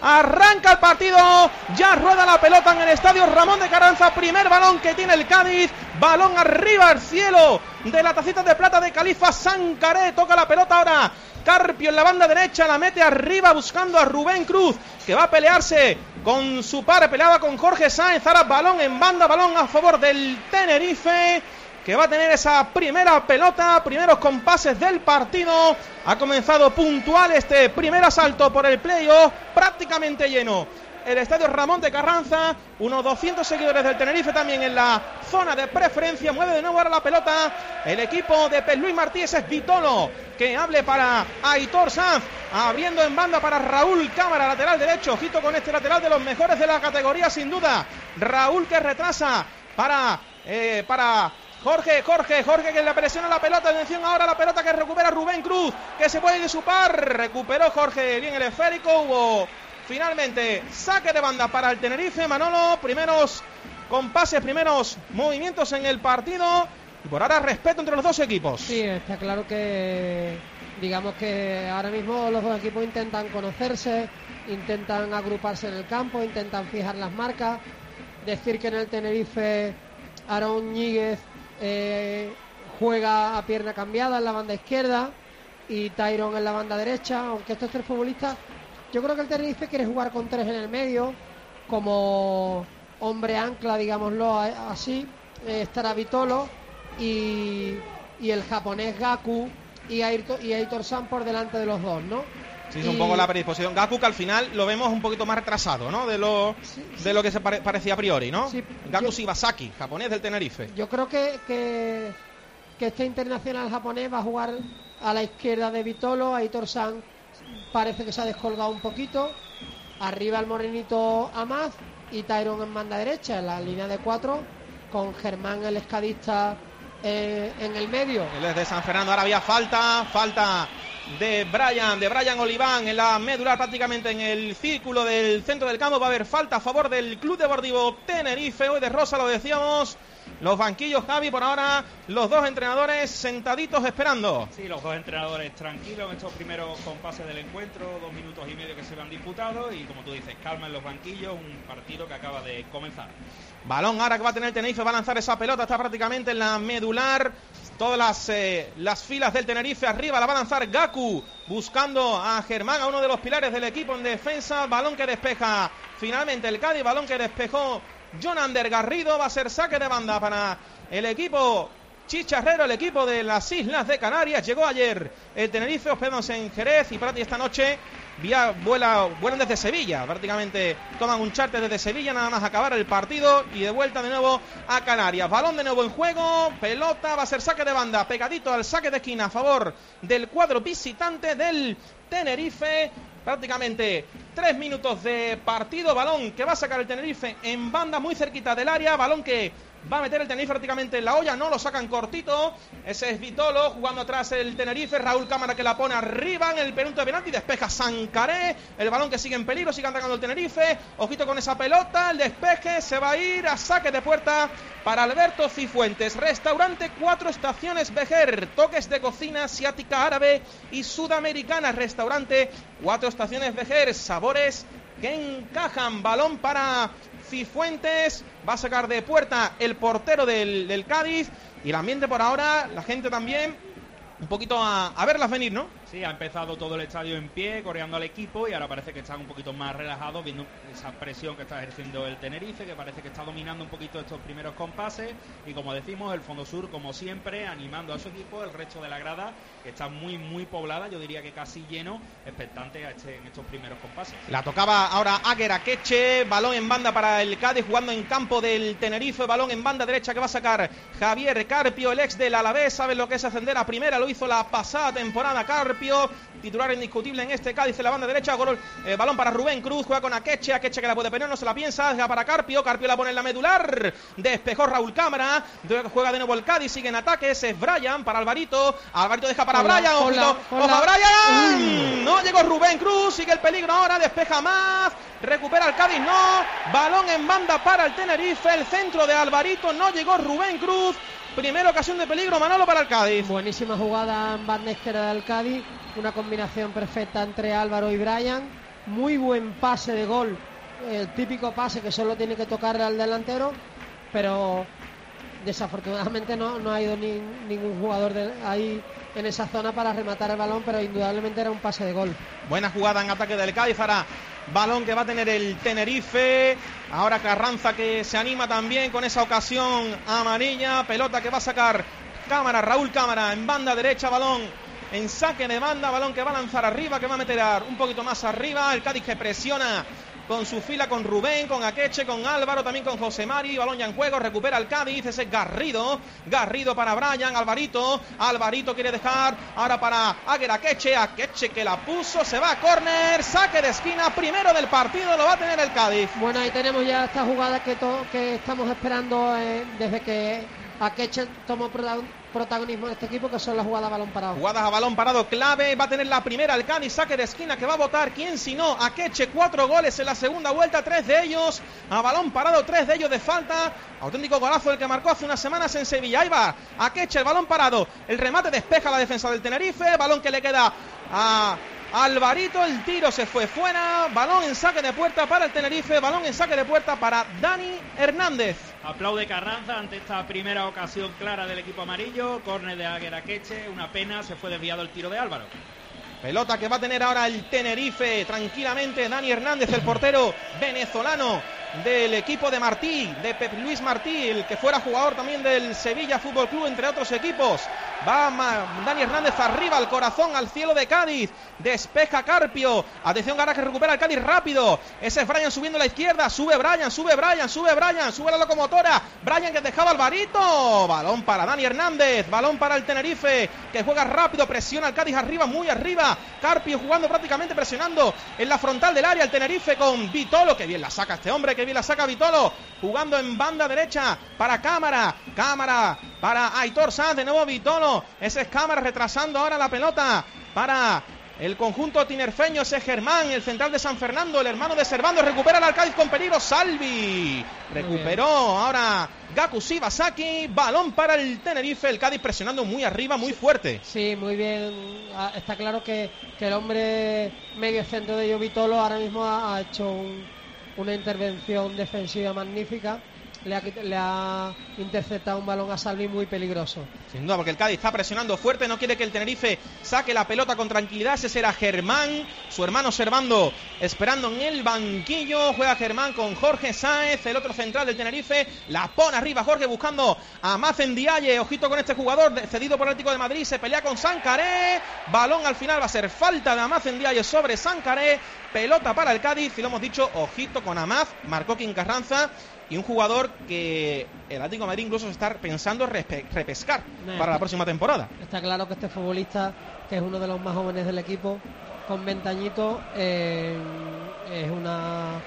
arranca el partido, ya rueda la pelota en el estadio Ramón de Carranza, primer balón que tiene el Cádiz, balón arriba al cielo de la tacita de plata de Khalifa Sankaré, toca la pelota ahora Carpio en la banda derecha, la mete arriba buscando a Rubén Cruz, que va a pelearse con su par, peleaba con Jorge Sáenz, ahora balón en banda, balón a favor del Tenerife, que va a tener esa primera pelota, primeros compases del partido. Ha comenzado puntual este primer asalto por el playoff, prácticamente lleno el estadio Ramón de Carranza, unos 200 seguidores del Tenerife también en la zona de preferencia. Mueve de nuevo ahora la pelota el equipo de Luis Martí, ese es Vitolo, que hable para Aitor Sanz, abriendo en banda para Raúl Cámara, lateral derecho. Ojito con este lateral, de los mejores de la categoría sin duda. Raúl, que retrasa para Jorge que le presiona la pelota. Atención ahora la pelota que recupera Rubén Cruz, que se puede disupar. Recuperó Jorge bien el esférico. Hubo finalmente saque de banda para el Tenerife. Manolo, primeros compases, primeros movimientos en el partido. Y por ahora respeto entre los dos equipos. Sí, está claro que digamos que ahora mismo los dos equipos intentan conocerse, intentan agruparse en el campo, intentan fijar las marcas. Decir que en el Tenerife Aarón Ñíguez juega a pierna cambiada en la banda izquierda y Tyrone en la banda derecha, aunque estos tres futbolistas, yo creo que el Tenerife quiere jugar con tres en el medio como hombre ancla, digámoslo así. Estará Vitolo y el japonés Gaku y Aitor Sanz por delante de los dos, ¿no? Sí, es un poco la predisposición. Gaku, que al final lo vemos un poquito más retrasado, ¿no? De lo que se parecía a priori, ¿no? Sí, Gaku Shibasaki, japonés del Tenerife. Yo creo que este internacional japonés va a jugar a la izquierda de Vitolo. Aitor Sanz parece que se ha descolgado un poquito. Arriba el morenito Amaz y Tyrone en banda derecha, en la línea de 4, con Germán, el escadista, en el medio. Él es de San Fernando. Ahora había falta de Brian Oliván en la medular, prácticamente en el círculo del centro del campo. Va a haber falta a favor del Club Deportivo Tenerife. Hoy de rosa, lo decíamos. Los banquillos, Javi, por ahora los dos entrenadores sentaditos esperando. Sí, los dos entrenadores tranquilos en estos primeros compases del encuentro, 2 minutos y medio que se lo han disputado y, como tú dices, calma en los banquillos, un partido que acaba de comenzar. Balón ahora que va a tener el Tenerife, va a lanzar esa pelota, está prácticamente en la medular. Todas las filas del Tenerife arriba, la va a lanzar Gaku, buscando a Germán, a uno de los pilares del equipo en defensa. Balón que despeja finalmente el Cádiz, balón que despejó Jonander Garrido. Va a ser saque de banda para el equipo chicharrero, el equipo de las Islas de Canarias. Llegó ayer el Tenerife hospedándose en Jerez y prácticamente esta noche vuelan desde Sevilla, prácticamente toman un charter desde Sevilla nada más acabar el partido y de vuelta de nuevo a Canarias. Balón de nuevo en juego, pelota, va a ser saque de banda, pegadito al saque de esquina a favor del cuadro visitante del Tenerife. Prácticamente 3 minutos de partido, balón que va a sacar el Tenerife en banda muy cerquita del área, balón que va a meter el Tenerife prácticamente en la olla, no lo sacan cortito. Ese es Vitolo, jugando atrás el Tenerife. Raúl Cámara que la pone arriba en el punto de penalti, despeja Sankaré. El balón que sigue en peligro, sigue atacando el Tenerife. Ojito con esa pelota, el despeje se va a ir a saque de puerta para Alberto Cifuentes. Restaurante 4 Estaciones Vejer, toques de cocina asiática, árabe y sudamericana. Restaurante 4 Estaciones Vejer, sabores que encajan. Balón para Cifuentes, va a sacar de puerta el portero del Cádiz. Y el ambiente por ahora, la gente también un poquito a verlas venir, ¿no? Sí, ha empezado todo el estadio en pie, coreando al equipo, y ahora parece que están un poquito más relajados, viendo esa presión que está ejerciendo el Tenerife, que parece que está dominando un poquito estos primeros compases. Y como decimos, el Fondo Sur, como siempre, animando a su equipo. El resto de la grada, que está muy, muy poblada, yo diría que casi lleno, expectante en estos primeros compases. La tocaba ahora Aguer Akeche, balón en banda para el Cádiz, jugando en campo del Tenerife. Balón en banda derecha que va a sacar Javier Carpio, el ex del Alavés. Sabe lo que es ascender a primera, lo hizo la pasada temporada Carpio, titular indiscutible en este Cádiz en la banda derecha. Balón para Rubén Cruz, juega con Akeche que la puede poner, no se la piensa, deja para Carpio la pone en la medular, despejó Raúl Cámara, juega de nuevo el Cádiz, sigue en ataque, ese es Brian para Alvarito deja para Brian, ojo a Brian, no llegó Rubén Cruz, sigue el peligro ahora, despeja más, recupera el Cádiz, no, balón en banda para el Tenerife, el centro de Alvarito, no llegó Rubén Cruz. Primera ocasión de peligro, Manolo, para el Cádiz. Buenísima jugada en banda izquierda del Cádiz, una combinación perfecta entre Álvaro y Brian, muy buen pase de gol, el típico pase que solo tiene que tocarle al delantero, pero desafortunadamente no ha ido ningún jugador ahí en esa zona para rematar el balón, pero indudablemente era un pase de gol. Buena jugada en ataque del Cádiz. Ahora balón que va a tener el Tenerife. Ahora Carranza, que se anima también con esa ocasión amarilla. Pelota que va a sacar Cámara, Raúl Cámara, en banda derecha. Balón en saque de banda. Balón que va a lanzar arriba, que va a meter un poquito más arriba. El Cádiz que presiona con su fila, con Rubén, con Akeche, con Álvaro, también con José Mari. Balón ya en juego, recupera el Cádiz. Ese es Garrido para Brian. Alvarito quiere dejar ahora para Akeche que la puso, se va a córner, saque de esquina, primero del partido, lo va a tener el Cádiz. Bueno, ahí tenemos ya esta jugada que estamos esperando desde que Akeche tomó protagonismo en este equipo, que son las jugadas a balón parado. Jugadas a balón parado clave, va a tener la primera el Cádiz, saque de esquina que va a votar, ¿quién si no? Akeche, 4 goles en la segunda vuelta, 3 de ellos a balón parado, 3 de ellos de falta. Auténtico golazo el que marcó hace unas semanas en Sevilla. Ahí va Akeche, el balón parado, el remate despeja la defensa del Tenerife, balón que le queda a Alvarito, el tiro se fue fuera, balón en saque de puerta para el Tenerife, balón en saque de puerta para Dani Hernández. Aplaude Carranza ante esta primera ocasión clara del equipo amarillo. Córner de Akeche, una pena, se fue desviado el tiro de Álvaro. Pelota que va a tener ahora el Tenerife tranquilamente. Dani Hernández, el portero venezolano del equipo de Martí, de Pep Luis Martí, el que fuera jugador también del Sevilla Fútbol Club, entre otros equipos. Va Dani Hernández arriba, al corazón, al cielo de Cádiz. Despeja Carpio. Atención, ahora que recupera el Cádiz rápido. Ese es Brian subiendo a la izquierda. Sube la locomotora. Brian que dejaba Alvarito. Balón para Dani Hernández. Balón para el Tenerife, que juega rápido, presiona al Cádiz arriba, muy arriba. Carpio jugando prácticamente, presionando en la frontal del área el Tenerife con Vitolo. Que bien la saca este hombre, que bien la saca Vitolo. Jugando en banda derecha para Cámara para Aitor Sanz, de nuevo Vitolo. Ese es Cámara retrasando ahora la pelota para el conjunto tinerfeño. Ese es Germán, el central de San Fernando, el hermano de Servando. Recupera el Cádiz con peligro, Salvi. Recuperó ahora Gaku Shibasaki. Balón para el Tenerife, el Cádiz presionando muy arriba, muy fuerte. Sí, muy bien. Está claro que el hombre medio centro de Vitolo ahora mismo ha hecho una intervención defensiva magnífica. Le ha interceptado un balón a Salvi muy peligroso. Sin duda, porque el Cádiz está presionando fuerte, no quiere que el Tenerife saque la pelota con tranquilidad. Ese será Germán, su hermano Servando esperando en el banquillo. Juega Germán con Jorge Sáez, el otro central del Tenerife. La pone arriba Jorge buscando a Mazen Diaye. Ojito con este jugador cedido por el Atlético de Madrid. Se pelea con Sancaré. Balón al final, va a ser falta de Mazen Diaye sobre Sancaré. Pelota para el Cádiz, y lo hemos dicho, ojito con Amaz. Marcó King Carranza. Y un jugador que el Atlético de Madrid incluso está pensando repescar para la próxima temporada. Está claro que este futbolista, que es uno de los más jóvenes del equipo, con Ventañito, es una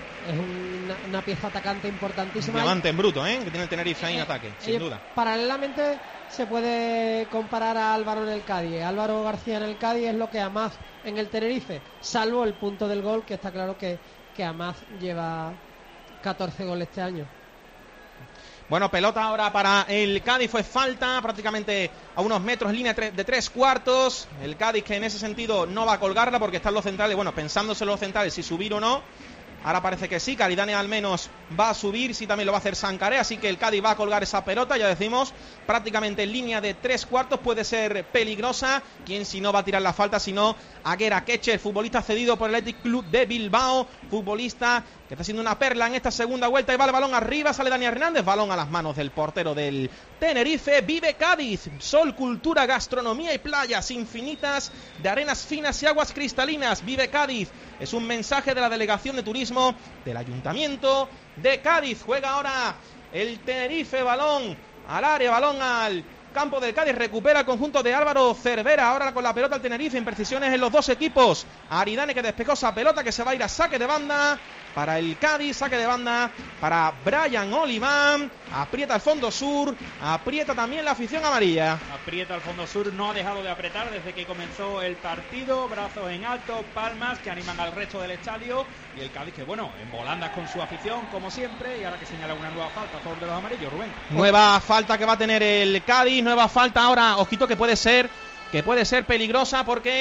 pieza atacante importantísima. Diamante en bruto, que tiene el Tenerife ahí en ataque, sin duda. Paralelamente se puede comparar a Álvaro en el Cádiz. Álvaro García en el Cádiz es lo que Amaz en el Tenerife, salvo el punto del gol, que está claro que Amaz lleva 14 goles este año. Bueno, pelota ahora para el Cádiz, fue falta prácticamente a unos metros, línea de 3/4. El Cádiz, que en ese sentido no va a colgarla porque están los centrales, bueno, pensándose los centrales si subir o no. Ahora parece que sí, Caridane al menos va a subir, sí también lo va a hacer Sancaré, así que el Cádiz va a colgar esa pelota, ya decimos, prácticamente en línea de 3/4, puede ser peligrosa. Quien si no va a tirar la falta, sino Aguer Akeche, el futbolista cedido por el Athletic Club de Bilbao, futbolista que está haciendo una perla en esta segunda vuelta, y va el balón arriba, sale Dani Hernández, balón a las manos del portero del Tenerife. Vive Cádiz, sol, cultura, gastronomía y playas infinitas de arenas finas y aguas cristalinas. Vive Cádiz, es un mensaje de la Delegación de Turismo del Ayuntamiento de Cádiz. Juega ahora el Tenerife, balón al área, balón al campo del Cádiz, recupera el conjunto de Álvaro Cervera, ahora con la pelota el Tenerife, imprecisiones en los dos equipos. Aridane, que despejó esa pelota, que se va a ir a saque de banda para el Cádiz, saque de banda para Brian Oliván. Aprieta el fondo sur, aprieta también la afición amarilla. Aprieta el fondo sur, no ha dejado de apretar desde que comenzó el partido. Brazos en alto, palmas que animan al resto del estadio. Y el Cádiz, que bueno, en volandas con su afición, como siempre. Y ahora que señala una nueva falta a favor de los amarillos, Rubén. Nueva falta que va a tener el Cádiz, nueva falta ahora, ojito, que puede ser peligrosa, porque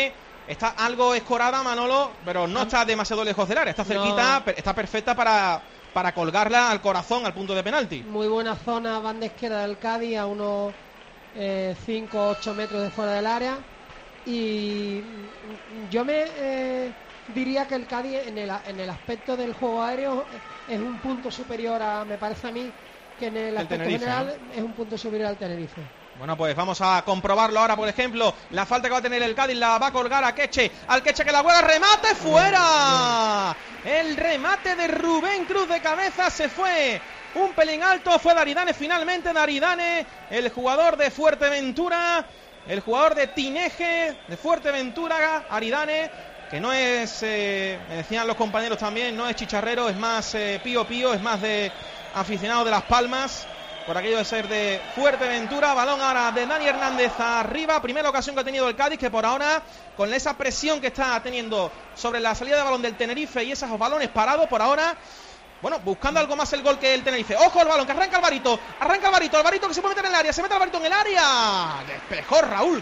está algo escorada, Manolo, pero no está demasiado lejos del área, está cerquita, está perfecta para colgarla al corazón, al punto de penalti. Muy buena zona, banda izquierda del Cádiz, a unos 5 o 8 metros de fuera del área. Y yo diría que el Cádiz en el aspecto del juego aéreo es un punto superior me parece a mí, que en el aspecto general, ¿no? Es un punto superior al Tenerife. Bueno, pues vamos a comprobarlo ahora, por ejemplo. La falta que va a tener el Cádiz la va a colgar a Queche. Al Queche que la juega, remate fuera. El remate de Rubén Cruz de cabeza se fue un pelín alto. Fue Aridane finalmente. Aridane, el jugador de Fuerteventura, el jugador de Tineje de Fuerteventura, Aridane, que no es, me decían los compañeros también, no es chicharrero, es más pío, es más de aficionado de Las Palmas, por aquello de ser de Fuerteventura. Balón ahora de Dani Hernández arriba. Primera ocasión que ha tenido el Cádiz, que por ahora, con esa presión que está teniendo sobre la salida de balón del Tenerife y esos balones parados, por ahora, bueno, buscando algo más el gol que el Tenerife. Ojo al balón, que arranca Alvarito que se puede meter en el área, se mete Alvarito en el área. Despejó Raúl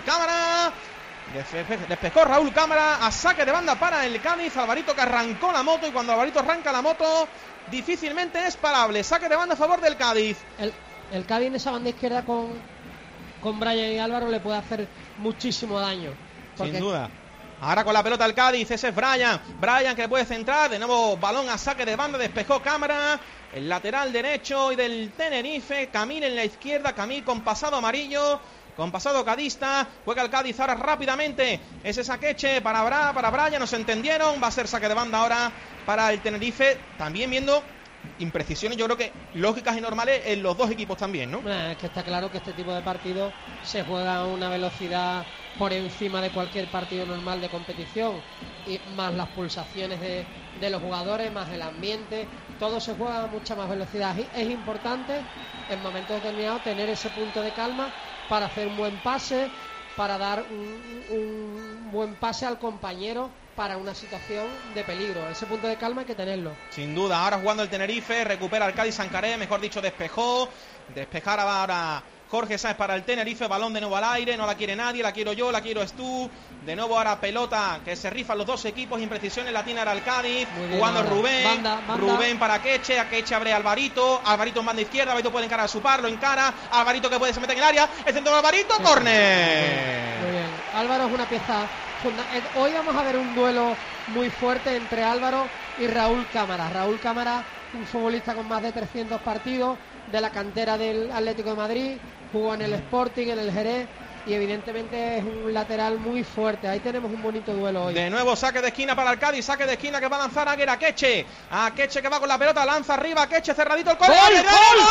Cámara a saque de banda para el Cádiz. Alvarito que arrancó la moto, y cuando Alvarito arranca la moto difícilmente es parable. Saque de banda a favor del Cádiz. El Cádiz en esa banda izquierda con Brian y Álvaro le puede hacer muchísimo daño. Sin duda. Ahora con la pelota el Cádiz, ese es Brian que le puede centrar, de nuevo balón a saque de banda, despejó Cámara, el lateral derecho y del Tenerife. Camil en la izquierda, Camil con pasado amarillo, con pasado cadista. Juega el Cádiz ahora rápidamente, ese saqueche para Brian, no se entendieron, va a ser saque de banda ahora para el Tenerife, también viendo imprecisiones, yo creo que lógicas y normales en los dos equipos también, ¿no? Es que está claro que este tipo de partidos se juega a una velocidad por encima de cualquier partido normal de competición, y más las pulsaciones de los jugadores, más el ambiente, todo se juega a mucha más velocidad. Es importante en momentos determinados tener ese punto de calma para hacer un buen pase, para dar un buen pase al compañero para una situación de peligro. Ese punto de calma hay que tenerlo. Sin duda. Ahora jugando el Tenerife, recupera el Cádiz Sancaré, mejor dicho, despejó. Despejar ahora Jorge Sáenz para el Tenerife, balón de nuevo al aire, no la quiere nadie, la quiero yo, la quiero tú. De nuevo ahora pelota que se rifan los dos equipos, imprecisiones, la tiene ahora el Cádiz, jugando ahora Rubén, banda. Rubén para Queche, a Queche abre Alvarito en banda izquierda, Alvarito puede encarar a su par, lo encara, Alvarito que puede se meter en el área, el centro de Alvarito, sí. Córner. Muy bien, Álvaro es una pieza fundamental. Hoy vamos a ver un duelo muy fuerte entre Álvaro y Raúl Cámara. Raúl Cámara, un futbolista con más de 300 partidos, de la cantera del Atlético de Madrid, jugó en el Sporting, en el Jerez, y evidentemente es un lateral muy fuerte. Ahí tenemos un bonito duelo hoy. De nuevo saque de esquina para el Cádiz, saque de esquina que va a lanzar a Queche. A Queche que va con la pelota, lanza arriba, Queche cerradito el córner. ¡Gol!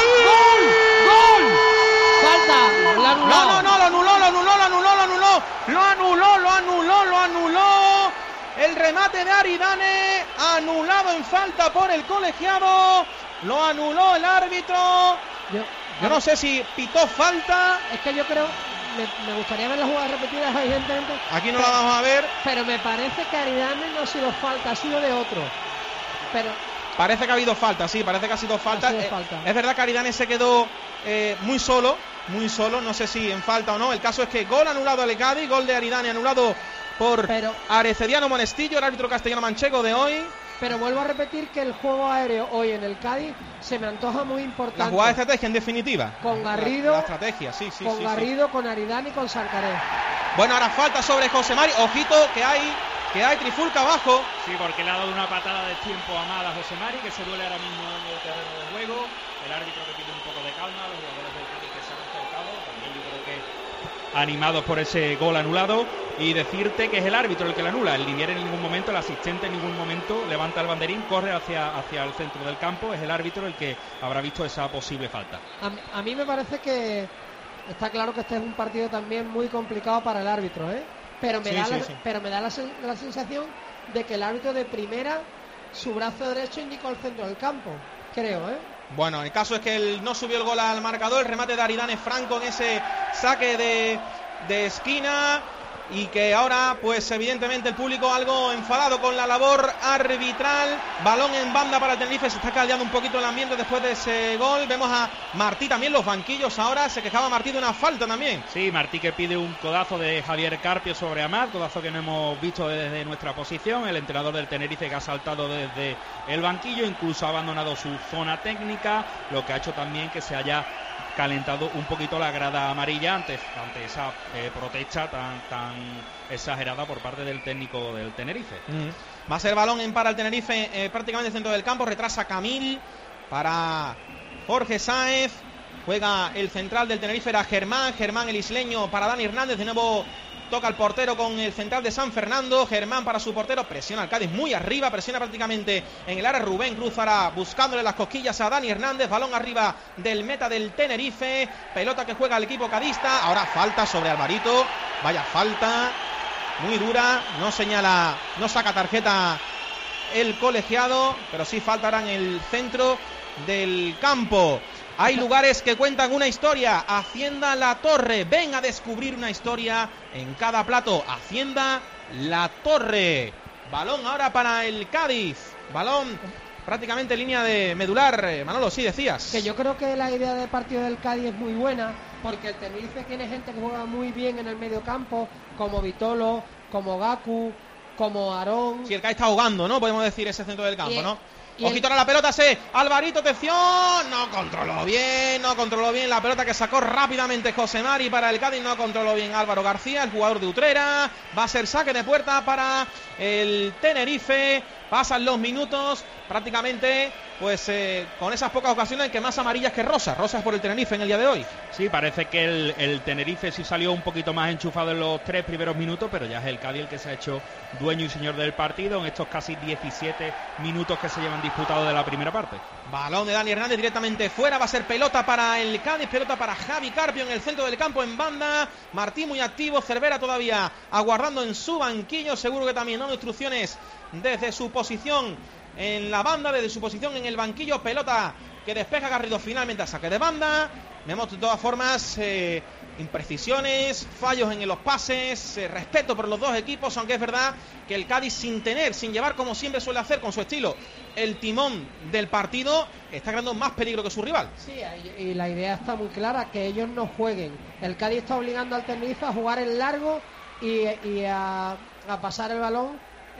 ¡Falta! ¡Lo anuló! El remate de Aridane, anulado en falta por el colegiado. Lo anuló el árbitro. Yo no sé si pitó falta. Es que yo creo, me gustaría ver las jugadas repetidas, evidentemente. Aquí no la vamos a ver. Pero me parece que Aridane no ha sido falta, ha sido de otro. Pero parece que ha habido falta, sí, parece que ha sido falta. Es verdad que Aridane se quedó muy solo, no sé si en falta o no. El caso es que gol anulado al Cádiz, gol de Aridane anulado por Arecediano Monestillo, el árbitro castellano manchego de hoy. Pero vuelvo a repetir que el juego aéreo hoy en el Cádiz se me antoja muy importante. La jugada de estrategia, en definitiva. Con Garrido. La estrategia, sí. Con Garrido, con Aridane y con Sancaré. Bueno, ahora falta sobre José Mari. Ojito que hay trifulca abajo. Sí, porque le ha dado una patada de tiempo a Amada a José Mari, que se duele ahora mismo en el terreno de juego. El árbitro que pide un poco de calma, los jugadores del Cádiz que se han acercado, también yo creo que animados por ese gol anulado. Y decirte que es el árbitro el que la anula. El linier en ningún momento, el asistente en ningún momento levanta el banderín, corre hacia el centro del campo. Es el árbitro el que habrá visto esa posible falta. A mí me parece que está claro que este es un partido también muy complicado para el árbitro, ¿eh? Pero me da la sensación de que el árbitro de primera, su brazo derecho indicó el centro del campo, creo, ¿eh? Bueno, el caso es que él no subió el gol al marcador. El remate de Aridane Franco en ese saque de esquina. y que ahora pues evidentemente el público algo enfadado con la labor arbitral. Balón en banda para el Tenerife, se está caldeando un poquito el ambiente después de ese gol. Vemos a Martí también, los banquillos ahora, se quejaba Martí de una falta también. Sí, Martí que pide un codazo de Javier Carpio sobre Amat, codazo que no hemos visto desde nuestra posición. El entrenador del Tenerife que ha saltado desde el banquillo, incluso ha abandonado su zona técnica, lo que ha hecho también que se haya calentado un poquito la grada amarilla ante esa protesta tan exagerada por parte del técnico del Tenerife. Va a ser balón en para el Tenerife, prácticamente centro del campo, retrasa Camil para Jorge Sáez, juega el central del Tenerife, era Germán el isleño para Dani Hernández, de nuevo toca el portero con el central de San Fernando. Germán para su portero, presiona al Cádiz muy arriba, presiona prácticamente en el área. Rubén Cruz ahora buscándole las cosquillas a Dani Hernández. Balón arriba del meta del Tenerife, pelota que juega el equipo cadista. Ahora falta sobre Alvarito, vaya falta muy dura, no señala, no saca tarjeta el colegiado, pero sí falta ahora en el centro del campo. Hay lugares que cuentan una historia. Hacienda La Torre, ven a descubrir una historia en cada plato. Hacienda La Torre. Balón ahora para el Cádiz. Balón prácticamente en línea de medular. Manolo, sí decías. Que yo creo que la idea del partido del Cádiz es muy buena, porque el Tenerife tiene gente que juega muy bien en el medio campo, como Vitolo, como Gaku, como Aarón. Sí, el Cádiz está ahogando, ¿no? Podemos decir ese centro del campo, ¿no? Ojito ahora la pelota, Alvarito, atención, no controló bien la pelota que sacó rápidamente José Mari para el Cádiz, no controló bien Álvaro García, el jugador de Utrera. Va a ser saque de puerta para el Tenerife. Pasan los minutos, prácticamente pues con esas pocas ocasiones que más amarillas que rosas por el Tenerife en el día de hoy. Sí, parece que el Tenerife sí salió un poquito más enchufado en los 3 primeros minutos, pero ya es el Cádiz el que se ha hecho dueño y señor del partido en estos casi 17 minutos que se llevan disputados de la primera parte. Balón de Dani Hernández directamente fuera, va a ser pelota para el Cádiz, pelota para Javi Carpio en el centro del campo en banda. Martín muy activo, Cervera todavía aguardando en su banquillo, seguro que también dando instrucciones desde su posición en la banda, desde su posición en el banquillo. Pelota que despeja Garrido finalmente a saque de banda. Vemos de todas formas imprecisiones, fallos en los pases, respeto por los dos equipos, aunque es verdad que el Cádiz sin llevar como siempre suele hacer con su estilo el timón del partido, está creando más peligro que su rival. Sí, y la idea está muy clara, que ellos no jueguen. El Cádiz está obligando al Tenerife a jugar en largo y a pasar el balón,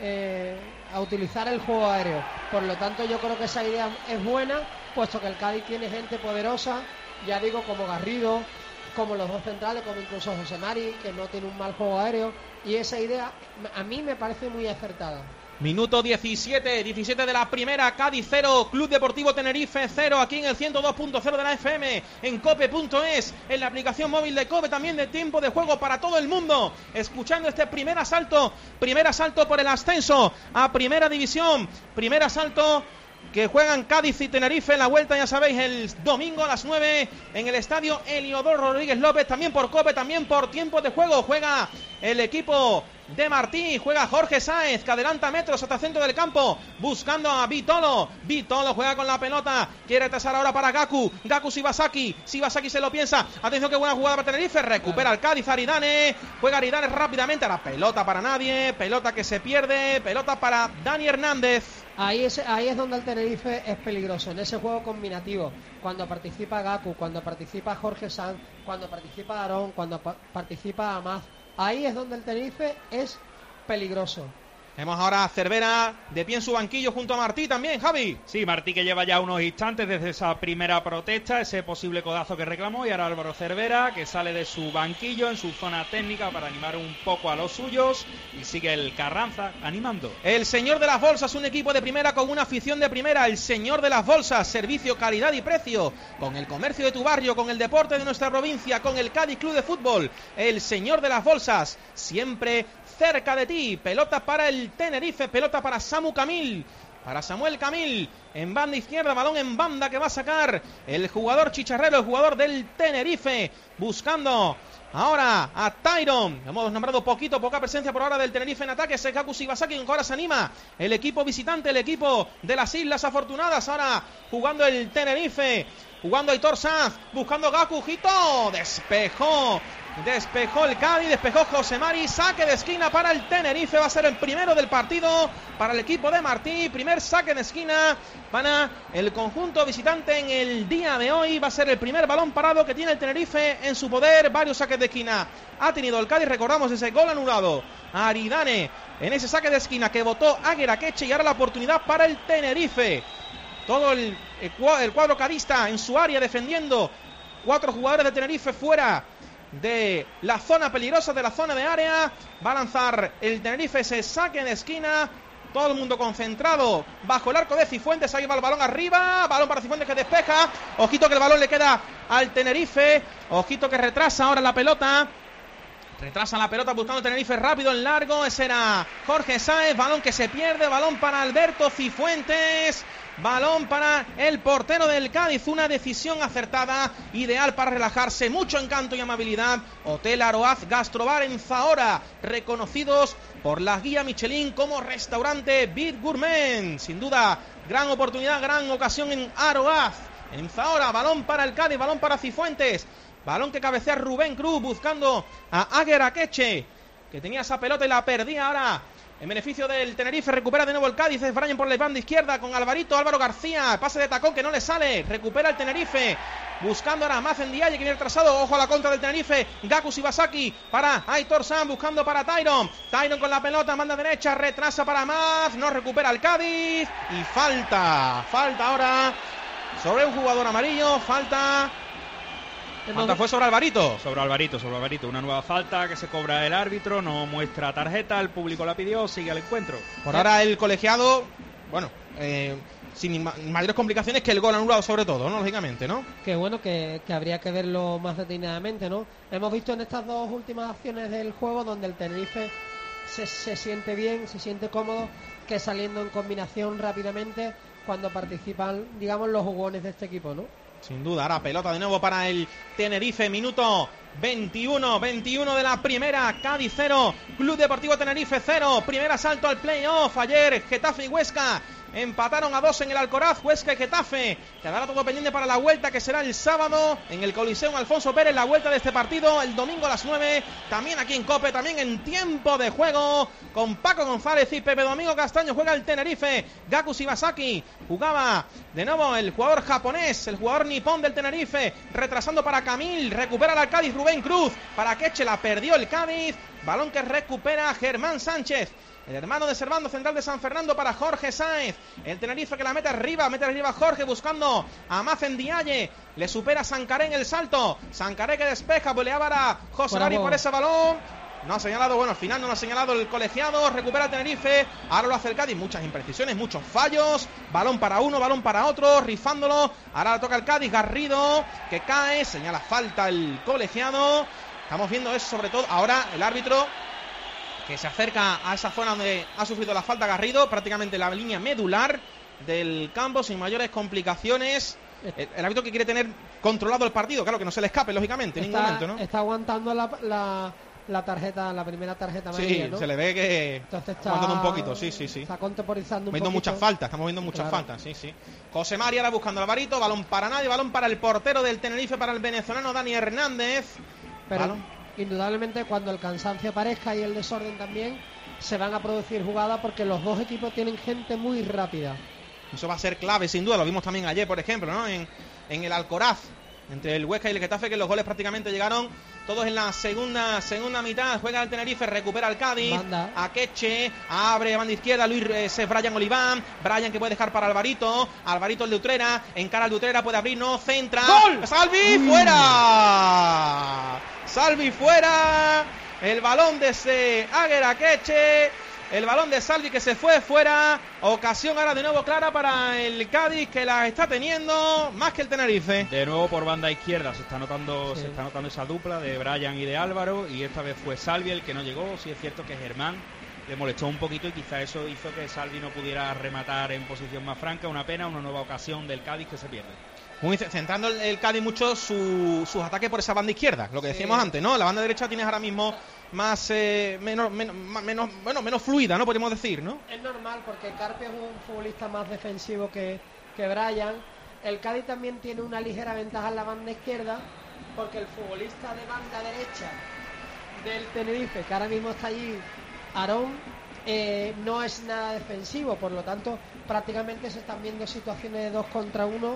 a utilizar el juego aéreo. Por lo tanto, yo creo que esa idea es buena, puesto que el Cádiz tiene gente poderosa, ya digo, como Garrido, como los dos centrales, como incluso José Mari, que no tiene un mal juego aéreo, y esa idea a mí me parece muy acertada. Minuto 17 de la primera. Cádiz 0, Club Deportivo Tenerife 0, aquí en el 102.0 de la FM, en cope.es, en la aplicación móvil de Cope, también de tiempo de juego para todo el mundo, escuchando este primer asalto por el ascenso a Primera División, primer asalto que juegan Cádiz y Tenerife en la vuelta, ya sabéis, el domingo a las 9 en el estadio Heliodoro Rodríguez López, también por Cope, también por tiempo de juego. Juega el equipo de Martí, juega Jorge Sáez, que adelanta metros hasta el centro del campo, buscando a Vitolo. Vitolo juega con la pelota, quiere retrasar ahora para Gaku Sibasaki se lo piensa, atención que buena jugada para Tenerife, recupera el Cádiz Aridane, juega Aridane rápidamente, la pelota para nadie, pelota que se pierde, pelota para Dani Hernández. Ahí es donde el Tenerife es peligroso, en ese juego combinativo, cuando participa Gaku, cuando participa Jorge Sanz, cuando participa Aarón, cuando participa Amaz. Ahí es donde el Tenerife es peligroso. Vemos ahora a Cervera de pie en su banquillo junto a Martí también, Javi. Sí, Martí que lleva ya unos instantes desde esa primera protesta, ese posible codazo que reclamó, y ahora Álvaro Cervera que sale de su banquillo en su zona técnica para animar un poco a los suyos, y sigue el Carranza animando. El Señor de las Bolsas, un equipo de primera con una afición de primera. El Señor de las Bolsas, servicio, calidad y precio, con el comercio de tu barrio, con el deporte de nuestra provincia, con el Cádiz Club de Fútbol. El Señor de las Bolsas, siempre cerca de ti. Pelota para el Tenerife, pelota para Samuel Camil, en banda izquierda, balón en banda que va a sacar el jugador chicharrero, el jugador del Tenerife, buscando ahora a Tyron. Hemos nombrado poca presencia por ahora del Tenerife en ataque. Es Gaku Sibasaki, que ahora se anima el equipo visitante, el equipo de las Islas Afortunadas. Ahora jugando el Tenerife, jugando Aitor Sanz, buscando Gaku, Jito, despejó Despejó el Cádiz, despejó José Mari. Saque de esquina para el Tenerife. Va a ser el primero del partido para el equipo de Martí. Primer saque de esquina para el conjunto visitante en el día de hoy. Va a ser el primer balón parado que tiene el Tenerife en su poder. Varios saques de esquina ha tenido el Cádiz. Recordamos ese gol anulado a Aridane en ese saque de esquina que votó Águeda Queche. Y ahora la oportunidad para el Tenerife. Todo el cuadro cadista en su área defendiendo. 4 jugadores de Tenerife fuera de la zona peligrosa, de la zona de área. Va a lanzar el Tenerife ese saque de esquina. Todo el mundo concentrado bajo el arco de Cifuentes. Ahí va el balón arriba. Balón para Cifuentes que despeja. Ojito que el balón le queda al Tenerife. Ojito que retrasa ahora la pelota. Retrasa la pelota buscando el Tenerife rápido en largo. Ese era Jorge Sáez. Balón que se pierde. Balón para Alberto Cifuentes. Balón para el portero del Cádiz. Una decisión acertada, ideal para relajarse. Mucho encanto y amabilidad. Hotel Aroaz Gastrobar en Zahora, reconocidos por la guía Michelin como restaurante Bit Gourmet. Sin duda, gran oportunidad, gran ocasión en Aroaz, en Zahora. Balón para el Cádiz, balón para Cifuentes. Balón que cabecea Rubén Cruz buscando a Águeda Queche, que tenía esa pelota y la perdía ahora. En beneficio del Tenerife, recupera de nuevo el Cádiz. Es Brian por la banda izquierda con Alvarito. Álvaro García, pase de tacón que no le sale. Recupera el Tenerife, buscando ahora a Mazen Diaye, que viene retrasado. Ojo a la contra del Tenerife. Gaku Shibasaki para Aitor Sam, buscando para Tyron. Tyron con la pelota, manda derecha, retrasa para Maz. No recupera el Cádiz. Y falta ahora sobre un jugador amarillo. Falta fue sobre Alvarito. Sobre Alvarito. Una nueva falta que se cobra el árbitro. No muestra tarjeta. El público la pidió. Sigue el encuentro. Por ahora el colegiado, bueno, sin mayores complicaciones que el gol anulado sobre todo, ¿no? Lógicamente, ¿no? Que bueno, que habría que verlo más detenidamente, ¿no? Hemos visto en estas dos últimas acciones del juego donde el Tenerife se siente bien, se siente cómodo, que saliendo en combinación rápidamente cuando participan, digamos, los jugones de este equipo, ¿no? Sin duda, ahora pelota de nuevo para el Tenerife, minuto 21 de la primera. Cádiz 0, Club Deportivo Tenerife 0. Primer asalto al playoff. Ayer Getafe y Huesca empataron a 2 en el Alcoraz. Huesca y Getafe. Quedará todo pendiente para la vuelta, que será el sábado en el Coliseum Alfonso Pérez. La vuelta de este partido el domingo a las 9. También aquí en COPE, también en tiempo de juego, con Paco González y Pepe Domingo Castaño. Juega el Tenerife. Gaku Shibasaki. Jugaba de nuevo el jugador japonés, el jugador nipón del Tenerife. Retrasando para Camil. Recupera al Cádiz Rubén Cruz. Para Queche, la perdió el Cádiz. Balón que recupera Germán Sánchez, el hermano de Servando, central de San Fernando, para Jorge Sáez. El Tenerife que la mete arriba Jorge buscando a Mazen Diaye. Le supera Sancaré en el salto. Sancaré que despeja, voleaba a José Mari por ese balón. No ha señalado, bueno, al final no lo ha señalado el colegiado. Recupera el Tenerife, ahora lo hace el Cádiz. Muchas imprecisiones, muchos fallos. Balón para uno, balón para otro, rifándolo. Ahora le toca el Cádiz, Garrido, que cae, señala falta el colegiado. Estamos viendo eso sobre todo. Ahora el árbitro que se acerca a esa zona donde ha sufrido la falta Garrido, prácticamente la línea medular del campo, sin mayores complicaciones. El árbitro que quiere tener controlado el partido, claro, que no se le escape, lógicamente, en ningún momento, ¿no? Está aguantando la tarjeta, la primera tarjeta amarilla, sí, ¿no? Se le ve que entonces está aguantando un poquito, sí. Está contemporizando un poquito. Estamos viendo muchas claro. faltas, sí. José Mari ahora buscando a Alvarito, balón para nadie, balón para el portero del Tenerife, para el venezolano Dani Hernández. Pero indudablemente cuando el cansancio aparezca y el desorden también, se van a producir jugadas porque los dos equipos tienen gente muy rápida. Eso va a ser clave, sin duda. Lo vimos también ayer, por ejemplo, ¿no? En el Alcoraz, entre el Huesca y el Getafe, que los goles prácticamente llegaron todos en la segunda mitad. Juega el Tenerife, recupera el Cádiz. Banda. A Queche, abre a banda izquierda, Brian Oliván. Brian que puede dejar para Alvarito. Alvarito el de Utrera, encara al de Utrera, puede abrir, no, centra. ¡Gol! ¡Salvi! ¡Fuera! ¡Salvi fuera! El balón de ese Águeda Queche. El balón de Salvi que se fue fuera. Ocasión ahora de nuevo clara para el Cádiz, que la está teniendo más que el Tenerife. De nuevo por banda izquierda se está notando esa dupla de Brian y de Álvaro, y esta vez fue Salvi el que no llegó. Sí es cierto que Germán le molestó un poquito y quizá eso hizo que Salvi no pudiera rematar en posición más franca. Una pena, una nueva ocasión del Cádiz que se pierde. Centrando el Cádiz mucho sus ataques por esa banda izquierda, lo que decíamos antes, ¿no? La banda derecha tienes ahora mismo menos fluida, ¿no? Podríamos decir, ¿no? Es normal porque Carpio es un futbolista más defensivo que Brian. El Cádiz también tiene una ligera ventaja en la banda izquierda porque el futbolista de banda derecha del Tenerife, que ahora mismo está allí, Aarón, no es nada defensivo, por lo tanto prácticamente se están viendo situaciones de 2 contra 1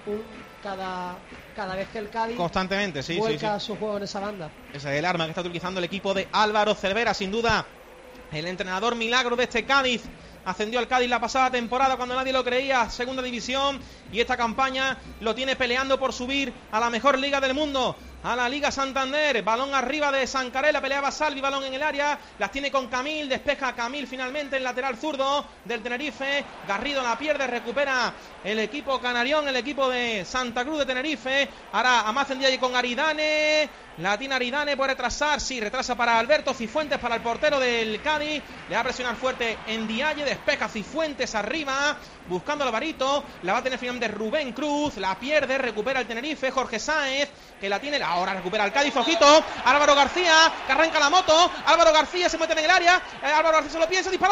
cada vez que el Cádiz constantemente vuelca su juego en esa banda. Ese es el arma que está utilizando el equipo de Álvaro Cervera, sin duda el entrenador milagro de este Cádiz. Ascendió al Cádiz la pasada temporada cuando nadie lo creía, segunda división, y esta campaña lo tiene peleando por subir a la mejor liga del mundo, a la Liga Santander. Balón arriba de Sancaré, peleaba Salvi, balón en el área, las tiene con Camil, despeja Camil finalmente, el lateral zurdo del Tenerife. Garrido la pierde, recupera el equipo canarión, el equipo de Santa Cruz de Tenerife. Ahora Amaz Ndiaye con Aridane, la tiene Aridane, puede retrasar, sí, retrasa para Alberto Cifuentes, para el portero del Cádiz, le va a presionar fuerte Ndiaye, despeja Cifuentes arriba, buscando a Alvarito, la va a tener finalmente Rubén Cruz, la pierde, recupera el Tenerife, Jorge Sáenz, que la tiene, ahora recupera el Cádiz, ojito, Álvaro García, que arranca la moto, Álvaro García se mete en el área, Álvaro García se lo piensa, disparó,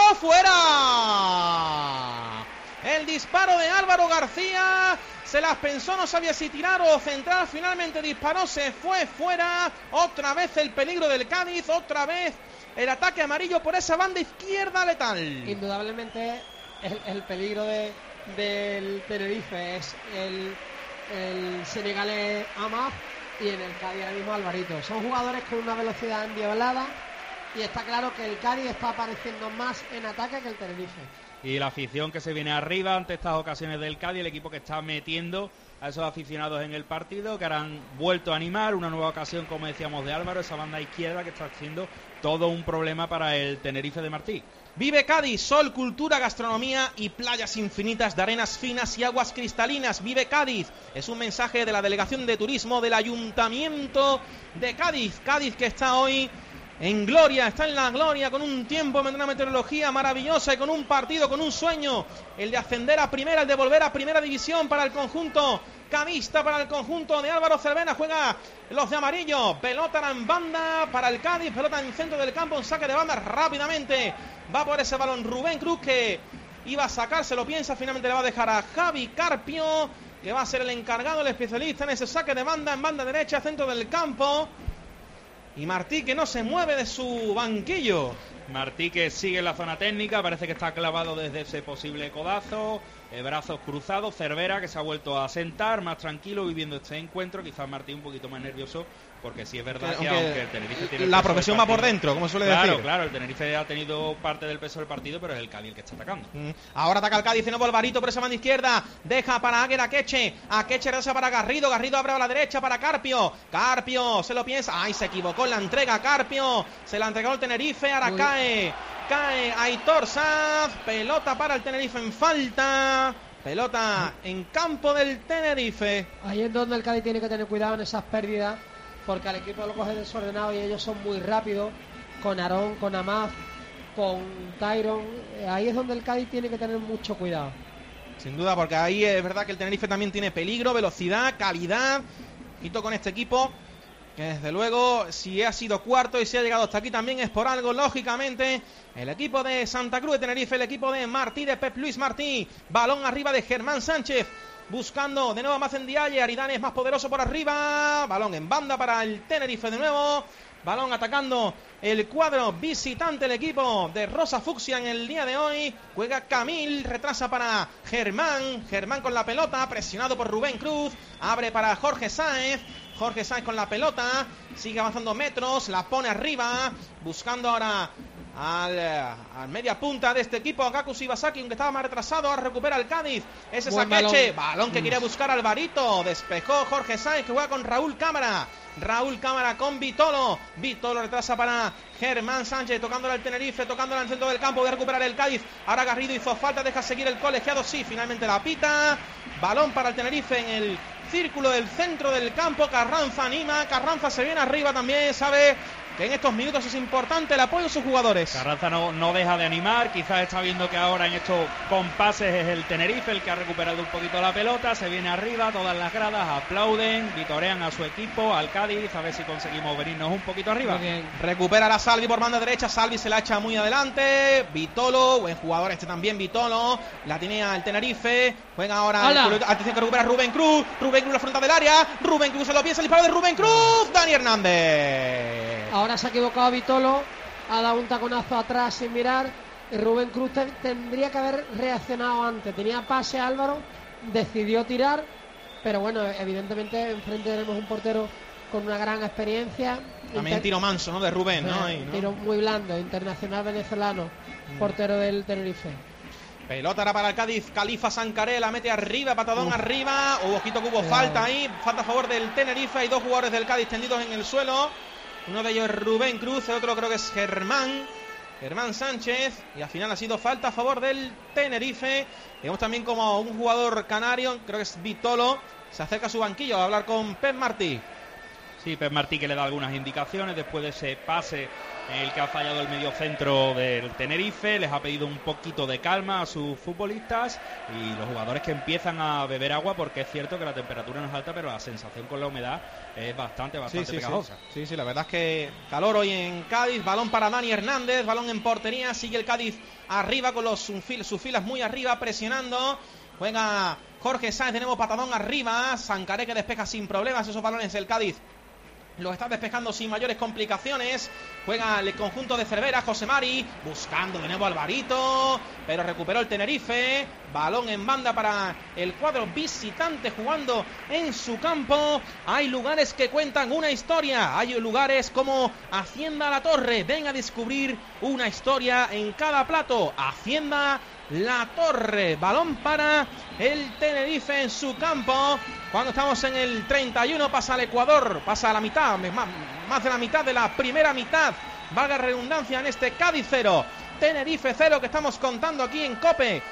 fuera. El disparo de Álvaro García, se las pensó, no sabía si tirar o centrar, finalmente disparó, se fue fuera. Otra vez el peligro del Cádiz, otra vez el ataque amarillo por esa banda izquierda letal. Indudablemente el peligro del Tenerife es el senegalés Amaz, y en el Cádiz ahora mismo Alvarito. Son jugadores con una velocidad endiablada, y está claro que el Cádiz está apareciendo más en ataque que el Tenerife. Y la afición que se viene arriba ante estas ocasiones del Cádiz, el equipo que está metiendo a esos aficionados en el partido, que ahora han vuelto a animar, una nueva ocasión, como decíamos, de Álvaro, esa banda izquierda que está siendo todo un problema para el Tenerife de Martí. Vive Cádiz, sol, cultura, gastronomía y playas infinitas de arenas finas y aguas cristalinas. Vive Cádiz, es un mensaje de la Delegación de Turismo del Ayuntamiento de Cádiz. Cádiz que está hoy en gloria, está en la gloria, con un tiempo, una meteorología maravillosa y con un partido, con un sueño, el de ascender a primera, el de volver a primera división para el conjunto cadista, para el conjunto de Álvaro Cervera. Juega los de amarillo, pelota en banda para el Cádiz, pelota en centro del campo, en saque de banda rápidamente, va por ese balón Rubén Cruz, que iba a sacar, se lo piensa, finalmente le va a dejar a Javi Carpio, que va a ser el encargado, el especialista en ese saque de banda, en banda derecha, centro del campo. Y Martí, que no se mueve de su banquillo. Martí, que sigue en la zona técnica, parece que está clavado desde ese posible codazo, brazos cruzados. Cervera, que se ha vuelto a sentar, más tranquilo, viviendo este encuentro. Quizás Martí un poquito más nervioso, porque sí es verdad que aunque el Tenerife tiene la profesión va por dentro, como suele decir. Claro, el Tenerife ha tenido parte del peso del partido, pero es el Cádiz el que está atacando. Ahora ataca el Cádiz, de nuevo Alvarito por esa banda izquierda, deja para Águeda Akeche, regresa para Garrido abre a la derecha para Carpio se lo piensa, se equivocó en la entrega Carpio, se la entregó el Tenerife, ahora cae Aitor Saz, pelota para el Tenerife en falta. Pelota en campo del Tenerife. Ahí es donde el Cádiz tiene que tener cuidado en esas pérdidas, porque al equipo lo coge desordenado y ellos son muy rápidos, con Aarón, con Amaz, con Tyron. Ahí es donde el Cádiz tiene que tener mucho cuidado. Sin duda, porque ahí es verdad que el Tenerife también tiene peligro, velocidad, calidad. Quito con este equipo, que desde luego, si ha sido cuarto y si ha llegado hasta aquí también es por algo, lógicamente. El equipo de Santa Cruz de Tenerife, el equipo de Martí, de Pep Luis Martí. Balón arriba de Germán Sánchez, buscando de nuevo a Amaz Ndiaye. Aridane es más poderoso por arriba, balón en banda para el Tenerife de nuevo. Balón atacando el cuadro visitante, el equipo de Rosa Fucsia en el día de hoy. Juega Camil, retrasa para Germán con la pelota, presionado por Rubén Cruz. Abre para Jorge Sáenz con la pelota, sigue avanzando metros, la pone arriba, buscando ahora al media punta de este equipo, Gaku Shibasaki, aunque estaba más retrasado. Ahora recupera el Cádiz, ese Saqueche, balón que quería buscar Alvarito, despejó Jorge Sáenz, que juega con Raúl Cámara con Vitolo retrasa para Germán Sánchez, tocándola al Tenerife, tocándola en el centro del campo, voy a recuperar el Cádiz. Ahora Garrido hizo falta, deja seguir el colegiado, sí, finalmente la pita. Balón para el Tenerife en el círculo del centro del campo. Carranza anima, Carranza se viene arriba también, sabe que en estos minutos es importante el apoyo de sus jugadores. Carranza no deja de animar, quizás está viendo que ahora en estos compases es el Tenerife el que ha recuperado un poquito la pelota, se viene arriba, todas las gradas aplauden, vitorean a su equipo, al Cádiz, a ver si conseguimos venirnos un poquito arriba. Recupera la Salvi por banda derecha, Salvi se la echa muy adelante, Vitolo, buen jugador este también, Vitolo, la tenía el Tenerife, juega ahora, atención que recupera Rubén Cruz la frontal del área, Rubén Cruz se lo piensa, el disparo de Rubén Cruz, Dani Hernández. Ahora se ha equivocado Vitolo, ha dado un taconazo atrás sin mirar, y Rubén Cruz tendría que haber reaccionado antes, tenía pase Álvaro, decidió tirar, pero bueno, evidentemente enfrente tenemos un portero con una gran experiencia. También tiro manso, ¿no? De Rubén, ¿no? Ahí, ¿no? Tiro muy blando, internacional venezolano, portero del Tenerife. Pelota era para el Cádiz, Califa Sancaré, la mete arriba, patadón arriba, ojito que hubo falta ahí, falta a favor del Tenerife, hay dos jugadores del Cádiz tendidos en el suelo, uno de ellos es Rubén Cruz, el otro creo que es Germán Sánchez, y al final ha sido falta a favor del Tenerife. Vemos también como un jugador canario, creo que es Vitolo, se acerca a su banquillo a hablar con Pep Martí. Sí, Pep Martí que le da algunas indicaciones después de ese pase en el que ha fallado el mediocentro del Tenerife, les ha pedido un poquito de calma a sus futbolistas y los jugadores que empiezan a beber agua, porque es cierto que la temperatura no es alta, pero la sensación con la humedad es bastante pegajosa. Sí, la verdad es que calor hoy en Cádiz, balón para Dani Hernández, balón en portería, sigue el Cádiz arriba con sus filas muy arriba, presionando, juega Jorge Sáenz, tenemos patadón arriba, Sancaré que despeja sin problemas esos balones del Cádiz. Lo está despejando sin mayores complicaciones. Juega el conjunto de Cervera, José Mari, buscando de nuevo a Alvarito, pero recuperó el Tenerife. Balón en banda para el cuadro visitante jugando en su campo. Hay lugares que cuentan una historia. Hay lugares como Hacienda La Torre. Ven a descubrir una historia en cada plato. Hacienda La Torre. Balón para el Tenerife en su campo. Cuando estamos en el 31 pasa al Ecuador, pasa a la mitad, más de la mitad de la primera mitad. Valga redundancia en este Cádiz 0, Tenerife 0 que estamos contando aquí en COPE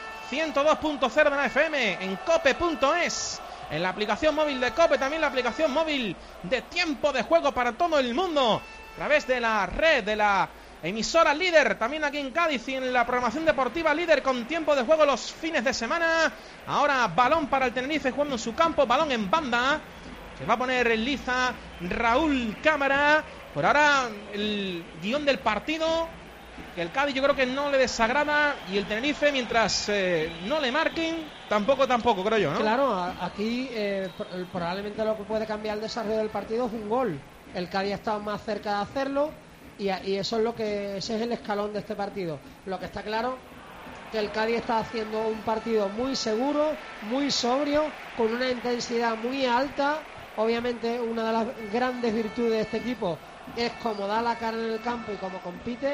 102.0 de la FM, en cope.es, en la aplicación móvil de COPE, también la aplicación móvil de tiempo de juego para todo el mundo, a través de la red de la emisora líder, también aquí en Cádiz y en la programación deportiva líder con tiempo de juego los fines de semana. Ahora balón para el Tenerife jugando en su campo, balón en banda, se va a poner en liza Raúl Cámara. Por ahora el guión del partido, que el Cádiz yo creo que no le desagrada, y el Tenerife mientras no le marquen tampoco creo yo, ¿no? Claro, aquí probablemente lo que puede cambiar el desarrollo del partido es un gol. El Cádiz ha estado más cerca de hacerlo. Y eso es ese es el escalón de este partido. Lo que está claro que el Cádiz está haciendo un partido muy seguro, muy sobrio, con una intensidad muy alta. Obviamente una de las grandes virtudes de este equipo es cómo da la cara en el campo y cómo compite,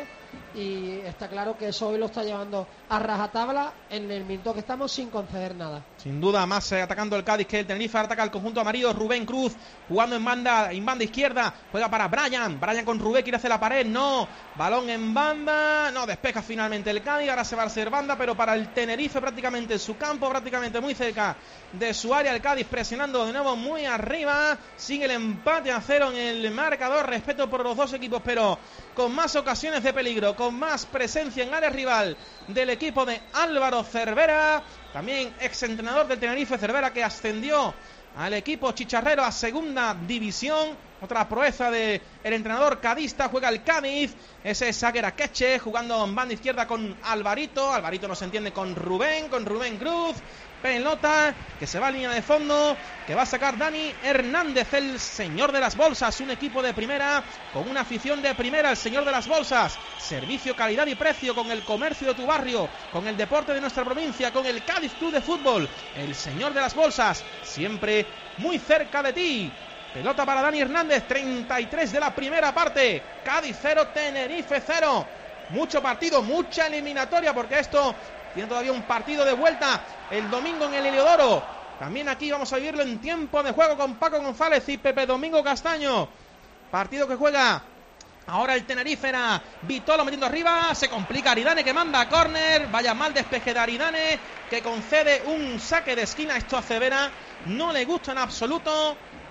y está claro que eso hoy lo está llevando a rajatabla en el minuto que estamos sin conceder nada. Sin duda, más atacando el Cádiz que el Tenerife. Ataca el conjunto amarillo, Rubén Cruz jugando en banda izquierda, juega para Brian con Rubén, quiere hacer la pared, no, balón en banda, no, despeja finalmente el Cádiz, ahora se va a hacer banda, pero para el Tenerife prácticamente en su campo, prácticamente muy cerca de su área, el Cádiz presionando de nuevo muy arriba, sigue el empate a 0 en el marcador, respeto por los dos equipos, pero con más ocasiones de peligro, con más presencia en área rival del equipo de Álvaro Cervera, también exentrenador del Tenerife, Cervera, que ascendió al equipo chicharrero a segunda división. Otra proeza del entrenador cadista, juega el Cádiz, ese es Aguera Queche jugando en banda izquierda con Alvarito no se entiende con Rubén Cruz, pelota que se va a línea de fondo, que va a sacar Dani Hernández, el señor de las bolsas, un equipo de primera, con una afición de primera, el señor de las bolsas, servicio, calidad y precio, con el comercio de tu barrio, con el deporte de nuestra provincia, con el Cádiz Club de Fútbol, el señor de las bolsas, siempre muy cerca de ti. Pelota para Dani Hernández, 33 de la primera parte, Cádiz 0, Tenerife 0, mucho partido, mucha eliminatoria, porque esto tiene todavía un partido de vuelta el domingo en el Heliodoro. También aquí vamos a vivirlo en tiempo de juego con Paco González y Pepe Domingo Castaño. Partido que juega ahora el Tenerife, era Vitolo metiendo arriba, se complica Aridane que manda a córner, vaya mal despeje de Aridane que concede un saque de esquina. Esto a Cervera no le gusta en absoluto.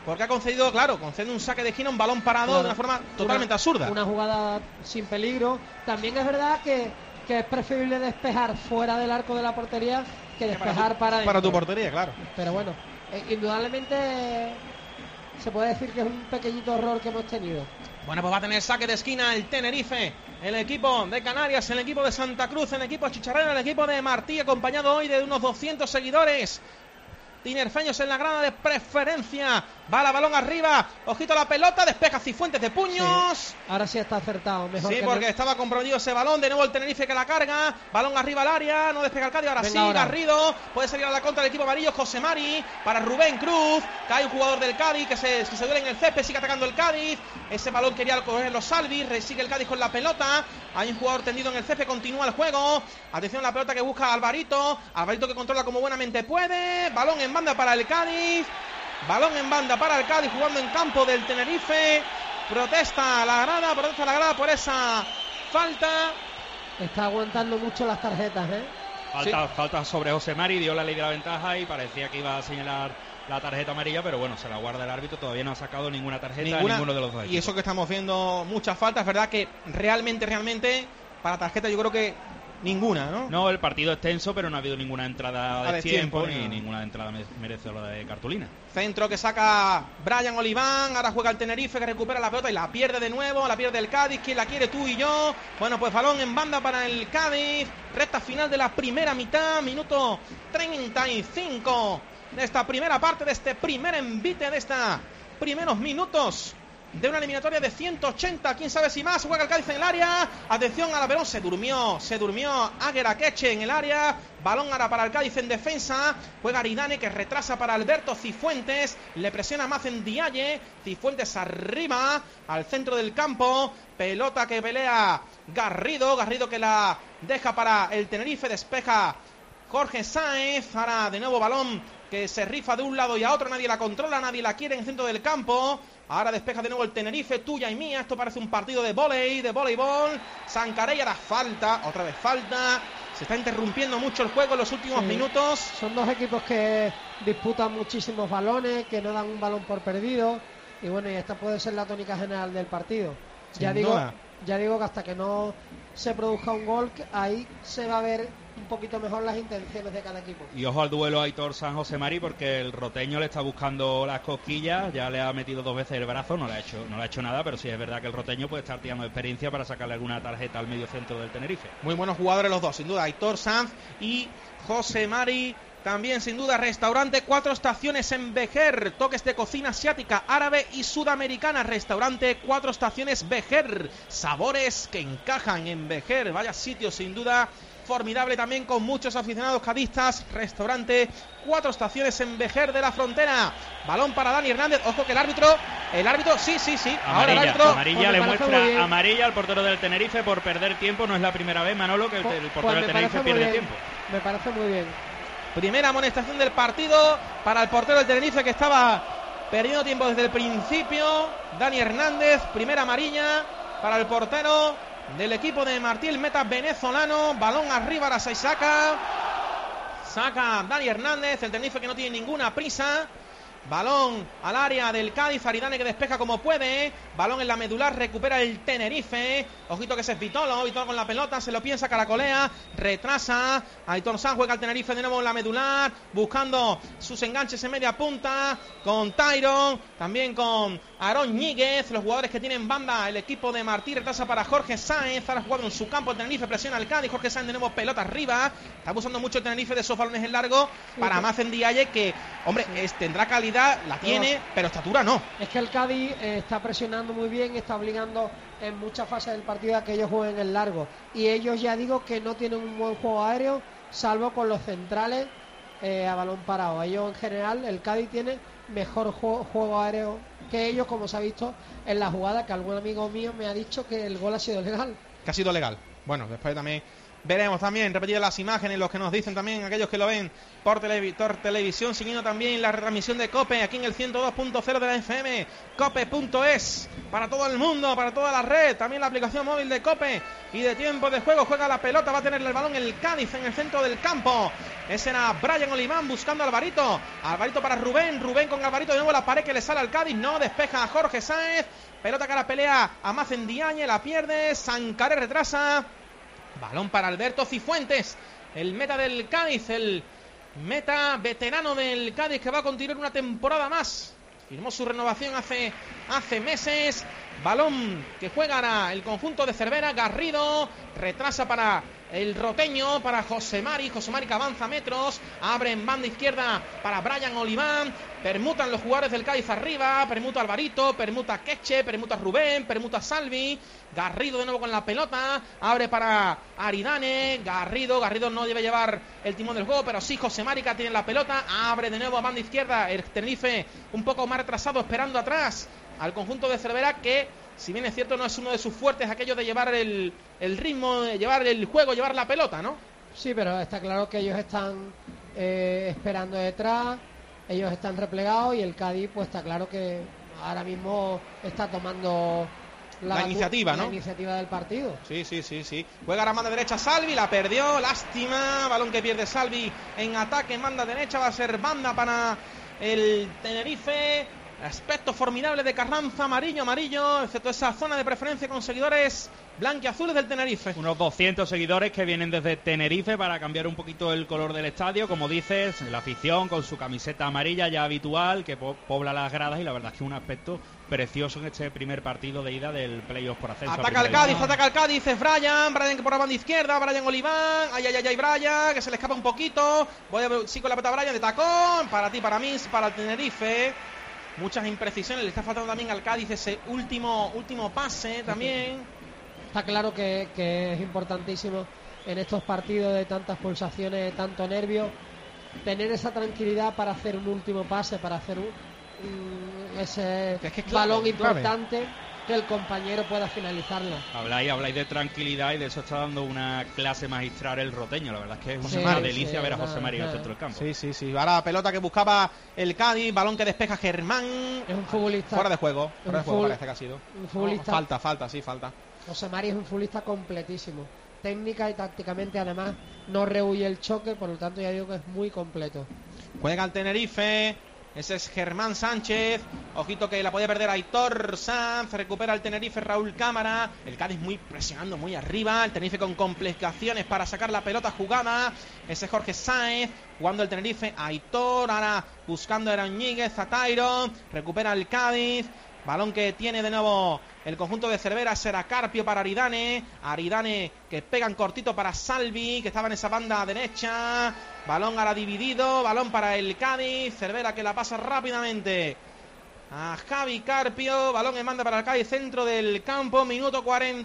Porque ha concedido, concede un saque de esquina, un balón parado de una forma totalmente absurda. Una jugada sin peligro. También es verdad que es preferible despejar fuera del arco de la portería que despejar para tu portería, claro. Pero bueno, indudablemente se puede decir que es un pequeñito error que hemos tenido. Bueno, pues va a tener saque de esquina el Tenerife, el equipo de Canarias, el equipo de Santa Cruz, el equipo chicharrero, el equipo de Martí, acompañado hoy de unos 200 seguidores tinerfeños en la grada de preferencia. Va la balón arriba, ojito a la pelota, despeja Cifuentes de puños. Sí, ahora sí está acertado, mejor. Sí, porque estaba comprometido ese balón. De nuevo el Tenerife que la carga, balón arriba al área, no despega el Cádiz. Ahora sí, Garrido puede salir a la contra del equipo amarillo. José Mari para Rubén Cruz, cae un jugador del Cádiz que se duele en el césped, sigue atacando el Cádiz. Ese balón quería coger los Salvis, sigue el Cádiz con la pelota. Hay un jugador tendido en el césped, continúa el juego. Atención a la pelota que busca Alvarito que controla como buenamente puede. Balón en banda para el Cádiz. Balón en banda para el Cádiz, jugando en campo del Tenerife. Protesta la grada por esa falta. Está aguantando mucho las tarjetas, Falta sobre José Mari, dio la ley de la ventaja y parecía que iba a señalar la tarjeta amarilla, pero bueno, se la guarda el árbitro. Todavía no ha sacado ninguna tarjeta a ninguno de los dos equipos. Y eso que estamos viendo muchas faltas, es verdad que realmente para tarjeta yo creo que ninguna, ¿no? No, el partido es tenso, pero no ha habido ninguna entrada de tiempo ni ninguna entrada merecedora de cartulina. Centro que saca Brian Oliván, ahora juega el Tenerife que recupera la pelota y la pierde de nuevo, la pierde el Cádiz. ¿Quién la quiere? Tú y yo. Bueno, pues balón en banda para el Cádiz, recta final de la primera mitad, minuto 35 de esta primera parte, de este primer envite, de estos primeros minutos de una eliminatoria de 180, quién sabe si más. Juega el Cádiz en el área, atención a la pelota, se durmió Águera Queche en el área. Balón ahora para el Cádiz en defensa, juega Aridane que retrasa para Alberto Cifuentes, le presiona más en Dialle, Cifuentes arriba al centro del campo, pelota que pelea Garrido que la deja para el Tenerife, despeja Jorge Sáenz. Ahora de nuevo balón que se rifa de un lado y a otro, nadie la controla, nadie la quiere en el centro del campo. Ahora despeja de nuevo el Tenerife, tuya y mía. Esto parece un partido de voleibol. Sancarey, ahora otra vez falta. Se está interrumpiendo mucho el juego en los últimos minutos. Son dos equipos que disputan muchísimos balones, que no dan un balón por perdido. Y bueno, y esta puede ser la tónica general del partido. Ya digo que hasta que no se produzca un gol, ahí se va a ver un poquito mejor las intenciones de cada equipo. Y ojo al duelo Aitor San José Mari, porque el roteño le está buscando las cosquillas, ya le ha metido 2 veces el brazo, no le ha hecho nada, pero sí es verdad que el roteño puede estar tirando experiencia para sacarle alguna tarjeta al medio centro del Tenerife. Muy buenos jugadores los dos, sin duda, Aitor Sanz y José Mari. También sin duda restaurante 4 estaciones en Vejer, toques de cocina asiática, árabe y sudamericana. Restaurante 4 estaciones Vejer, sabores que encajan en Vejer. Vaya sitio sin duda formidable, también con muchos aficionados cadistas. Restaurante 4 estaciones en Vejer de la Frontera. Balón para Dani Hernández, ojo que el árbitro sí. Ahora el árbitro amarilla, le muestra amarilla al portero del Tenerife por perder tiempo. No es la primera vez, Manolo, que el portero del Tenerife pierde tiempo. Me parece muy bien. Primera amonestación del partido para el portero del Tenerife, que estaba perdiendo tiempo desde el principio. Dani Hernández, primera amarilla para el portero del equipo de Martí, el meta venezolano. Balón arriba, ahora se saca Dani Hernández, el Tenerife que no tiene ninguna prisa. Balón al área del Cádiz, Aridane que despeja como puede. Balón en la medular, recupera el Tenerife. Ojito que ese es Vitolo con la pelota, se lo piensa, caracolea, retrasa. Aitor Sanz, juega el Tenerife de nuevo en la medular, buscando sus enganches en media punta, con Tyron, también con Aarón Ñíguez, los jugadores que tienen banda. El equipo de Martí retrasa para Jorge Sáenz, ahora jugando en su campo el Tenerife, presiona al Cádiz. Jorge Sáenz de nuevo, pelota arriba, está abusando mucho el Tenerife de esos balones en largo para Mazen Diaye, que hombre, tendrá calidad, la tiene, pero estatura no. Es que el Cádiz está presionando muy bien, está obligando en muchas fases del partido a que ellos jueguen el largo, y ellos ya digo que no tienen un buen juego aéreo, salvo con los centrales a balón parado. Ellos en general, el Cádiz tiene mejor juego aéreo que ellos, como se ha visto en la jugada, que algún amigo mío me ha dicho que el gol ha sido legal. Que ha sido legal. Bueno, después también veremos también repetidas las imágenes, los que nos dicen también, aquellos que lo ven por televisión, siguiendo también la retransmisión de COPE aquí en el 102.0 de la FM, cope.es, para todo el mundo, para toda la red, también la aplicación móvil de COPE. Y de tiempo de juego, juega la pelota, va a tener el balón el Cádiz en el centro del campo. Ese era Brian Oliván buscando a Alvarito. Alvarito para Rubén. Rubén con Alvarito. De nuevo la pared que le sale al Cádiz. No despeja a Jorge Sáenz. Pelota que la pelea a Macen Diagne. La pierde. Sancaré retrasa. Balón para Alberto Cifuentes. El meta del Cádiz. El meta veterano del Cádiz que va a continuar una temporada más. Firmó su renovación hace meses. Balón que juega ahora el conjunto de Cervera. Garrido retrasa para el roteño, para José Mari. José Mari que avanza metros. Abre en banda izquierda para Brian Oliván. Permutan los jugadores del Cádiz arriba. Permuta Alvarito, permuta Queche, permuta Rubén, permuta Salvi. Garrido de nuevo con la pelota. Abre para Aridane. Garrido no debe llevar el timón del juego, pero sí José Mari que tiene la pelota. Abre de nuevo a banda izquierda. El Tenerife un poco más retrasado, esperando atrás al conjunto de Cervera, que si bien es cierto no es uno de sus fuertes aquello de llevar el ritmo, de llevar el juego, llevar la pelota, ¿no? Sí, pero está claro que ellos están esperando detrás, ellos están replegados y el Cádiz pues está claro que ahora mismo está tomando la iniciativa, ¿no? La iniciativa del partido. Sí. Juega a la mano derecha Salvi, la perdió, lástima. Balón que pierde Salvi en ataque en banda derecha, va a ser banda para el Tenerife. Aspecto formidable de Carranza, amarillo, excepto esa zona de preferencia con seguidores blanquiazules del Tenerife. Unos 200 seguidores que vienen desde Tenerife para cambiar un poquito el color del estadio, como dices, la afición con su camiseta amarilla ya habitual que pobla las gradas, y la verdad es que un aspecto precioso en este primer partido de ida del playoff por ascenso. Ataca al Cádiz, es Brian que por la banda izquierda, Brian Oliván, ay, Brian, que se le escapa un poquito, sí con la pelota Brian de tacón, para ti, para mí, para el Tenerife. Muchas imprecisiones, le está faltando también al Cádiz ese último pase también. Está claro que es importantísimo en estos partidos de tantas pulsaciones, de tanto nervio, tener esa tranquilidad para hacer un último pase, para hacer ese balón importante, que el compañero pueda finalizarlo. Habláis de tranquilidad, y de eso está dando una clase magistral el roteño. La verdad es que es una delicia ver a José María en el centro del campo. Sí. Ahora la pelota que buscaba el Cádiz, balón que despeja Germán. Es un futbolista. Fuera de juego parece que ha sido. Un futbolista. Falta. José María es un futbolista completísimo. Técnica y tácticamente, además, no rehuye el choque, por lo tanto ya digo que es muy completo. Juega el Tenerife. Ese es Germán Sánchez. Ojito que la podía perder Aitor Sanz. Recupera el Tenerife Raúl Cámara. El Cádiz muy presionando muy arriba. El Tenerife con complicaciones para sacar la pelota jugada. Ese es Jorge Sáenz. Jugando el Tenerife Aitor. Ahora buscando a Erañíguez, a Tyron. Recupera el Cádiz. Balón que tiene de nuevo el conjunto de Cervera. Será Carpio para Aridane. Aridane que pegan cortito para Salvi, que estaba en esa banda derecha. Balón ahora dividido. Balón para el Cádiz. Cervera que la pasa rápidamente a Javi Carpio. Balón en manda para el Cádiz, centro del campo. Minuto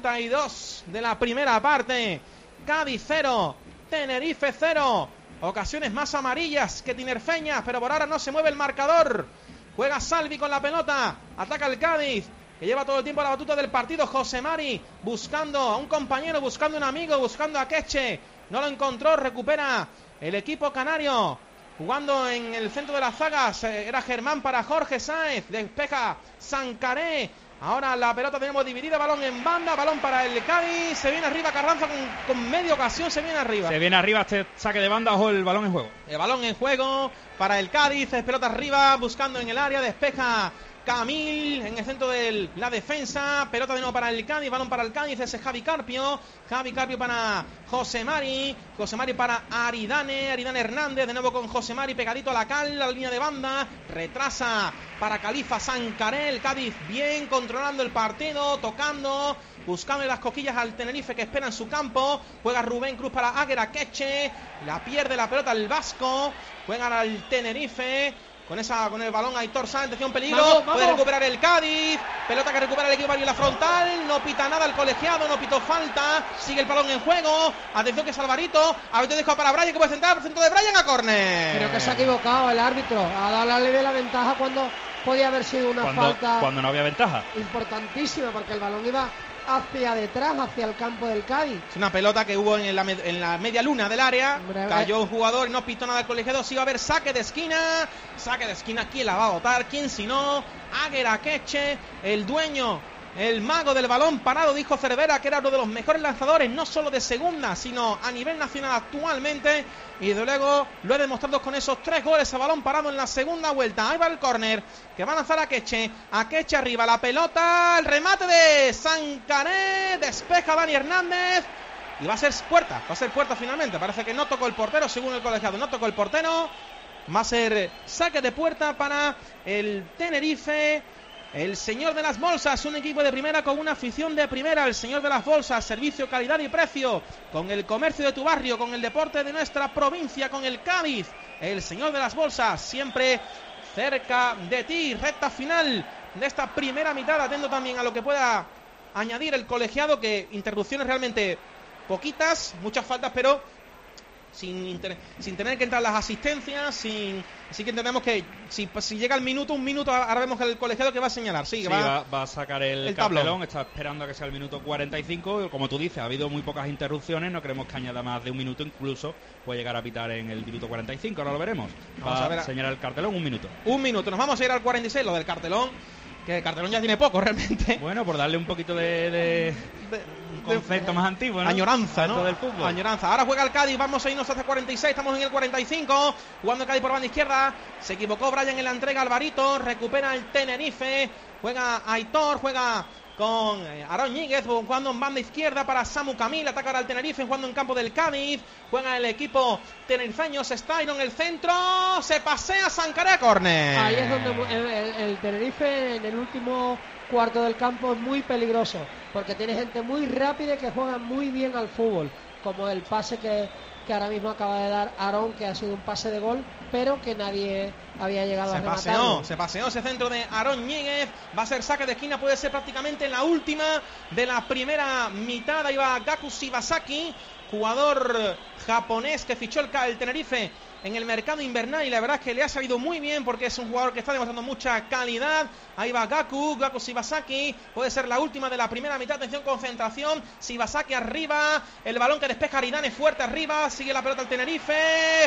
42 de la primera parte. Cádiz 0, Tenerife 0. Ocasiones más amarillas que tinerfeñas, pero por ahora no se mueve el marcador. Juega Salvi con la pelota. Ataca el Cádiz, que lleva todo el tiempo la batuta del partido. José Mari buscando a un compañero, buscando a un amigo, buscando a Queche. No lo encontró, recupera el equipo canario. Jugando en el centro de las zagas era Germán para Jorge Sáenz. Despeja Sancaré. Ahora la pelota tenemos dividida, balón en banda, balón para el Cádiz. Se viene arriba Carranza con media ocasión, se viene arriba este saque de banda. Ojo, el balón en juego. El balón en juego para el Cádiz, es pelota arriba, buscando en el área, despeja Camil en el centro de la defensa. Pelota de nuevo para el Cádiz, balón para el Cádiz, ese es Javi Carpio para José Mari para Aridane Hernández, de nuevo con José Mari pegadito a la cal, la línea de banda, retrasa para Califa Sancaré. El Cádiz bien controlando el partido, tocando, buscando las coquillas al Tenerife que espera en su campo. Juega Rubén Cruz para Águeda Queche, la pierde la pelota el vasco. Juega al Tenerife con el balón Aitor Sáenz, atención, peligro. Vamos. Puede recuperar el Cádiz. Pelota que recupera el equipo en la frontal. No pita nada el colegiado, no pitó falta. Sigue el balón en juego. Atención que es Alvarito. Alvarito deja para Brian, que puede centrar. Centro de Brian a córner. Creo que se ha equivocado el árbitro. Ha dado la ley de la ventaja cuando podía haber sido una falta. Cuando no había ventaja. Importantísima, porque el balón iba hacia detrás, hacia el campo del Cádiz. Es una pelota que hubo en la media luna del área. Cayó un jugador y no pitó nada el colegiado. Sí va a haber saque de esquina. ¿Quién la va a botar? ¿Quién si no? Águeda Queche, el dueño el mago del balón parado, dijo Cervera que era uno de los mejores lanzadores, no solo de segunda, sino a nivel nacional actualmente, y de luego lo he demostrado con esos 3 goles a balón parado en la segunda vuelta. Ahí va el córner, que va a lanzar Akeche arriba, la pelota, el remate de Sancané, despeja Dani Hernández, y va a ser puerta finalmente. Parece que no tocó el portero, según el colegiado, no tocó el portero. Va a ser saque de puerta para el Tenerife. El señor de las bolsas, un equipo de primera con una afición de primera. El señor de las bolsas, servicio, calidad y precio, con el comercio de tu barrio, con el deporte de nuestra provincia, con el Cádiz. El señor de las bolsas, siempre cerca de ti. Recta final de esta primera mitad, atento también a lo que pueda añadir el colegiado, que interrupciones realmente poquitas, muchas faltas, pero sin tener que entrar las asistencias, así que entendemos que si llega el minuto, un minuto, ahora vemos que el colegiado que va a señalar, va a sacar el cartelón, está esperando a que sea el minuto 45, como tú dices, ha habido muy pocas interrupciones, no queremos que añada más de un minuto, incluso puede llegar a pitar en el minuto 45, ahora lo veremos. Va a señalar el cartelón, un minuto, nos vamos a ir al 46, lo del cartelón, que el cartelón ya tiene poco realmente. Bueno, por darle un poquito de concepto más antiguo, ¿no? Añoranza, ¿no? Del fútbol. Añoranza. Ahora juega el Cádiz, vamos a irnos hasta el 46, estamos en el 45, jugando el Cádiz por banda izquierda, se equivocó Brian en la entrega, Alvarito, recupera el Tenerife, juega Aitor, juega con Aarón Ñíguez, jugando en banda izquierda para Samu Camil, atacará al Tenerife, jugando en campo del Cádiz, juega el equipo tenerifeño, Stayron en el centro, se pasea Sancané, córner. Ahí es donde el Tenerife en el último cuarto del campo es muy peligroso, porque tiene gente muy rápida que juega muy bien al fútbol, como el pase que ahora mismo acaba de dar Aarón, que ha sido un pase de gol, pero que nadie había llegado a rematarlo. Se paseó ese centro de Aarón Ñíguez, va a ser saque de esquina, puede ser prácticamente la última de la primera mitad. Ahí va Gaku Shibasaki, jugador japonés que fichó el Tenerife en el mercado invernal, y la verdad es que le ha salido muy bien porque es un jugador que está demostrando mucha calidad. Ahí va Gaku Shibasaki, puede ser la última de la primera mitad. Atención, concentración, Shibasaki arriba, el balón que despeja Aridane fuerte arriba, sigue la pelota el Tenerife,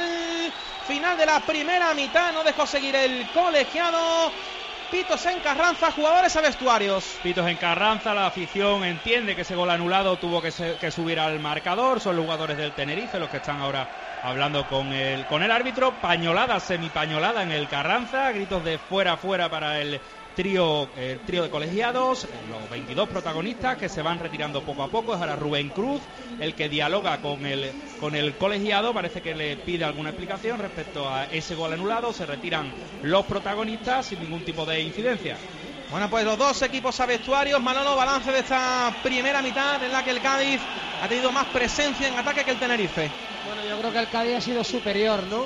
final de la primera mitad, no dejó seguir el colegiado. Pitos en Carranza, jugadores a vestuarios. Pitos en Carranza, la afición entiende que ese gol anulado tuvo que subir al marcador, son los jugadores del Tenerife los que están ahora hablando con el árbitro. Pañolada, semipañolada en el Carranza, gritos de fuera para el trío de colegiados, los 22 protagonistas que se van retirando poco a poco. Es ahora Rubén Cruz el que dialoga con el colegiado, parece que le pide alguna explicación respecto a ese gol anulado. Se retiran los protagonistas sin ningún tipo de incidencia. Bueno, pues los dos equipos a vestuarios. Manolo, balance de esta primera mitad en la que el Cádiz ha tenido más presencia en ataque que el Tenerife. Bueno, yo creo que el Cádiz ha sido superior, ¿no?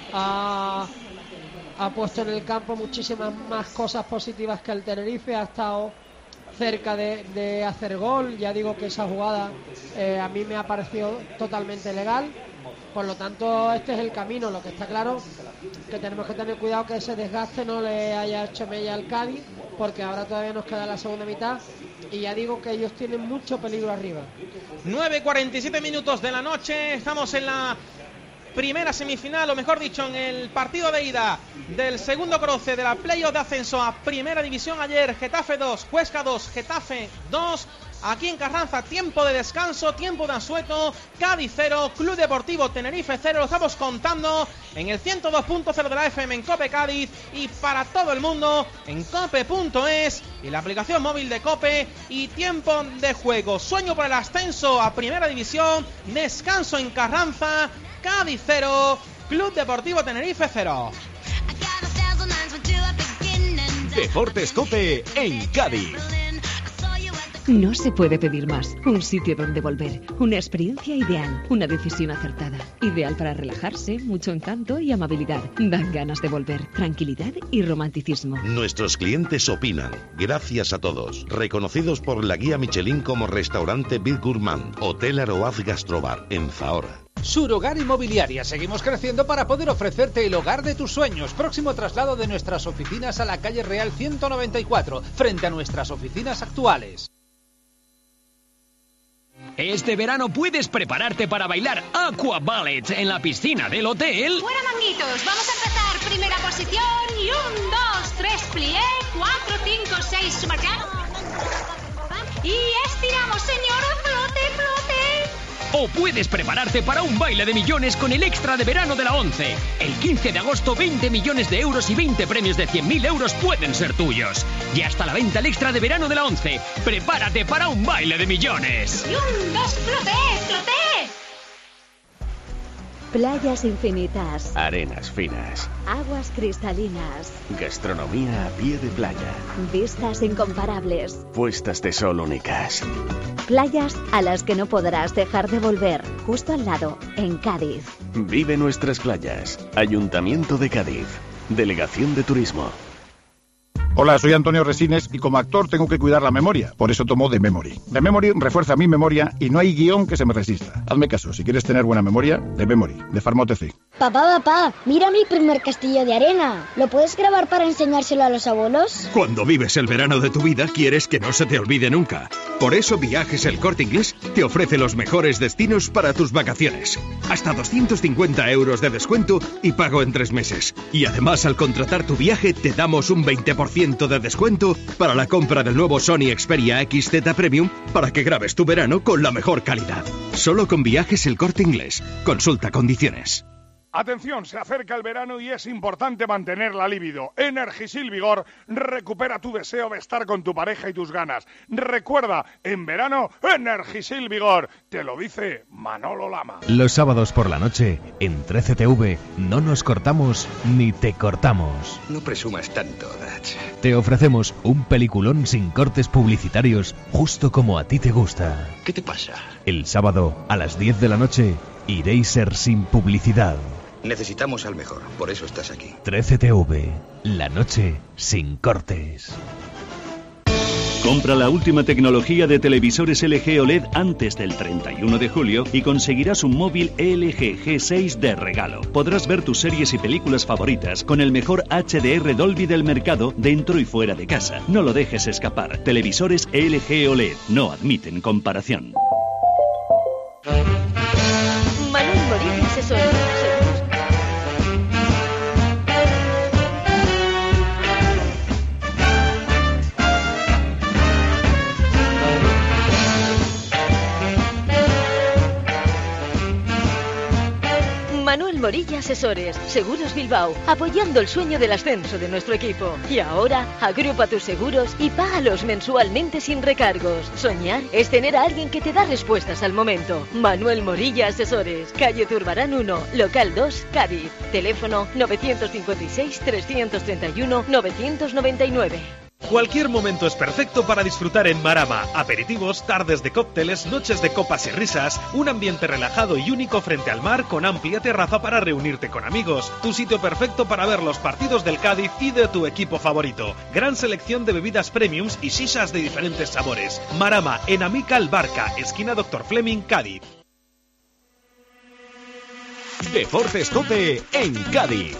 Ha puesto en el campo muchísimas más cosas positivas que el Tenerife, ha estado cerca de hacer gol. Ya digo que esa jugada a mí me ha parecido totalmente legal, por lo tanto este es el camino. Lo que está claro que tenemos que tener cuidado que ese desgaste no le haya hecho mella al Cádiz, porque ahora todavía nos queda la segunda mitad y ya digo que ellos tienen mucho peligro arriba. 9:47 minutos de la noche, estamos en la primera semifinal, o mejor dicho, en el partido de ida del segundo cruce de la playoff de ascenso a Primera División. Ayer Getafe 2, Huesca 2, Getafe 2. Aquí en Carranza, tiempo de descanso, tiempo de asueto. Cádiz 0, Club Deportivo Tenerife 0. Lo estamos contando en el 102.0 de la FM en COPE Cádiz y para todo el mundo en cope.es y la aplicación móvil de COPE. Y tiempo de juego, sueño por el ascenso a Primera División, descanso en Carranza. Cádiz 0, Club Deportivo Tenerife 0. Deportes COPE en Cádiz. No se puede pedir más. Un sitio donde volver. Una experiencia ideal. Una decisión acertada. Ideal para relajarse, mucho encanto y amabilidad. Dan ganas de volver. Tranquilidad y romanticismo. Nuestros clientes opinan. Gracias a todos. Reconocidos por la guía Michelin como restaurante Big Gourmand, Hotel Aroaz Gastrobar en Zahora. Surhogar Inmobiliaria. Seguimos creciendo para poder ofrecerte el hogar de tus sueños. Próximo traslado de nuestras oficinas a la calle Real 194, frente a nuestras oficinas actuales. Este verano puedes prepararte para bailar Aqua Ballet en la piscina del hotel. ¡Fuera, manguitos! Vamos a empezar. Primera posición y 1, 2, 3, plié, 4, 5, 6, sumarcado. Y estiramos, señor. Flote, flote. O puedes prepararte para un baile de millones con el extra de verano de la 11. El 15 de agosto 20 millones de euros y 20 premios de 100.000 euros pueden ser tuyos. Ya está a la venta el extra de verano de la 11. Prepárate para un baile de millones. Y un, dos, flote, flote. Playas infinitas, arenas finas, aguas cristalinas, gastronomía a pie de playa, vistas incomparables, puestas de sol únicas. Playas a las que no podrás dejar de volver, justo al lado, en Cádiz. Vive nuestras playas. Ayuntamiento de Cádiz. Delegación de Turismo. Hola, soy Antonio Resines y como actor tengo que cuidar la memoria, por eso tomo The Memory. The Memory refuerza mi memoria y no hay guión que se me resista. Hazme caso, si quieres tener buena memoria, The Memory, de Pharma OTC. Papá, mira mi primer castillo de arena. ¿Lo puedes grabar para enseñárselo a los abuelos? Cuando vives el verano de tu vida, quieres que no se te olvide nunca. Por eso Viajes El Corte Inglés te ofrece los mejores destinos para tus vacaciones. Hasta 250 euros de descuento y pago en 3 meses. Y además, al contratar tu viaje, te damos un 20% de descuento para la compra del nuevo Sony Xperia XZ Premium para que grabes tu verano con la mejor calidad. Solo con Viajes El Corte Inglés. Consulta condiciones. Atención, se acerca el verano y es importante mantener la libido. Energisil Vigor recupera tu deseo de estar con tu pareja y tus ganas. Recuerda, en verano, Energisil Vigor. Te lo dice Manolo Lama. Los sábados por la noche, en 13TV, no nos cortamos ni te cortamos. No presumas tanto, Dutch. Te ofrecemos un peliculón sin cortes publicitarios, justo como a ti te gusta. ¿Qué te pasa? El sábado, a las 10 de la noche, Eraser sin publicidad. Necesitamos al mejor, por eso estás aquí. 13TV, la noche sin cortes. Compra la última tecnología de televisores LG OLED antes del 31 de julio y conseguirás un móvil LG G6 de regalo. Podrás ver tus series y películas favoritas con el mejor HDR Dolby del mercado dentro y fuera de casa. No lo dejes escapar. Televisores LG OLED no admiten comparación. Manuel Morín, asesor. Manuel Morilla Asesores, Seguros Bilbao, apoyando el sueño del ascenso de nuestro equipo. Y ahora, agrupa tus seguros y págalos mensualmente sin recargos. Soñar es tener a alguien que te da respuestas al momento. Manuel Morilla Asesores, calle Zurbarán 1, local 2, Cádiz. Teléfono 953-331-999. Cualquier momento es perfecto para disfrutar en Marama. Aperitivos, tardes de cócteles, noches de copas y risas, un ambiente relajado y único frente al mar con amplia terraza para reunirte con amigos. Tu sitio perfecto para ver los partidos del Cádiz y de tu equipo favorito. Gran selección de bebidas premiums y shisas de diferentes sabores. Marama, en Amical Barca, esquina Dr. Fleming, Cádiz. Deportes Cope en Cádiz.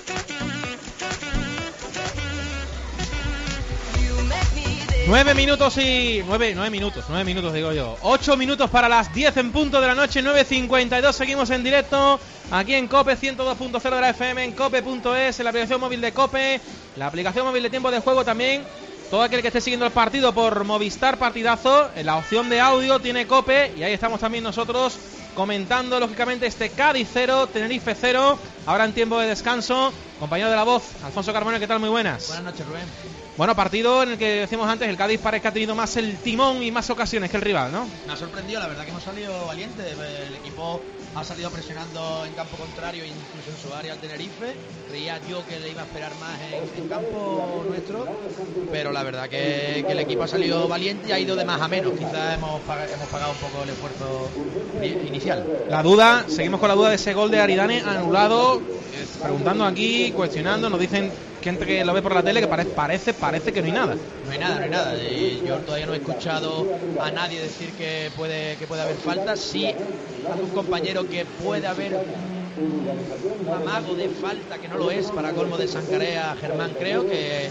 9 minutos digo yo. 8 minutos para las 10 en punto de la noche, 9:52. Seguimos en directo aquí en Cope 102.0 de la FM, en cope.es, en la aplicación móvil de Cope, la aplicación móvil de tiempo de juego también. Todo aquel que esté siguiendo el partido por Movistar Partidazo, en la opción de audio tiene Cope y ahí estamos también nosotros comentando lógicamente este Cádiz 0, Tenerife 0. Ahora en tiempo de descanso, compañero de la voz, Alfonso Carmona, ¿qué tal? Muy buenas. Buenas noches, Rubén. Bueno, partido en el que decíamos antes, el Cádiz parece que ha tenido más el timón y más ocasiones que el rival, ¿no? Me ha sorprendido, la verdad que hemos salido valientes. El equipo ha salido presionando en campo contrario, incluso en su área al Tenerife. Creía yo que le iba a esperar más en campo nuestro, pero la verdad que el equipo ha salido valiente y ha ido de más a menos. Quizás hemos pagado un poco el esfuerzo inicial. La duda, seguimos con la duda de ese gol de Aridane anulado. Preguntando aquí, cuestionando, nos dicen gente que lo ve por la tele que parece que no hay nada. No hay nada. Yo todavía no he escuchado a nadie decir que puede haber falta. Sí, a un compañero que puede haber un amago de falta, que no lo es, para colmo de Sancarea Germán, creo que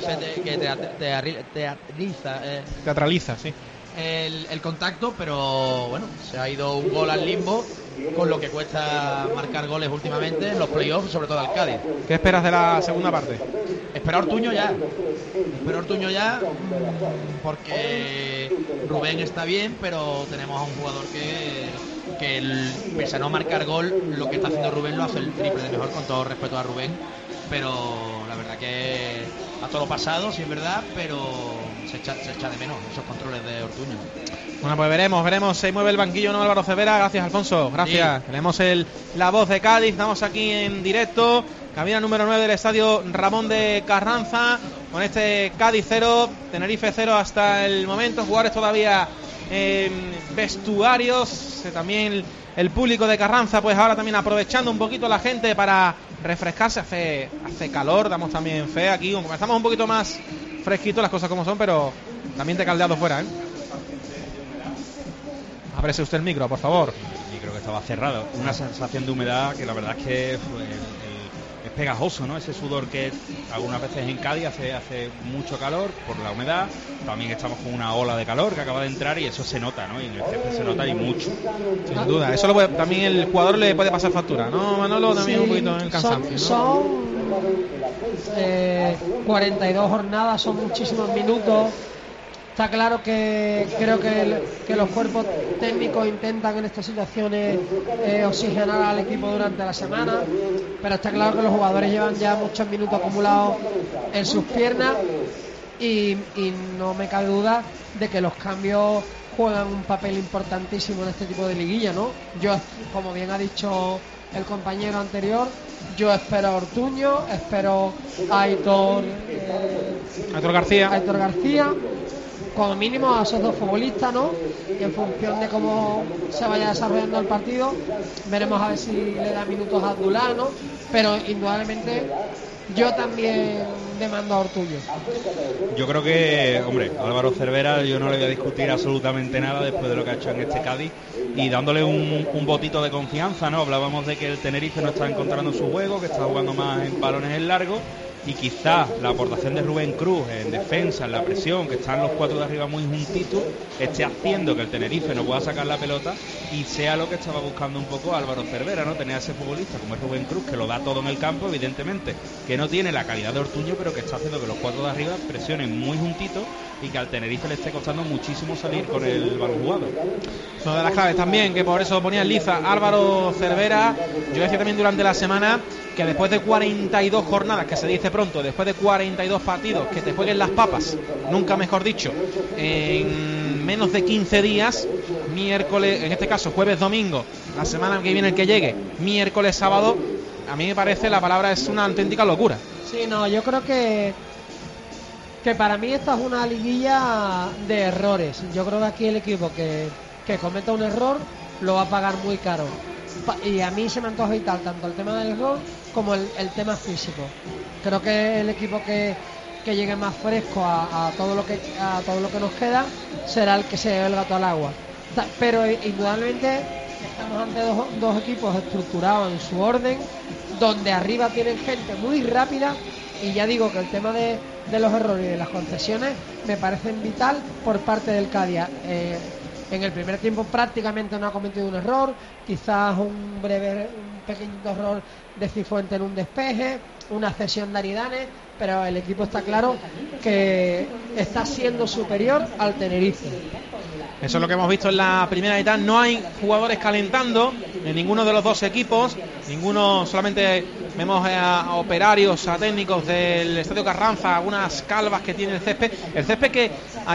teatraliza, sí. El contacto, pero bueno, se ha ido un gol al limbo, con lo que cuesta marcar goles últimamente en los playoffs, sobre todo al Cádiz. ¿Qué esperas de la segunda parte? Espera Ortuño ya, porque Rubén está bien, pero tenemos a un jugador que pese a no marcar gol, lo que está haciendo Rubén lo hace el triple de mejor, con todo respeto a Rubén, pero la verdad que a todo lo pasado, sí es verdad, pero se echa de menos esos controles de Ortuño. Bueno, pues veremos, se mueve el banquillo, ¿no? Álvaro Cervera, gracias Alfonso, gracias. Sí. Tenemos la voz de Cádiz, estamos aquí en directo, cabina número 9 del estadio Ramón de Carranza, con este Cádiz 0, Tenerife 0 hasta el momento, jugadores todavía en vestuarios, también el público de Carranza, pues ahora también aprovechando un poquito la gente para refrescarse, hace calor, damos también fe aquí, como estamos un poquito más fresquitos, las cosas como son, pero también te caldeado fuera, ¿eh? Ábrese usted el micro, por favor. El micro que estaba cerrado. Una sensación de humedad que la verdad es que es pegajoso, ¿no? Ese sudor que algunas veces en Cádiz hace mucho calor por la humedad. También estamos con una ola de calor que acaba de entrar y eso se nota, ¿no? Y en el césped se nota y mucho. Sin duda. Eso también el jugador le puede pasar factura, ¿no, Manolo? También sí, un poquito en el cansancio, ¿no? Son 42 jornadas, son muchísimos minutos. Está claro que creo que los cuerpos técnicos intentan en estas situaciones oxigenar al equipo durante la semana, pero está claro que los jugadores llevan ya muchos minutos acumulados en sus piernas y no me cabe duda de que los cambios juegan un papel importantísimo en este tipo de liguilla, ¿no? Yo, como bien ha dicho el compañero anterior, yo espero a Ortuño, espero a Aitor García, como mínimo a esos dos futbolistas, ¿no? Y en función de cómo se vaya desarrollando el partido, veremos a ver si le da minutos a Abdullah, ¿no? Pero indudablemente yo también demando a Ortuño. Yo creo que, hombre, Álvaro Cervera, yo no le voy a discutir absolutamente nada después de lo que ha hecho en este Cádiz y dándole un botito de confianza, ¿no? Hablábamos de que el Tenerife no está encontrando su juego, que está jugando más en balones en largo. Y quizás la aportación de Rubén Cruz en defensa, en la presión, que están los cuatro de arriba muy juntitos, esté haciendo que el Tenerife no pueda sacar la pelota y sea lo que estaba buscando un poco Álvaro Cervera, ¿no? Tener a ese futbolista como es Rubén Cruz, que lo da todo en el campo, evidentemente, que no tiene la calidad de Ortuño, pero que está haciendo que los cuatro de arriba presionen muy juntitos y que al Tenerife le esté costando muchísimo salir con el balón jugado. Una de las claves también, que por eso ponía en liza Álvaro Cervera. Yo decía también durante la semana que después de 42 jornadas, que se dice pronto, después de 42 partidos, que te jueguen las papas, nunca mejor dicho, en menos de 15 días, miércoles, en este caso jueves, domingo, la semana que viene el que llegue, miércoles, sábado, a mí me parece la palabra es una auténtica locura. Sí, no, yo creo que para mí esta es una liguilla de errores. Yo creo que aquí el equipo que cometa un error lo va a pagar muy caro. Y a mí se me antoja vital tanto el tema del error como el tema físico. Creo que el equipo que llegue más fresco a todo lo que nos queda será el que se lleve el gato al agua. Pero indudablemente estamos ante dos equipos estructurados en su orden, donde arriba tienen gente muy rápida, y ya digo que el tema de los errores y de las concesiones me parecen vital por parte del Cádiz. En el primer tiempo prácticamente no ha cometido un error, quizás un pequeño error de Cifuentes en un despeje, una cesión de Aridane, pero el equipo está claro que está siendo superior al Tenerife. Eso es lo que hemos visto en la primera mitad. No hay jugadores calentando en ninguno de los dos equipos. Ninguno, solamente vemos a operarios, a técnicos del Estadio Carranza, algunas calvas que tiene el césped. El césped que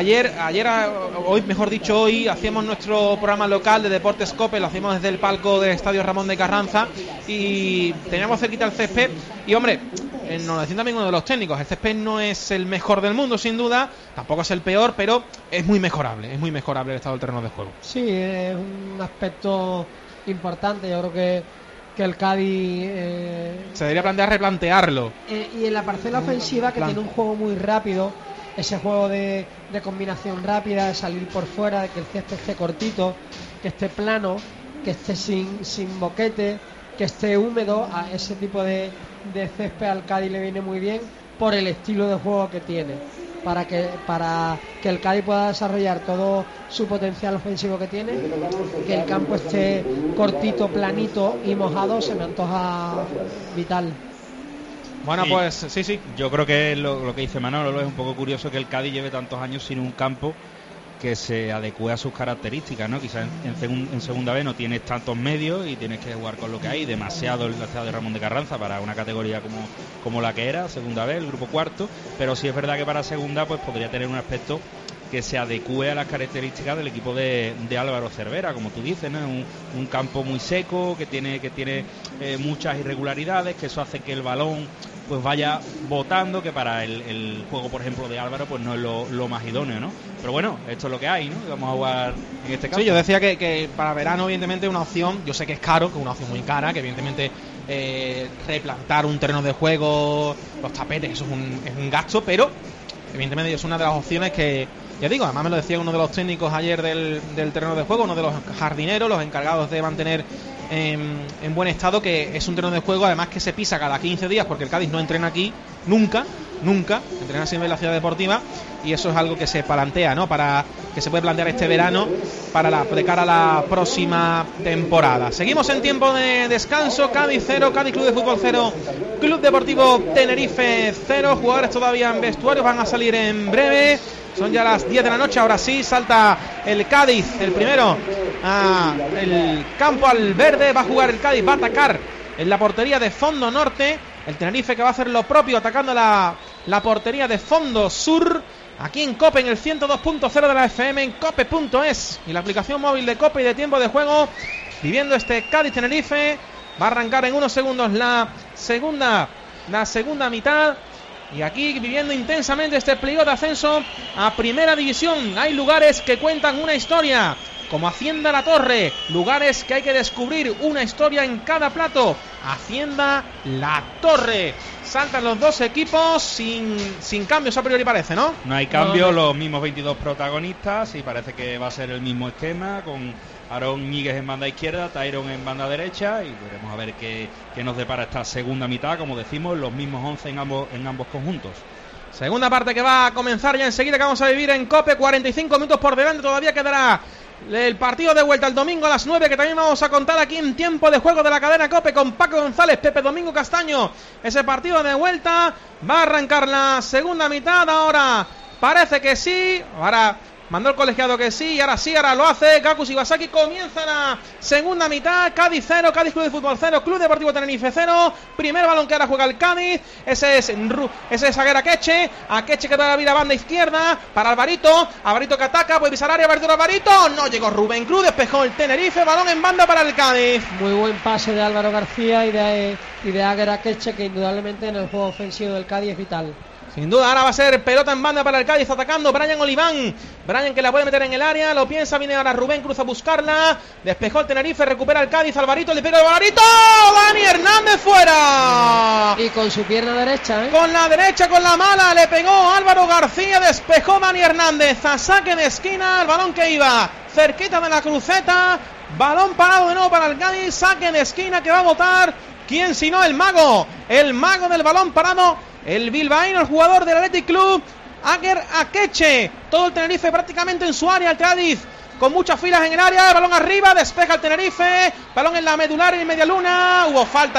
hoy hacíamos nuestro programa local de Deportes Cope, lo hacíamos desde el palco del Estadio Ramón de Carranza y teníamos cerquita el césped. Y hombre, nos decía también uno de los técnicos, el césped no es el mejor del mundo sin duda, tampoco es el peor, pero es muy mejorable el estado del terreno de juego. Sí, es un aspecto importante. Yo creo que el Cádiz se debería replantearlo. Y en la parcela ofensiva, que tiene un juego muy rápido, ese juego de combinación rápida, de salir por fuera, de que el césped esté cortito, que esté plano, que esté sin boquete, que esté húmedo, a ese tipo de césped al Cádiz le viene muy bien por el estilo de juego que tiene, para que el Cádiz pueda desarrollar todo su potencial ofensivo que tiene. Que el campo esté cortito, planito y mojado se me antoja vital. Bueno, pues sí. Yo creo que lo que dice Manolo es un poco curioso que el Cádiz lleve tantos años sin un campo que se adecue a sus características, ¿no? Quizás en segunda vez no tienes tantos medios y tienes que jugar con lo que hay, demasiado el estadio de Ramón de Carranza para una categoría como la que era, segunda vez, el grupo cuarto, pero sí es verdad que para segunda pues podría tener un aspecto que se adecue a las características del equipo de Álvaro Cervera, como tú dices, ¿no? Un campo muy seco, que tiene muchas irregularidades, que eso hace que el balón pues vaya botando, que para el juego, por ejemplo, de Álvaro pues no es lo más idóneo, ¿no? Pero bueno, esto es lo que hay, ¿no? Vamos a jugar en este caso. Sí, yo decía que para verano, evidentemente, una opción, yo sé que es caro, que es una opción muy cara, que evidentemente replantar un terreno de juego, los tapetes, eso es un gasto, pero evidentemente es una de las opciones que, ya digo, además me lo decía uno de los técnicos ayer del terreno de juego, uno de los jardineros, los encargados de mantener en buen estado, que es un terreno de juego además que se pisa cada 15 días, porque el Cádiz no entrena aquí nunca, entrena siempre en la ciudad deportiva, y eso es algo que se plantea, ¿no? Para que se puede plantear este verano de cara a la próxima temporada. Seguimos en tiempo de descanso. Cádiz 0, Cádiz Club de Fútbol 0, Club Deportivo Tenerife 0. Jugadores todavía en vestuarios, van a salir en breve. Son ya las 10 de la noche, ahora sí, salta el Cádiz, el primero el campo al verde, va a jugar el Cádiz, va a atacar en la portería de fondo norte, el Tenerife que va a hacer lo propio atacando la portería de fondo sur, aquí en COPE, en el 102.0 de la FM, en cope.es y la aplicación móvil de COPE y de tiempo de juego, viviendo este Cádiz-Tenerife. Va a arrancar en unos segundos la segunda mitad. Y aquí viviendo intensamente este playoff de ascenso a Primera División. Hay lugares que cuentan una historia, como Hacienda La Torre. Lugares que hay que descubrir una historia en cada plato. Hacienda La Torre. Saltan los dos equipos sin cambios a priori, parece, ¿no? No hay cambios, los mismos 22 protagonistas y parece que va a ser el mismo esquema con Aarón Míguez en banda izquierda, Tyron en banda derecha, y veremos a ver qué nos depara esta segunda mitad, como decimos, los mismos 11 en ambos conjuntos. Segunda parte que va a comenzar ya enseguida, que vamos a vivir en COPE, 45 minutos por delante, todavía quedará el partido de vuelta el domingo a las 9, que también vamos a contar aquí en tiempo de juego de la cadena COPE con Paco González, Pepe Domingo Castaño. Ese partido de vuelta va a arrancar la segunda mitad, ahora parece que sí, ahora mandó el colegiado que sí, y ahora sí, ahora lo hace Gaku Shibasaki. Comienza la segunda mitad. Cádiz 0, Cádiz Club de Fútbol 0, Club Deportivo Tenerife 0. Primer balón que ahora juega el Cádiz. Ese es Aguer Akeche. Akeche que da la vida a banda izquierda para Alvarito. Alvarito que ataca, puede pisar área, Alvarito. No llegó Rubén Cruz, despejó el Tenerife. Balón en banda para el Cádiz. Muy buen pase de Álvaro García y de Aguer Akeche, que indudablemente en el juego ofensivo del Cádiz es vital. Sin duda, ahora va a ser pelota en banda para el Cádiz, atacando Brian Oliván. Brian que la puede meter en el área, lo piensa, viene ahora Rubén Cruz a buscarla. Despejó el Tenerife, recupera el Cádiz, Alvarito, le pega el Alvarito. Dani Hernández fuera. Y con su pierna derecha, Con la derecha, con la mala, le pegó Álvaro García, despejó Dani Hernández. A saque de esquina, el balón que iba cerquita de la cruceta. Balón parado de nuevo para el Cádiz, saque de esquina que va a botar. ¿Quién sino el mago del balón parado? El bilbaíno, el jugador del Athletic Club, Aguer Akeche. Todo el Tenerife prácticamente en su área, el Cádiz con muchas filas en el área, el balón arriba, despeja el Tenerife, balón en la medular y en media luna. Hubo falta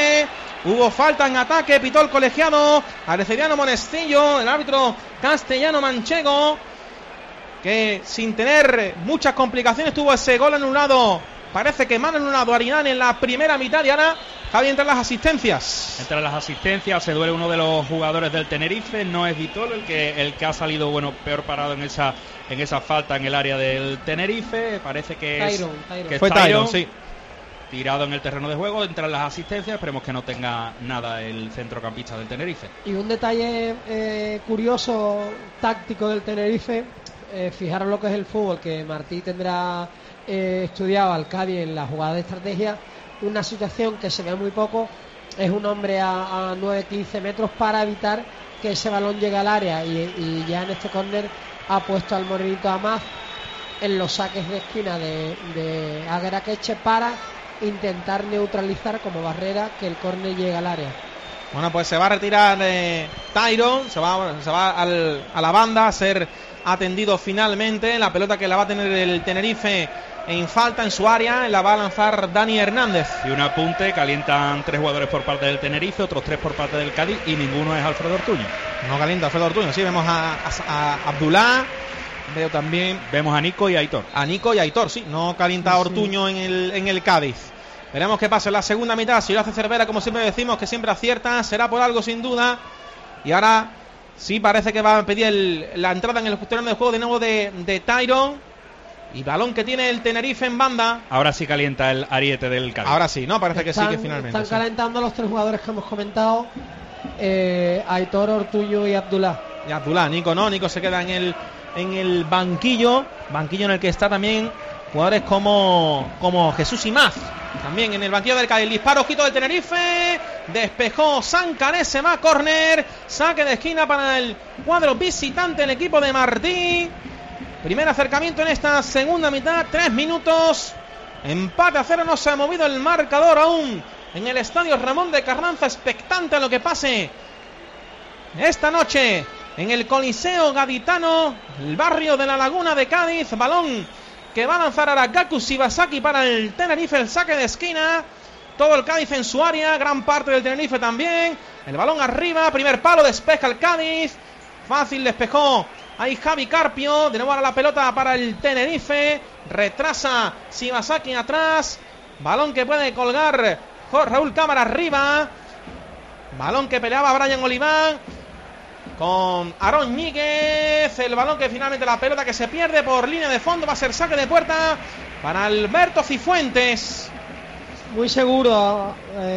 en ataque, pitó el colegiado Arcediano Monestillo, el árbitro castellano manchego, que sin tener muchas complicaciones tuvo ese gol anulado. Parece que mano anulado a Arinani en la primera mitad, y ahora Javi entra en las asistencias. Se duele uno de los jugadores del Tenerife, no es Vitolo el que ha salido peor parado en esa falta en el área del Tenerife. Parece que fue Tyron, sí. Tirado en el terreno de juego, entran las asistencias, esperemos que no tenga nada el centrocampista del Tenerife. Y un detalle curioso, táctico del Tenerife, fijaros lo que es el fútbol, que Martí tendrá estudiado al Cádiz en la jugada de estrategia. Una situación que se ve muy poco es un hombre a 9-15 metros para evitar que ese balón llegue al área, y ya en este córner ha puesto al morenito Amaz en los saques de esquina de Aguer Akeche para intentar neutralizar como barrera que el córner llegue al área. Bueno, pues se va a retirar Tyron, se va a la banda a ser atendido finalmente. La pelota que la va a tener el Tenerife en falta en su área. La va a lanzar Dani Hernández. Y un apunte, calientan 3 jugadores por parte del Tenerife, otros 3 por parte del Cádiz y ninguno es Alfredo Ortuño. No calienta Alfredo Ortuño, sí, vemos a Abdullah. Vemos a Nico y a Aitor. A Nico y a Aitor, sí. No calienta Ortuño en el Cádiz. Veremos qué pasa en la segunda mitad. Si lo hace Cervera, como siempre decimos, que siempre acierta, será por algo sin duda. Y ahora sí parece que va a pedir la entrada en el terreno de juego de nuevo de Tyron. Y balón que tiene el Tenerife en banda. Ahora sí calienta el ariete del Cádiz. Ahora sí, ¿no? Parece que sí, que finalmente. Están calentando los 3 jugadores que hemos comentado. Aitor, Ortuño y Abdullah. Y Abdullah, Nico no. Nico se queda en el banquillo. Banquillo en el que está también jugadores como Jesús Imaz. También en el banquillo del Cádiz. El disparo, ojito del Tenerife. Despejó Sancaré, se va a córner. Saque de esquina para el cuadro visitante, el equipo de Martí. Primer acercamiento en esta segunda mitad. 3 minutos. Empate a 0. No se ha movido el marcador aún en el estadio Ramón de Carranza. Expectante a lo que pase esta noche en el Coliseo Gaditano, el barrio de la Laguna de Cádiz. Balón que va a lanzar ahora Gaku Shibasaki para el Tenerife. El saque de esquina. Todo el Cádiz en su área. Gran parte del Tenerife también. El balón arriba. Primer palo. Despeja el Cádiz. Fácil despejó ahí Javi Carpio. De nuevo ahora la pelota para el Tenerife. Retrasa Shibasaki atrás. Balón que puede colgar Raúl Cámara arriba. Balón que peleaba Brian Oliván con Aarón Ñíguez. El balón que finalmente la pelota que se pierde por línea de fondo. Va a ser saque de puerta para Alberto Cifuentes. Muy seguro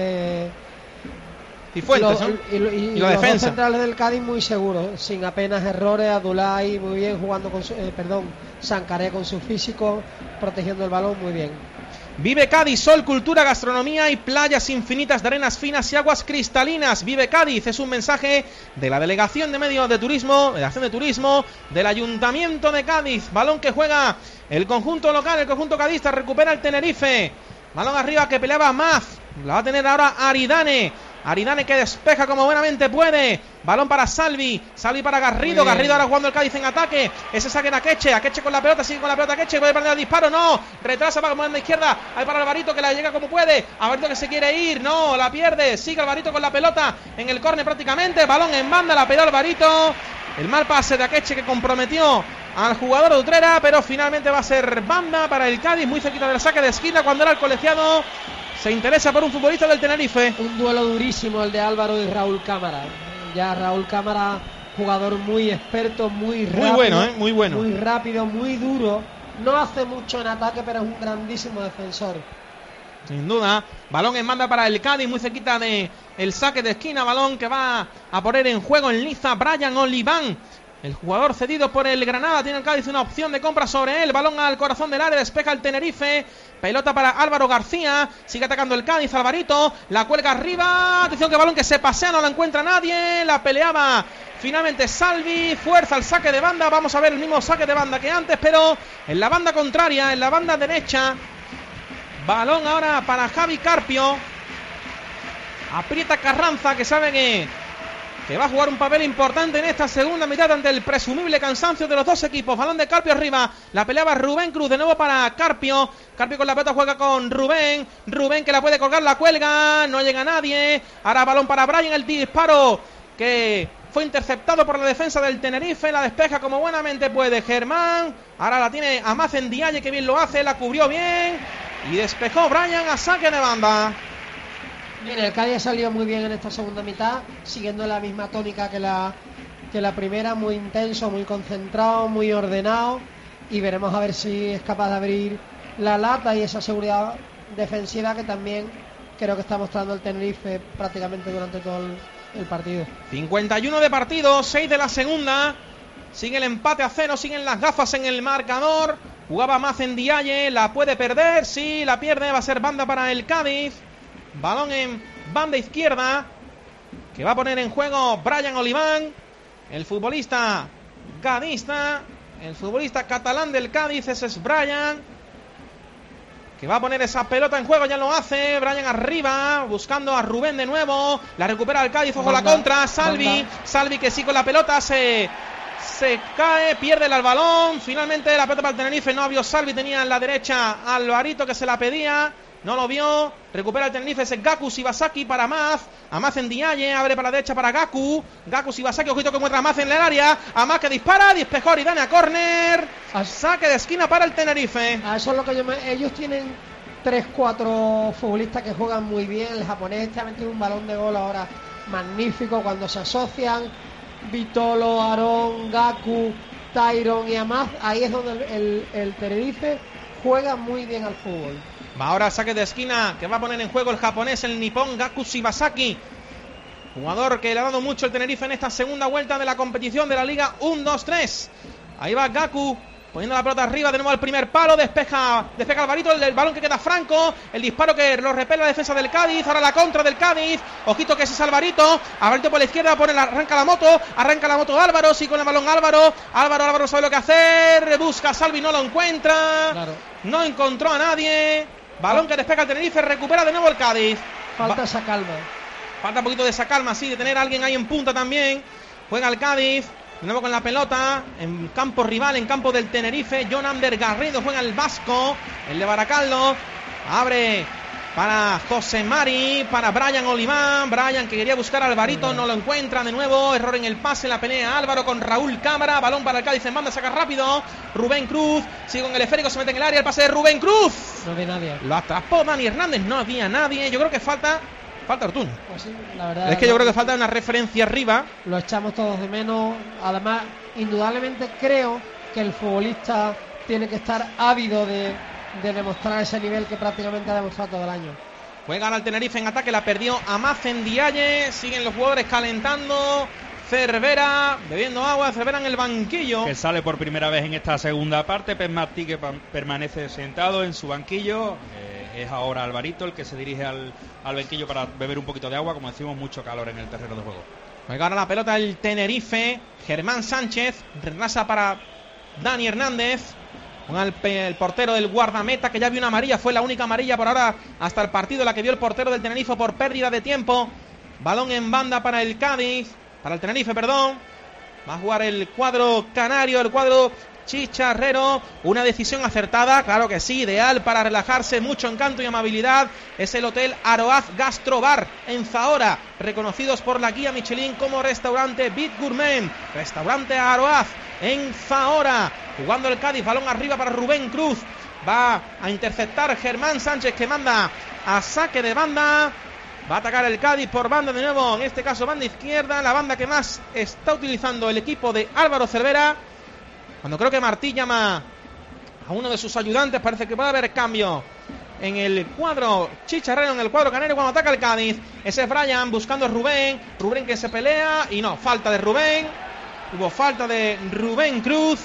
Cifuentes, ¿no? Y la los defensa. dos centrales del Cádiz muy seguros, sin apenas errores. Abdullah ahí muy bien jugando con Sancaré con su físico, protegiendo el balón muy bien. Vive Cádiz, sol, cultura, gastronomía y playas infinitas de arenas finas y aguas cristalinas. Vive Cádiz, es un mensaje de la Delegación de Medios de Turismo, Delegación de Turismo del Ayuntamiento de Cádiz. Balón que juega el conjunto local, el conjunto cadista, recupera el Tenerife. Balón arriba que peleaba Maz, la va a tener ahora Aridane. Aridane que despeja como buenamente puede. Balón para Salvi para Garrido. Garrido ahora jugando el Cádiz en ataque. Ese saque en Akeche. Akeche con la pelota, sigue con la pelota Akeche. Puede perder el disparo, no. Retrasa para la izquierda. Ahí para Alvarito que la llega como puede. Alvarito que se quiere ir, no, la pierde. Sigue Alvarito con la pelota en el córner prácticamente. Balón en banda, la peló Alvarito. El mal pase de Akeche que comprometió al jugador de Utrera, pero finalmente va a ser banda para el Cádiz, muy cerquita del saque de esquina cuando era el colegiado. Se interesa por un futbolista del Tenerife. Un duelo durísimo el de Álvaro y Raúl Cámara. Ya Raúl Cámara, jugador muy experto, muy rápido. Muy bueno, muy bueno. Muy rápido, muy duro. No hace mucho en ataque, pero es un grandísimo defensor. Sin duda. Balón en banda para el Cádiz, muy cerquita de el saque de esquina. Balón que va a poner en juego en liza Brian Oliván. El jugador cedido por el Granada. Tiene el Cádiz una opción de compra sobre él. Balón al corazón del área. Despeja el Tenerife. Pelota para Álvaro García. Sigue atacando el Cádiz. Alvarito. La cuelga arriba. Atención que balón que se pasea. No la encuentra nadie. La peleaba finalmente Salvi. Fuerza al saque de banda. Vamos a ver el mismo saque de banda que antes, pero en la banda contraria, en la banda derecha. Balón ahora para Javi Carpio. Aprieta Carranza, que sabe que va a jugar un papel importante en esta segunda mitad ante el presumible cansancio de los dos equipos. Balón de Carpio arriba, la peleaba Rubén Cruz de nuevo para Carpio. Carpio con la pelota juega con Rubén. Rubén que la puede colgar, la cuelga, no llega nadie. Ahora balón para Brian, el disparo que fue interceptado por la defensa del Tenerife. La despeja como buenamente puede Germán. Ahora la tiene Amaz Ndiaye, que bien lo hace, la cubrió bien y despejó Brian a saque de banda. Bien, el Cádiz ha salido muy bien en esta segunda mitad, siguiendo la misma tónica que la primera, muy intenso, muy concentrado, muy ordenado, y veremos a ver si es capaz de abrir la lata y esa seguridad defensiva que también creo que está mostrando el Tenerife prácticamente durante todo el partido. 51 de partido, 6 de la segunda, sigue el empate a 0, siguen las gafas en el marcador. Jugaba más en Ndiaye, la puede perder, sí, la pierde, va a ser banda para el Cádiz. Balón en banda izquierda que va a poner en juego Brian Oliván, el futbolista gadista, el futbolista catalán del Cádiz. Ese es Brian, que va a poner esa pelota en juego, ya lo hace. Brian arriba, buscando a Rubén de nuevo, la recupera el Cádiz, ojo la contra, Salvi que sí con la pelota, se Se cae, pierde el balón. Finalmente la pelota para el Tenerife. No vio Salvi, tenía en la derecha a Alvarito que se la pedía. No lo vio. Recupera el Tenerife. Es Gaku Shibasaki para Amaz. Amaz en Diaye. Abre para la derecha para Gaku. Gaku Shibasaki. Ojito que muestra Amaz en el área. Amaz que dispara. Despejó y Dani a córner. Saque de esquina para el Tenerife. Eso es lo que ellos tienen 3-4 futbolistas que juegan muy bien. El japonés ha metido un balón de gol ahora magnífico cuando se asocian Vitolo, Aarón, Gaku, Tyron y Amaz. Ahí es donde el Tenerife juega muy bien al fútbol. Va ahora saque de esquina que va a poner en juego el japonés, el nipón Gaku Shibasaki, jugador que le ha dado mucho el Tenerife en esta segunda vuelta de la competición de la Liga 1-2-3. Ahí va Gaku poniendo la pelota arriba, de nuevo al primer palo, despeja Alvarito, el balón que queda franco, el disparo que lo repele la defensa del Cádiz, ahora la contra del Cádiz, ojito que ese es Alvarito por la izquierda, arranca la moto Álvaro, sí con el balón Álvaro sabe lo que hacer, busca a Salvi, no lo encuentra, no encontró a nadie, balón que despeja el Tenerife, recupera de nuevo el Cádiz. Falta esa calma. Falta un poquito de esa calma, sí, de tener a alguien ahí en punta también, juega el Cádiz. De nuevo con la pelota, en campo rival, en campo del Tenerife. John Ander Garrido juega el vasco, el de Baracaldo. Abre para José Mari, para Brian Oliván. Brian que quería buscar a Alvarito, no lo encuentra de nuevo. Error en el pase, la pelea Álvaro con Raúl Cámara. Balón para el Cádiz en banda, saca rápido. Rubén Cruz, sigue con el esférico, se mete en el área. El pase de Rubén Cruz. No había nadie. Lo atrapó Dani Hernández, no había nadie. Yo creo que falta Ortuño. Pues sí, la verdad, es que yo creo que falta una referencia arriba. Lo echamos todos de menos. Además, indudablemente creo que el futbolista tiene que estar ávido de demostrar ese nivel que prácticamente ha demostrado todo el año. Juegan al Tenerife en ataque, la perdió Amaz en Diaye. Siguen los jugadores calentando. Cervera bebiendo agua, Cervera en el banquillo. Que sale por primera vez en esta segunda parte. Pep Martí que permanece sentado en su banquillo. Es ahora Alvarito el que se dirige al banquillo para beber un poquito de agua. Como decimos, mucho calor en el terreno de juego. Juega ahora la pelota el Tenerife. Germán Sánchez retrasa para Dani Hernández. Con el portero del guardameta que ya vio una amarilla. Fue la única amarilla por ahora hasta el partido, la que vio el portero del Tenerife por pérdida de tiempo. Balón en banda para el Cádiz. Para el Tenerife, perdón. Va a jugar el cuadro canario, el cuadro chicharrero. Una decisión acertada, claro que sí, ideal para relajarse, mucho encanto y amabilidad. Es el Hotel Aroaz Gastrobar en Zahora, reconocidos por la guía Michelin como restaurante Bit Gourmet. Restaurante Aroaz en Zahora. Jugando el Cádiz, balón arriba para Rubén Cruz. Va a interceptar Germán Sánchez que manda a saque de banda. Va a atacar el Cádiz por banda de nuevo, en este caso banda izquierda, la banda que más está utilizando el equipo de Álvaro Cervera. Cuando creo que Martí llama a uno de sus ayudantes, parece que puede haber cambio en el cuadro chicharrero, en el cuadro canario cuando ataca el Cádiz. Ese es Brian buscando a Rubén que se pelea y no, falta de Rubén. Hubo falta de Rubén Cruz.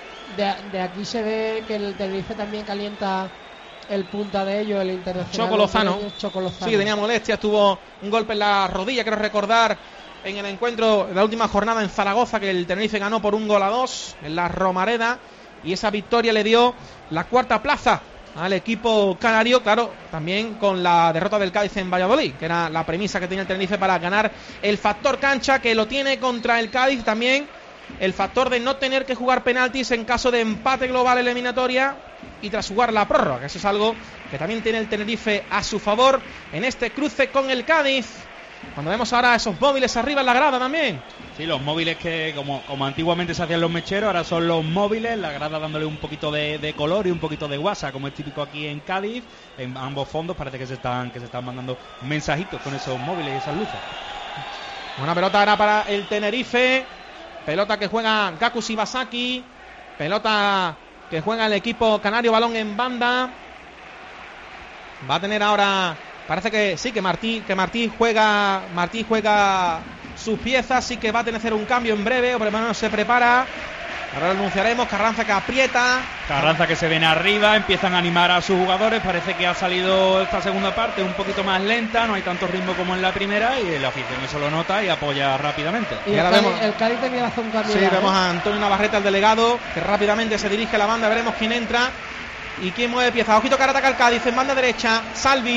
De aquí se ve que el Tenerife también calienta el punta de ellos, el internacional Choco Lozano. Sí, tenía molestias, tuvo un golpe en la rodilla, quiero recordar, en el encuentro de la última jornada en Zaragoza, que el Tenerife ganó por 1-2 en la Romareda, y esa victoria le dio la cuarta plaza al equipo canario, claro, también con la derrota del Cádiz en Valladolid, que era la premisa que tenía el Tenerife para ganar. El factor cancha que lo tiene contra el Cádiz también, el factor de no tener que jugar penaltis en caso de empate global eliminatoria y tras jugar la prórroga, que eso es algo que también tiene el Tenerife a su favor en este cruce con el Cádiz. Cuando vemos ahora esos móviles arriba en la grada también. Sí, los móviles que como antiguamente se hacían los mecheros, ahora son los móviles, la grada dándole un poquito de color y un poquito de guasa, como es típico aquí en Cádiz. En ambos fondos parece que se están mandando mensajitos con esos móviles y esas luces. Una pelota ahora para el Tenerife. Pelota que juega Gaku Shibasaki. Pelota que juega el equipo canario, balón en banda. Va a tener ahora, parece que sí, que Martí juega sus piezas, sí que va a tener que hacer un cambio en breve, o por lo menos se prepara. Ahora lo anunciaremos. Carranza que aprieta. Carranza que se ven arriba, empiezan a animar a sus jugadores. Parece que ha salido esta segunda parte un poquito más lenta, no hay tanto ritmo como en la primera, y el afición eso lo nota y apoya rápidamente. Y el Cádiz tenía que hacer un cambio. Sí, vemos a Antonio Navarrete, el delegado, que rápidamente se dirige a la banda. Veremos quién entra y quién mueve piezas. Ojito que ahora ataca el Cádiz en banda derecha. Salvi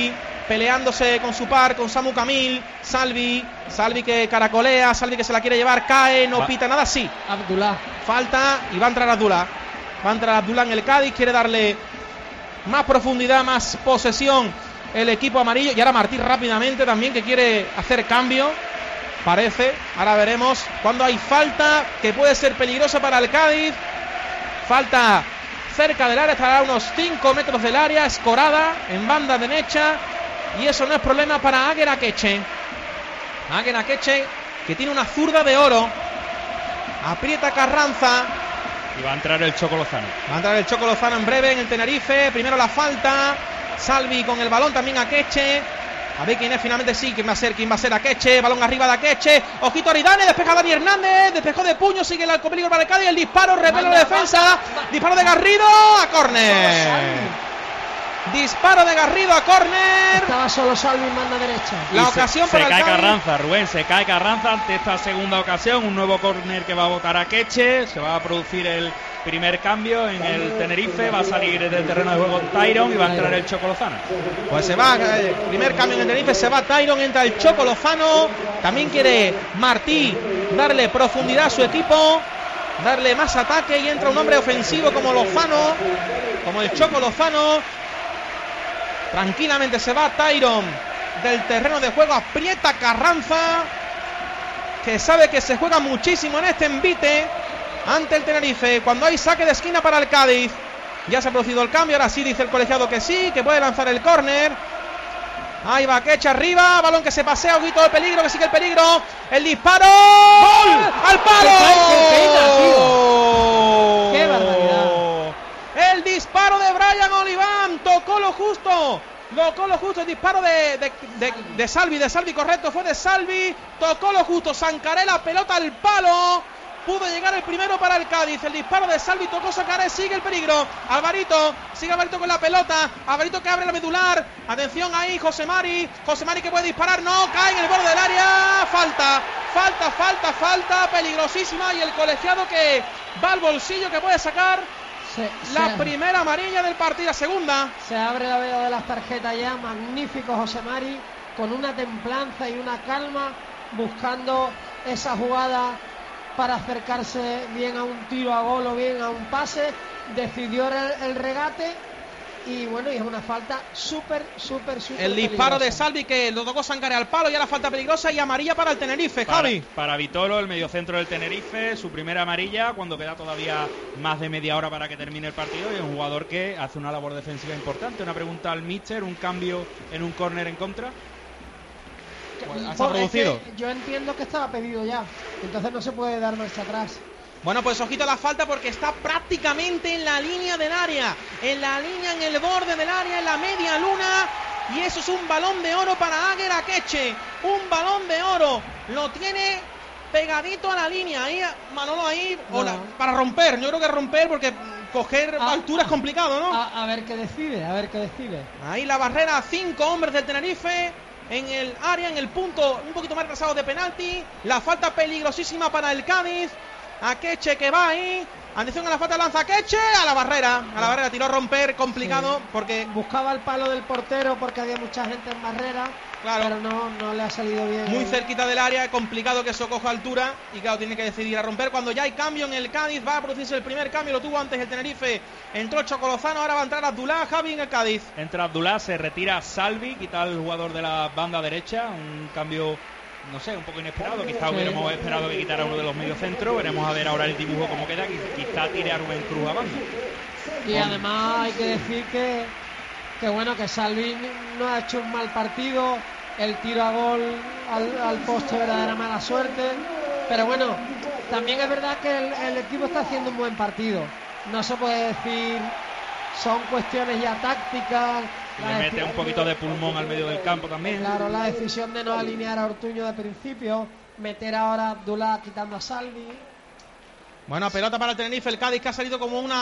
peleándose con su par, con Samu Camil. Salvi que caracolea, Salvi que se la quiere llevar, cae, no pita nada, sí. Abdullah. Falta y va a entrar Abdullah. Va a entrar Abdullah en el Cádiz, quiere darle más profundidad, más posesión el equipo amarillo. Y ahora Martí rápidamente también, que quiere hacer cambio, parece. Ahora veremos cuando hay falta que puede ser peligrosa para el Cádiz. Falta cerca del área, estará a unos 5 metros del área, escorada en banda derecha. Y eso no es problema para Aguer Akeche. Aguer Akeche, que tiene una zurda de oro. Aprieta Carranza. Y va a entrar el Choco Lozano. Va a entrar el Choco Lozano en breve en el Tenerife. Primero la falta. Salvi con el balón, también Akeche. A ver quién es finalmente, sí, quién va a ser Akeche. Balón arriba de Akeche. Ojito Aridane, despeja Dani Hernández. Despejó de puño, sigue el arco peligro para el Cádiz. El disparo, revela la defensa. Disparo de Garrido a córner. Disparo de Garrido a córner. Estaba solo Salvi en banda derecha. La ocasión para el Cádiz. Se cae Cádiz. Carranza, Rubén, se cae Carranza ante esta segunda ocasión. Un nuevo córner que va a botar Akeche. Se va a producir el primer cambio en el Tenerife. Va a salir del terreno de juego Tyron y va a entrar el Choco Lozano. Pues se va, el primer cambio en el Tenerife, se va Tyron, entra el Choco Lozano. También quiere Martí darle profundidad a su equipo, darle más ataque, y entra un hombre ofensivo como Lozano, como el Choco Lozano. Tranquilamente se va Tyron del terreno de juego, aprieta Carranza, que sabe que se juega muchísimo en este envite ante el Tenerife. Cuando hay saque de esquina para el Cádiz, ya se ha producido el cambio, ahora sí dice el colegiado que sí, que puede lanzar el córner. Ahí va Akeche arriba, balón que se pasea, ojito de peligro, que sigue el peligro, el disparo, ¡gol! ¡Al palo! ¡Qué barbaridad! El disparo de Brian Oliván, tocó lo justo, el disparo de Salvi, correcto, fue de Salvi, tocó lo justo, Sancaré la pelota al palo, pudo llegar el primero para el Cádiz, el disparo de Salvi, tocó Sancaré, sigue el peligro, Alvarito con la pelota, Alvarito que abre la medular, atención ahí, José Mari que puede disparar, no, cae en el borde del área, falta, peligrosísima, y el colegiado que va al bolsillo, que puede sacar la primera amarilla del partido, segunda. Se abre la veda de las tarjetas ya, magnífico José Mari, con una templanza y una calma, buscando esa jugada para acercarse bien a un tiro a gol o bien a un pase, decidió el regate, y bueno, y es una falta súper el disparo de Salvi que lo tocó Sancaré al palo, ya la falta peligrosa, y amarilla para el Tenerife, Javi. Para Vitolo, el mediocentro del Tenerife, su primera amarilla cuando queda todavía más de media hora para que termine el partido, y es un jugador que hace una labor defensiva importante. Una pregunta al míster, un cambio en un córner en contra. ¿Se ha producido? Es que yo entiendo que estaba pedido ya, entonces no se puede dar marcha atrás. Bueno, pues ojito a la falta, porque está prácticamente en la línea del área, en el borde del área, en la media luna, y eso es un balón de oro para Aguer Akeche, un balón de oro, lo tiene pegadito a la línea, ahí Manolo, ahí, para romper, yo creo que romper, porque coger altura es complicado, ¿no? A ver qué decide. Ahí la barrera, 5 hombres del Tenerife en el área, en el punto un poquito más retrasado de penalti, la falta peligrosísima para el Cádiz. Akeche que va ahí, atención a la falta, lanza Akeche a la barrera, tiró a romper, complicado, porque buscaba el palo del portero porque había mucha gente en barrera, claro, pero no le ha salido bien. Muy cerquita del área, complicado que eso coja altura, y claro, tiene que decidir a romper. Cuando ya hay cambio en el Cádiz, va a producirse el primer cambio, lo tuvo antes el Tenerife, entró Choco Lozano, ahora va a entrar Abdullah, Javi, en el Cádiz. Entra Abdullah, se retira Salvi, quita al jugador de la banda derecha, un cambio, no sé, un poco inesperado, quizá hubiéramos esperado que quitara uno de los mediocentros. Veremos a ver ahora el dibujo cómo queda, quizá tire a Rubén Cruz a banda. Y además hay que decir que bueno, que Salvi no ha hecho un mal partido, el tiro a gol al poste verdadera mala suerte, pero bueno, también es verdad que el equipo está haciendo un buen partido, no se puede decir, son cuestiones ya tácticas. Le mete un poquito de pulmón al medio del campo también. Claro, la decisión de no alinear a Ortuño de principio, meter ahora a Abdullah quitando a Salvi. Bueno, pelota para el Tenerife, el Cádiz que ha salido como un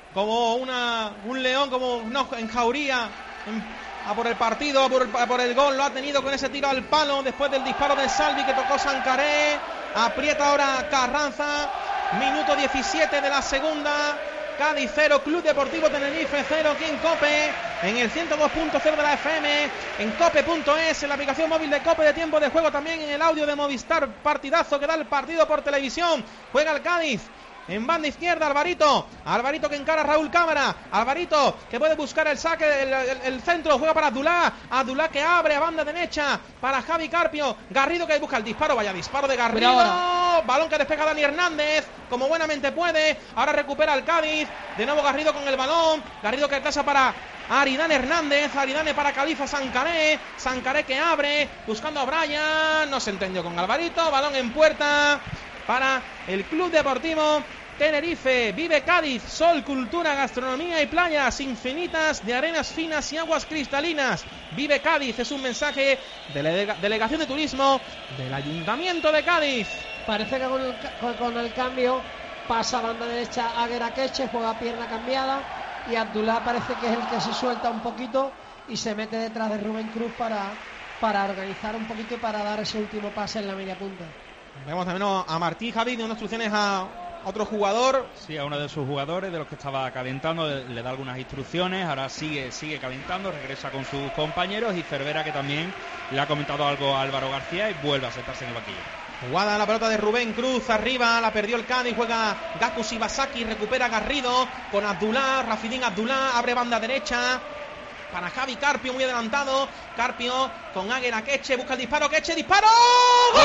león, como una enjauría a por el partido, a por el gol, lo ha tenido con ese tiro al palo después del disparo de Salvi que tocó Sancaré, aprieta ahora Carranza, minuto 17 de la segunda. Cádiz 0, Club Deportivo Tenerife 0, aquí en COPE. en el 102.0 de la FM, en cope.es, en la aplicación móvil de Cope, de tiempo de juego también en el audio de Movistar. Partidazo que da el partido por televisión. Juega el Cádiz en banda izquierda, Alvarito que encara a Raúl Cámara, Alvarito que puede buscar el saque, el centro, juega para Abdullah que abre a banda derecha para Javi Carpio, Garrido que busca el disparo, vaya disparo de Garrido, balón que despega Dani Hernández, como buenamente puede, ahora recupera el Cádiz, de nuevo Garrido con el balón, Garrido que pasa para Aridane Hernández, Aridane para Califa Sancaré que abre, buscando a Brian, no se entendió con Alvarito, balón en puerta para el Club Deportivo Tenerife. Vive Cádiz, sol, cultura, gastronomía y playas infinitas de arenas finas y aguas cristalinas. Vive Cádiz, es un mensaje de la Delegación de Turismo del Ayuntamiento de Cádiz. Parece que con el cambio pasa a banda derecha Aguer Akeche, juega pierna cambiada, y Abdullah parece que es el que se suelta un poquito y se mete detrás de Rubén Cruz para organizar un poquito y para dar ese último pase en la media punta. Vemos también a Martí, Javi, dando instrucciones a otro jugador. Sí, a uno de sus jugadores, de los que estaba calentando, le da algunas instrucciones. Ahora sigue calentando, regresa con sus compañeros. Y Cervera, que también le ha comentado algo a Álvaro García, y vuelve a sentarse en el banquillo. Jugada la pelota de Rubén Cruz, arriba, la perdió el Cádiz, juega Gaku Shibasaki, recupera Garrido con Abdullah, Rafidín Abdullah, abre banda derecha para Javi Carpio, muy adelantado. Carpio con Aguer Akeche, busca el disparo, Akeche, disparo. ¡Gol!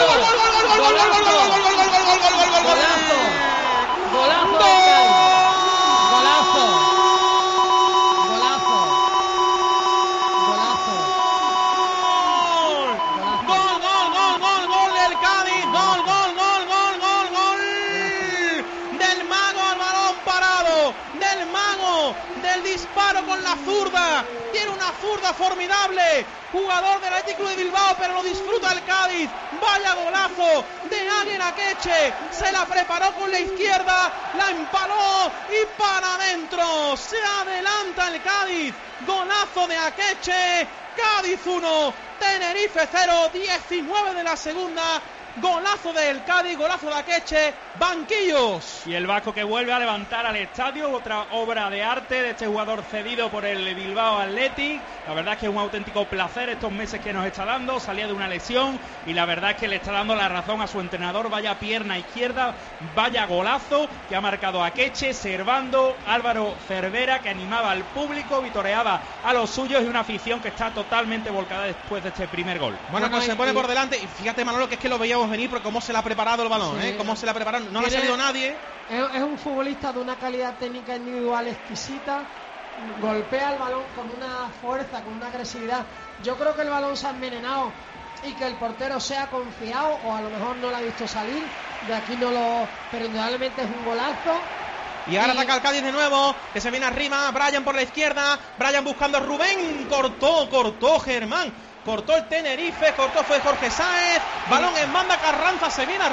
Disparo con la zurda, tiene una zurda formidable, jugador del Athletic Club de Bilbao, pero lo disfruta el Cádiz. Vaya golazo de Aguer Akeche, se la preparó con la izquierda, la empaló y para adentro, se adelanta el Cádiz. Golazo de Akeche, Cádiz 1, Tenerife 0, 19 de la segunda. Golazo del Cádiz, golazo de Akeche, banquillos. Y el vasco que vuelve a levantar al estadio, otra obra de arte de este jugador cedido por el Bilbao Athletic. La verdad es que es un auténtico placer estos meses que nos está dando. Salía de una lesión y la verdad es que le está dando la razón a su entrenador. Vaya pierna izquierda, vaya golazo que ha marcado Akeche, Servando, Álvaro Cervera, que animaba al público, vitoreaba a los suyos, y una afición que está totalmente volcada después de este primer gol. Bueno, pues se pone por delante, y fíjate, Manolo, que es que lo veíamos venir por cómo se le ha preparado el balón, sí. Cómo se le ha preparado, no le ha salido nadie. Es un futbolista de una calidad técnica individual exquisita, golpea el balón con una fuerza, con una agresividad. Yo creo que el balón se ha envenenado y que el portero se ha confiado, o a lo mejor no lo ha visto salir, de aquí no lo... pero indudablemente es un golazo. Y ahora ataca el Cádiz de nuevo, que se viene arriba, Brian por la izquierda, Brian buscando a Rubén, cortó Germán. Cortó el Tenerife, fue Jorge Sáez, balón en banda, Carranza se viene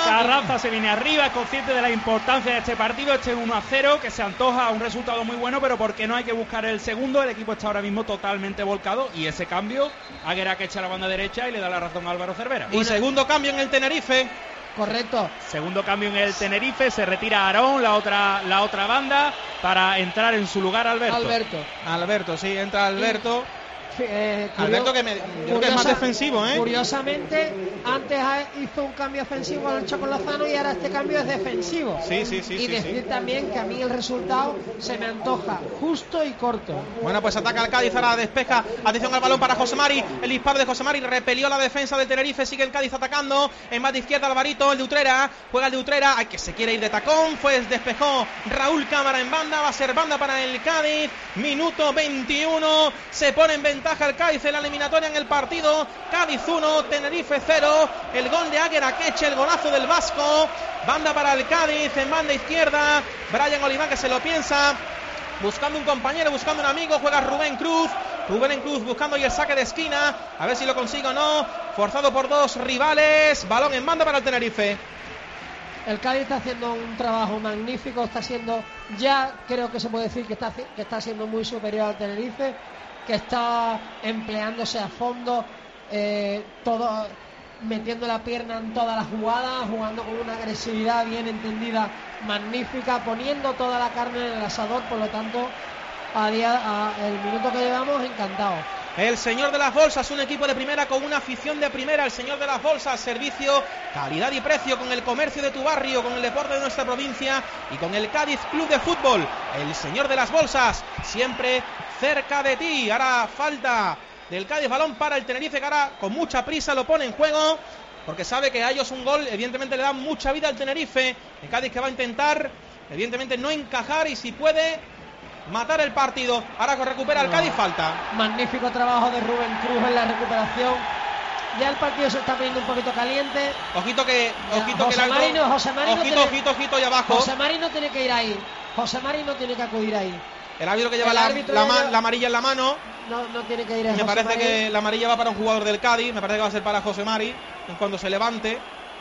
arriba, es consciente de la importancia de este partido, este 1-0, que se antoja un resultado muy bueno, pero porque no hay que buscar el segundo. El equipo está ahora mismo totalmente volcado, y ese cambio, Aguera que echa la banda derecha y le da la razón a Álvaro Cervera. Y segundo cambio en el Tenerife. Correcto. Segundo cambio en el Tenerife, se retira Aarón, la otra banda, para entrar en su lugar Alberto, sí, entra Alberto. Alberto, que creo que es más defensivo, Curiosamente, antes hizo un cambio ofensivo con el Choco Lozano y ahora este cambio es defensivo. Sí. Y decir también que a mí el resultado se me antoja justo y corto. Bueno, pues ataca el Cádiz, ahora despeja. Atención al balón para José Mari. El disparo de José Mari repelió la defensa del Tenerife. Sigue el Cádiz atacando. En banda izquierda Alvarito, el de Utrera. Juega el de Utrera. Ay, que se quiere ir de tacón. Pues despejó Raúl Cámara en banda. Va a ser banda para el Cádiz. Minuto 21. Se pone en ventaja el Cádiz en la eliminatoria en el partido. Cádiz 1, Tenerife 0. El gol de Aguer Akeche, el golazo del vasco. Banda para el Cádiz en banda izquierda. Brian Oliván, que se lo piensa, buscando un compañero, buscando un amigo. Juega Rubén Cruz buscando ahí el saque de esquina, a ver si lo consigue o no. Forzado por dos rivales. Balón en banda para el Tenerife. El Cádiz está haciendo un trabajo magnífico, está siendo, ya creo que se puede decir que está siendo muy superior al Tenerife, que está empleándose a fondo, todo metiendo la pierna en todas las jugadas, jugando con una agresividad bien entendida, magnífica, poniendo toda la carne en el asador. Por lo tanto, el minuto que llevamos, encantado. El señor de las bolsas, un equipo de primera con una afición de primera. El señor de las bolsas, servicio, calidad y precio con el comercio de tu barrio, con el deporte de nuestra provincia y con el Cádiz Club de Fútbol. El señor de las bolsas, siempre cerca de ti. Ahora falta del Cádiz, balón para el Tenerife, que ahora con mucha prisa lo pone en juego, porque sabe que a ellos un gol evidentemente le da mucha vida al Tenerife. El Cádiz que va a intentar evidentemente no encajar y si puede matar el partido. Ahora que recupera el Cádiz, falta. Magnífico trabajo de Rubén Cruz en la recuperación. Ya el partido se está poniendo un poquito caliente. Ojito que José Mari ojito y abajo. José Mari no tiene que ir ahí. José Mari no tiene que acudir ahí. El árbitro que lleva la amarilla en la mano. No tiene que ir ahí. Me parece que la amarilla va para un jugador del Cádiz. Me parece que va a ser para José Mari en cuando se levante.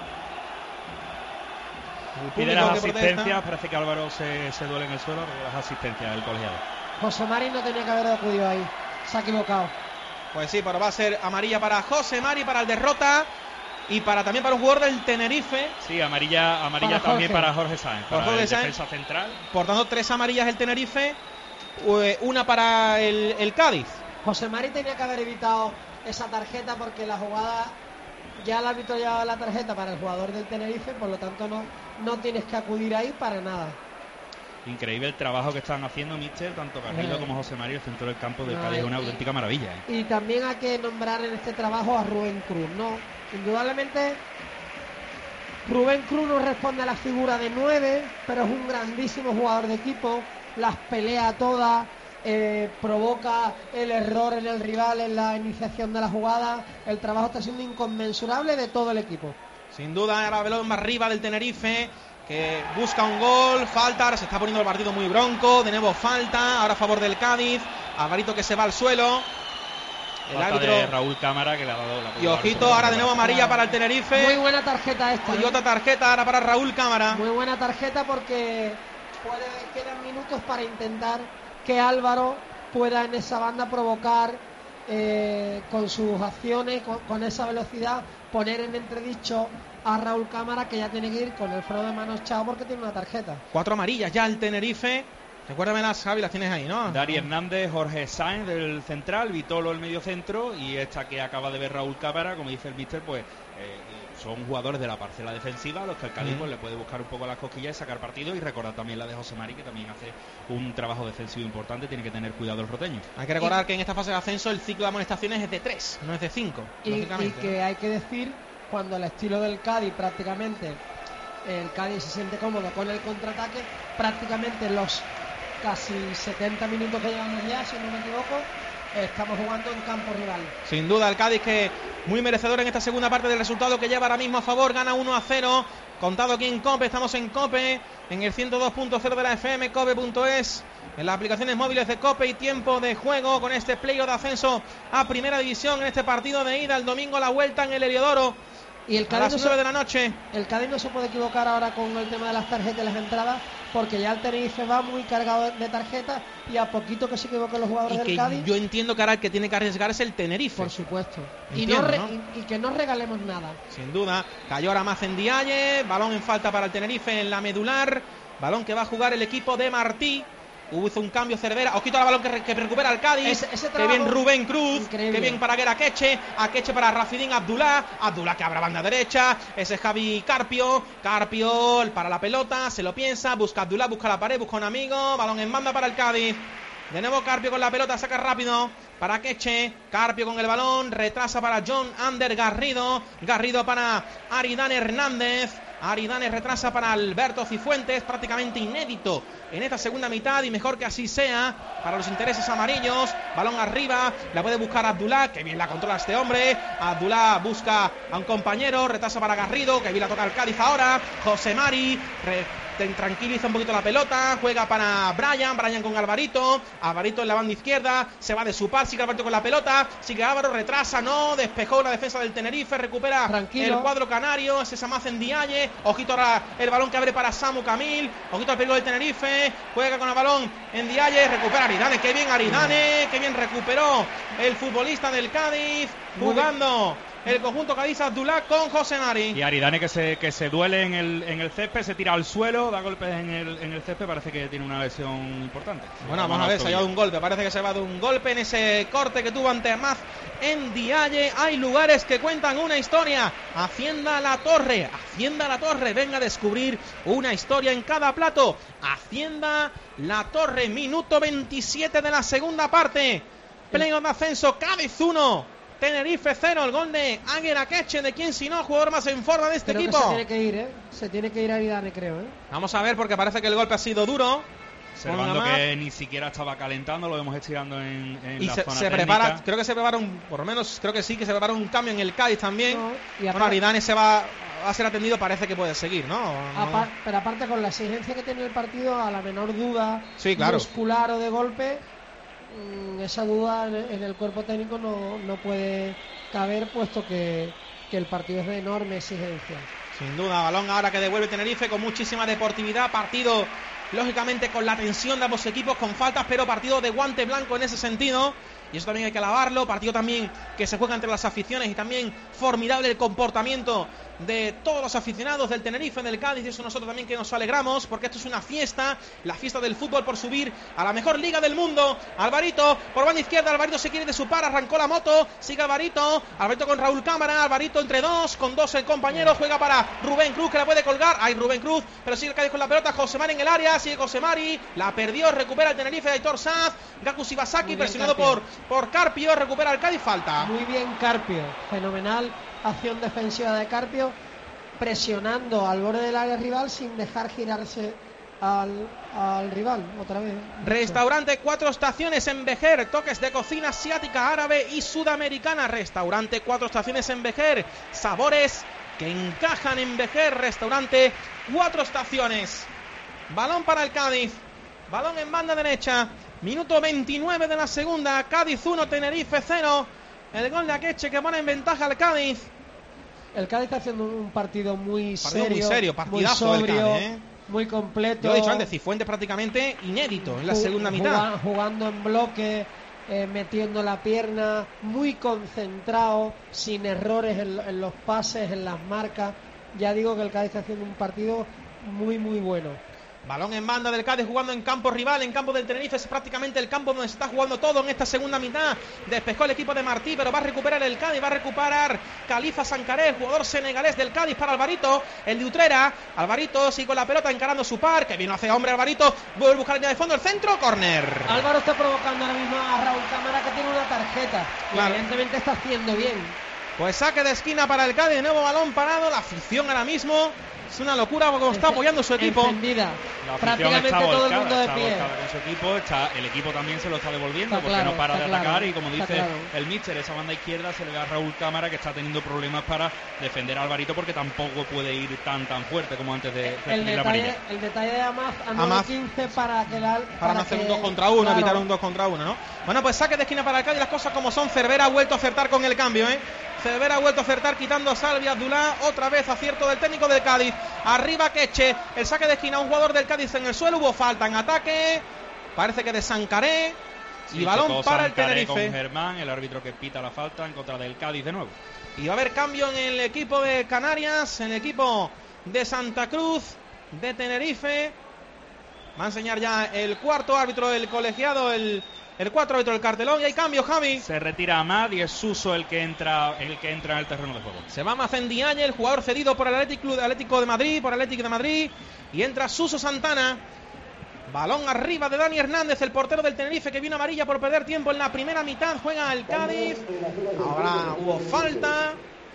Pide las asistencias, parece que Álvaro se duele en el suelo, las asistencias del colegiado. José Mari no tenía que haber acudido ahí, se ha equivocado. Pues sí, pero va a ser amarilla para José Mari, para el derrota y también para un jugador del Tenerife. Sí, amarilla también para Jorge Sáenz, para el defensa central. Por tanto, 3 amarillas el Tenerife, una para el Cádiz. José Mari tenía que haber evitado esa tarjeta porque la jugada, ya el árbitro llevaba la tarjeta para el jugador del Tenerife, por lo tanto no tienes que acudir ahí para nada. Increíble el trabajo que están haciendo míster, tanto Garrido como José María, el centro del campo del Cádiz, es una auténtica maravilla. Y también hay que nombrar en este trabajo a Rubén Cruz, ¿no? Indudablemente Rubén Cruz no responde a la figura de 9, pero es un grandísimo jugador de equipo, las pelea todas, provoca el error en el rival en la iniciación de la jugada. El trabajo está siendo inconmensurable de todo el equipo. Sin duda, ahora balón más arriba del Tenerife, que busca un gol, falta, ahora se está poniendo el partido muy bronco, de nuevo falta, ahora a favor del Cádiz, Alvarito que se va al suelo. El árbitro de Raúl Cámara que le ha dado la. Y ojito, ahora de nuevo amarilla para el Tenerife. Muy buena tarjeta esta. Y otra tarjeta ahora para Raúl Cámara. Muy buena tarjeta porque quedan minutos para intentar que Álvaro pueda en esa banda provocar con sus acciones, con esa velocidad, poner en entredicho a Raúl Cámara, que ya tiene que ir con el freno de manos chao porque tiene una tarjeta. 4 amarillas ya el Tenerife. Recuérdamelas, Javi, las tienes ahí, ¿no? Dari Hernández, Jorge Sáenz del central, Vitolo el medio centro y esta que acaba de ver Raúl Cámara, como dice el míster, pues son jugadores de la parcela defensiva a los que el Cádiz pues, le puede buscar un poco las cosquillas y sacar partido. Y recordar también la de José Mari, que también hace un trabajo defensivo importante, tiene que tener cuidado el roteño. Hay que recordar que en esta fase de ascenso el ciclo de amonestaciones es de 3, no es de 5, lógicamente. Y que hay que decir, cuando el estilo del Cádiz prácticamente, el Cádiz se siente cómodo con el contraataque, prácticamente los casi 70 minutos que llevamos ya, si no me equivoco, estamos jugando en campo rival. Sin duda el Cádiz, que muy merecedor en esta segunda parte del resultado que lleva ahora mismo a favor, gana 1-0, contado aquí en COPE, estamos en COPE, en el 102.0 de la FM, cope.es, en las aplicaciones móviles de COPE y tiempo de juego con este playoff de ascenso a Primera División en este partido de ida el domingo a la vuelta en el Heliodoro. Y el Cádiz a las 9 de la noche. El Cádiz no se puede equivocar ahora con el tema de las tarjetas y las entradas, porque ya el Tenerife va muy cargado de tarjetas y a poquito que se equivoquen los jugadores del Cádiz. Yo entiendo que ahora el que tiene que arriesgar es el Tenerife. Por supuesto. Entiendo, y que no regalemos nada. Sin duda. Cayó ahora más en Dialle. Balón en falta para el Tenerife en la medular. Balón que va a jugar el equipo de Martí. Hizo un cambio Cervera. Ojito al balón que recupera el Cádiz. Qué bien Rubén Cruz. Increíble. Qué bien para Guerra Akeche. Akeche para Rafidín Abdullah. Abdullah que abre banda derecha. Ese es Javi Carpio. Carpio para la pelota. Se lo piensa. Busca Abdullah. Busca la pared. Busca un amigo. Balón en banda para el Cádiz. De nuevo Carpio con la pelota. Saca rápido para Akeche. Carpio con el balón. Retrasa para John Ander Garrido. Garrido para Aridane Hernández. Aridane retrasa para Alberto Cifuentes, prácticamente inédito en esta segunda mitad y mejor que así sea para los intereses amarillos. Balón arriba, la puede buscar Abdullah, que bien la controla este hombre. Abdullah busca a un compañero, retrasa para Garrido, que bien la toca el Cádiz ahora. José Mari tranquiliza un poquito la pelota, juega para Brian con Alvarito en la banda izquierda, se va de su par, sigue Alvarito con la pelota, sigue Álvaro, retrasa, no, despejó la defensa del Tenerife, recupera el cuadro canario, ese Samaz en Dialle, ojito ahora el balón que abre para Samu Camil, ojito al peligro del Tenerife, juega con el balón en Dialle, recupera Aridane, qué bien Aridane, qué bien recuperó el futbolista del Cádiz, jugando el conjunto Cádiz Abdullah con José Mari. Y Aridane que se duele en el césped, se tira al suelo, da golpes en el césped, parece que tiene una lesión importante. Bueno, vamos a ver, se ha llevado un golpe, parece que se va de un golpe en ese corte que tuvo ante Amaz en Dialle. Hay lugares que cuentan una historia. Hacienda La Torre, venga a descubrir una historia en cada plato. Hacienda La Torre, minuto 27 de la segunda parte. Pleno de ascenso, Cádiz 1, Tenerife 0, el gol de Águeda Queche, de quien si no, jugador más en forma de este creo equipo. Que se tiene que ir, se tiene que ir Aridane, creo. Vamos a ver, porque parece que el golpe ha sido duro. Observando que ni siquiera estaba calentando, lo vemos estirando en la zona se técnica. Prepara, creo que se prepara por lo menos creo que sí, que se prepara un cambio en el Cádiz también. Bueno, Aridane se va a ser atendido, parece que puede seguir, ¿no? Pero aparte, con la exigencia que tiene el partido, a la menor duda muscular o de golpe, esa duda en el cuerpo técnico no puede caber, puesto que el partido es de enorme exigencia. Sin duda, balón ahora que devuelve Tenerife con muchísima deportividad, partido lógicamente con la tensión de ambos equipos, con faltas, pero partido de guante blanco en ese sentido, y eso también hay que alabarlo. Partido también que se juega entre las aficiones, y también formidable el comportamiento de todos los aficionados del Tenerife, del Cádiz, y eso nosotros también que nos alegramos, porque esto es una fiesta, la fiesta del fútbol por subir a la mejor liga del mundo. Alvarito por banda izquierda, Alvarito se quiere de su par, arrancó la moto, sigue Alvarito con Raúl Cámara, Alvarito entre dos, con dos el compañero, juega para Rubén Cruz, que la puede colgar, hay Rubén Cruz, pero sigue el Cádiz con la pelota, José Mari en el área, sigue José Mari, la perdió, recupera el Tenerife de Aitor Sanz, Gaku Shibasaki presionado por Carpio, recupera el Cádiz, falta. Muy bien Carpio, fenomenal acción defensiva de Carpio, presionando al borde del área rival sin dejar girarse al rival otra vez. Restaurante 4 estaciones en Vejer, toques de cocina asiática, árabe y sudamericana. Restaurante 4 estaciones en Vejer, sabores que encajan en Vejer. Restaurante 4 estaciones. Balón para el Cádiz, balón en banda derecha, minuto 29 de la segunda. Cádiz 1, Tenerife 0. El gol de Akeche que pone en ventaja al Cádiz. El Cádiz está haciendo un partido muy serio, partidazo muy sobrio, del Cádiz, muy completo. Yo he dicho antes, Cifuentes prácticamente inédito en la segunda mitad. Jugando en bloque, metiendo la pierna, muy concentrado, sin errores en los pases, en las marcas. Ya digo que el Cádiz está haciendo un partido muy, muy bueno. Balón en banda del Cádiz, jugando en campo rival, en campo del Tenerife. Es prácticamente el campo donde se está jugando todo en esta segunda mitad. Despejó el equipo de Martí, pero va a recuperar el Cádiz, va a recuperar Khalifa Sankaré, el jugador senegalés del Cádiz, para Alvarito, el de Utrera. Alvarito sigue con la pelota encarando su par, que bien lo hace, hombre. Alvarito vuelve a buscar línea de fondo, el centro, córner. Álvaro está provocando ahora mismo a Raúl Cámara, que tiene una tarjeta. Claro. Evidentemente está haciendo bien. Pues saque de esquina para el Cádiz, nuevo balón parado. La afición ahora mismo es una locura como está apoyando su equipo. Encendida. Prácticamente todo el mundo de pie. Con su equipo, el equipo también se lo está devolviendo, porque no para de atacar, y como dice el míster, esa banda izquierda se le da a Raúl Cámara, que está teniendo problemas para defender a Alvarito, porque tampoco puede ir tan fuerte como antes de la amarilla. El detalle de Amaz 15 para no hacer un 2 contra 1, evitar un 2 contra 1, ¿no? Bueno, pues saque de esquina para el Cádiz, las cosas como son. Cervera ha vuelto a acertar con el cambio, Cervera ha vuelto a acertar, quitando a Salvi Abdullah. Otra vez acierto del técnico del Cádiz. Arriba Queche, el saque de esquina, un jugador del Cádiz en el suelo. Hubo falta en ataque, parece que de Sankaré. Y balón para el Tenerife. Con Germán, el árbitro que pita la falta en contra del Cádiz de nuevo. Y va a haber cambio en el equipo de Canarias, en el equipo de Santa Cruz, de Tenerife. Va a enseñar ya el cuarto árbitro del colegiado, el cuarto árbitro del cartelón, y hay cambio, Javi. Se retira Amad y es Suso el que entra en el terreno de juego. Se va Macendiañe, el jugador cedido por el Atlético de Madrid, y entra Suso Santana. Balón arriba de Dani Hernández, el portero del Tenerife, que vino amarilla por perder tiempo en la primera mitad. Juega el Cádiz. Ahora hubo falta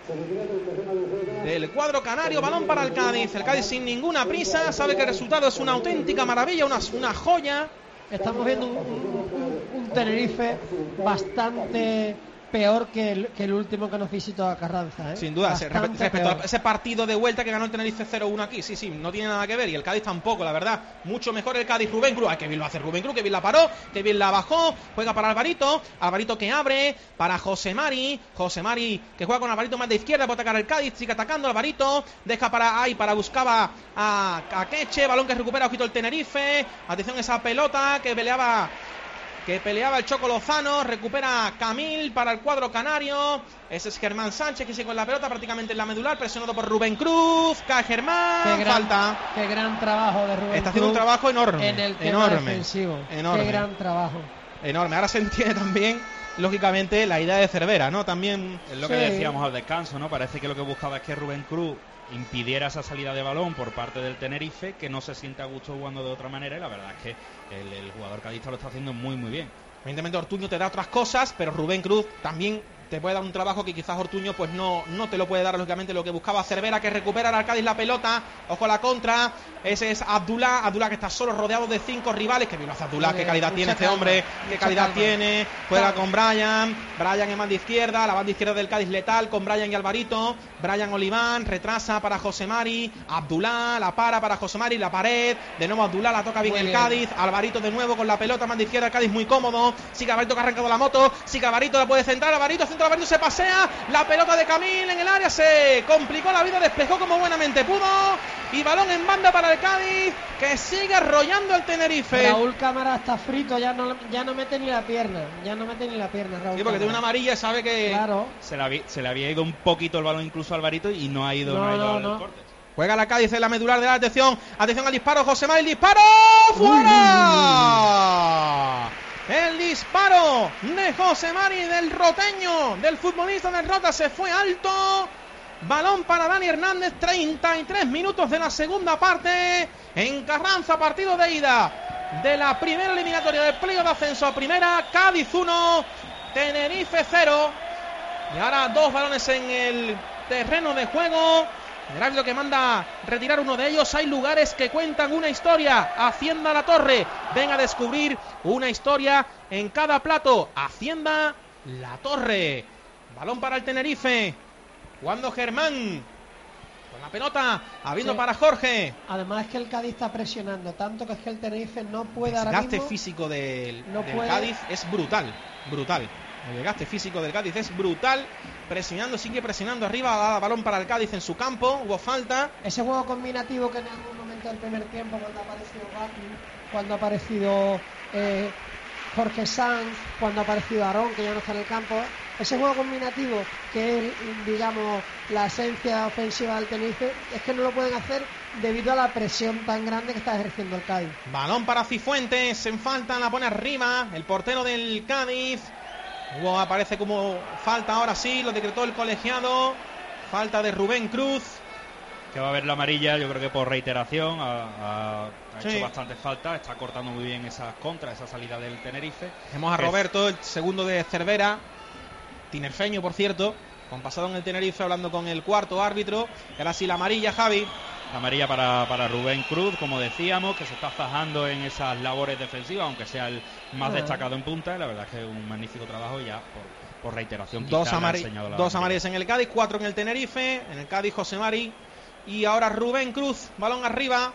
del cuadro canario, balón para el Cádiz. El Cádiz sin ninguna prisa, sabe que el resultado es una auténtica maravilla, una joya. Estamos viendo un Tenerife bastante peor que el último que nos visitó a Carranza, Sin duda, respecto a ese partido de vuelta que ganó el Tenerife 0-1 aquí, sí, no tiene nada que ver, y el Cádiz tampoco, la verdad. Mucho mejor el Cádiz. Rubén Cruz, que bien lo hace Rubén Cruz, que bien la paró, que bien la bajó, juega para Alvarito que abre para José Mari, que juega con Alvarito más de izquierda para atacar el Cádiz, sigue atacando Alvarito, deja para buscaba a Queche, balón que recupera ojito el Tenerife. Atención a esa pelota que peleaba que peleaba el Choco Lozano. Recupera Camil para el cuadro canario. Ese es Germán Sánchez, que sigue con la pelota prácticamente en la medular, presionado por Rubén Cruz. Cae Germán, falta. Qué gran trabajo de Rubén Cruz. Está haciendo un trabajo enorme. En el tema defensivo. Enorme. Qué gran trabajo. Enorme. Ahora se entiende también, lógicamente, la idea de Cervera, ¿no? También es lo que decíamos al descanso, ¿no? Parece que lo que buscaba es que Rubén Cruz impidiera esa salida de balón por parte del Tenerife, que no se siente a gusto jugando de otra manera, y la verdad es que el jugador cadista lo está haciendo muy muy bien. Evidentemente Ortuño te da otras cosas, pero Rubén Cruz también te puede dar un trabajo que quizás Ortuño pues no te lo puede dar, lógicamente, lo que buscaba Cervera, que recupera al Cádiz la pelota. Ojo a la contra, ese es Abdullah que está solo rodeado de 5 rivales. Que bien lo hace Abdullah, qué calidad tiene este hombre, qué calidad tiene. Juega con Brian en banda izquierda, la banda izquierda del Cádiz letal con Brian y Alvarito. Brian Oliván retrasa para José Mari, Abdullah la para José Mari, la pared, de nuevo Abdullah, la toca bien el Cádiz. Alvarito de nuevo con la pelota, banda izquierda, el Cádiz muy cómodo. Sigue Alvarito, que ha arrancado la moto, sigue Alvarito, la puede centrar, Alvarito se pasea, la pelota de Camil en el área, se complicó la vida, despejó como buenamente pudo, y balón en banda para el Cádiz, que sigue arrollando el Tenerife. Raúl Cámara está frito, ya no mete ni la pierna, Raúl. Sí, porque tiene una amarilla, sabe que claro. Se le había ido un poquito el balón incluso a Alvarito y no ha ido al corte. Juega la Cádiz en la medular de la atención al disparo, José Mari, el disparo, ¡fuera! El disparo de José Mari, del roteño, del futbolista del Rota, se fue alto. Balón para Dani Hernández, 33 minutos de la segunda parte. En Carranza, partido de ida de la primera eliminatoria del playoff de ascenso a primera. Cádiz 1, Tenerife 0. Y ahora 2 balones en el terreno de juego. El árbitro que manda retirar uno de ellos. Hay lugares que cuentan una historia. Hacienda La Torre. Ven a descubrir una historia en cada plato. Hacienda La Torre. Balón para el Tenerife. Jugando Germán. Con la pelota. Habiendo para Jorge. Además es que el Cádiz está presionando tanto que es que el Tenerife no puede ahora mismo. El desgaste físico del Cádiz es brutal. El desgaste físico del Cádiz es brutal. Presionando, sigue presionando arriba. Da balón para el Cádiz en su campo. Hubo falta. Ese juego combinativo que en algún momento del primer tiempo, cuando ha aparecido Gatti, cuando ha aparecido Jorge Sanz, cuando ha aparecido Aarón, que ya no está en el campo. Ese juego combinativo, que es, digamos, la esencia ofensiva del Tenerife, es que no lo pueden hacer debido a la presión tan grande que está ejerciendo el Cádiz. Balón para Cifuentes. En falta, la pone arriba el portero del Cádiz. Aparece como falta, ahora sí, lo decretó el colegiado. Falta de Rubén Cruz, que va a ver la amarilla, yo creo que por reiteración. Ha hecho bastante falta, está cortando muy bien esas contras, esa salida del Tenerife. Vemos a Roberto, el segundo de Cervera, tinerfeño por cierto, con pasado en el Tenerife, hablando con el cuarto árbitro. Y ahora sí la amarilla, Javi. La amarilla para Rubén Cruz, como decíamos, que se está fajando en esas labores defensivas, aunque sea el más destacado en punta. Y la verdad es que es un magnífico trabajo, y ya por reiteración. Dos amarillas en el Cádiz, 4 en el Tenerife. En el Cádiz José Mari. Y ahora Rubén Cruz, balón arriba.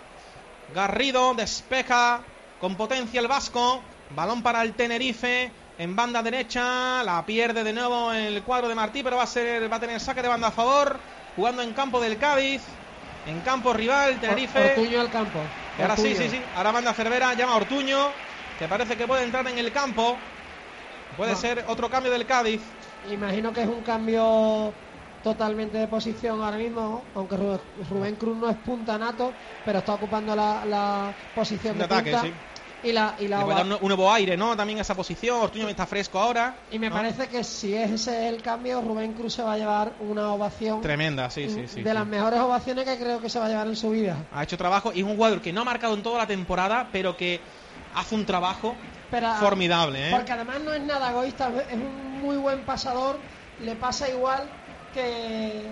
Garrido despeja con potencia el vasco. Balón para el Tenerife en banda derecha. La pierde de nuevo en el cuadro de Martí, pero va a tener saque de banda a favor. Jugando en campo del Cádiz. En campo rival, Tenerife. Ortuño al campo. Y ahora sí. Ahora manda Cervera, llama a Ortuño, que parece que puede entrar en el campo. Puede ser otro cambio del Cádiz. Imagino que es un cambio totalmente de posición ahora mismo, aunque Rubén Cruz no es punta nato, pero está ocupando la posición de ataque, punta. Sí. Y le puede dar un nuevo aire, ¿no? También esa posición. Ortuño está fresco ahora. Y me parece que si ese es el cambio, Rubén Cruz se va a llevar una ovación tremenda, sí. De las mejores ovaciones que creo que se va a llevar en su vida. Ha hecho trabajo y es un jugador que no ha marcado en toda la temporada, pero que hace un trabajo formidable, ¿eh? Porque además no es nada egoísta, es un muy buen pasador. Le pasa igual que,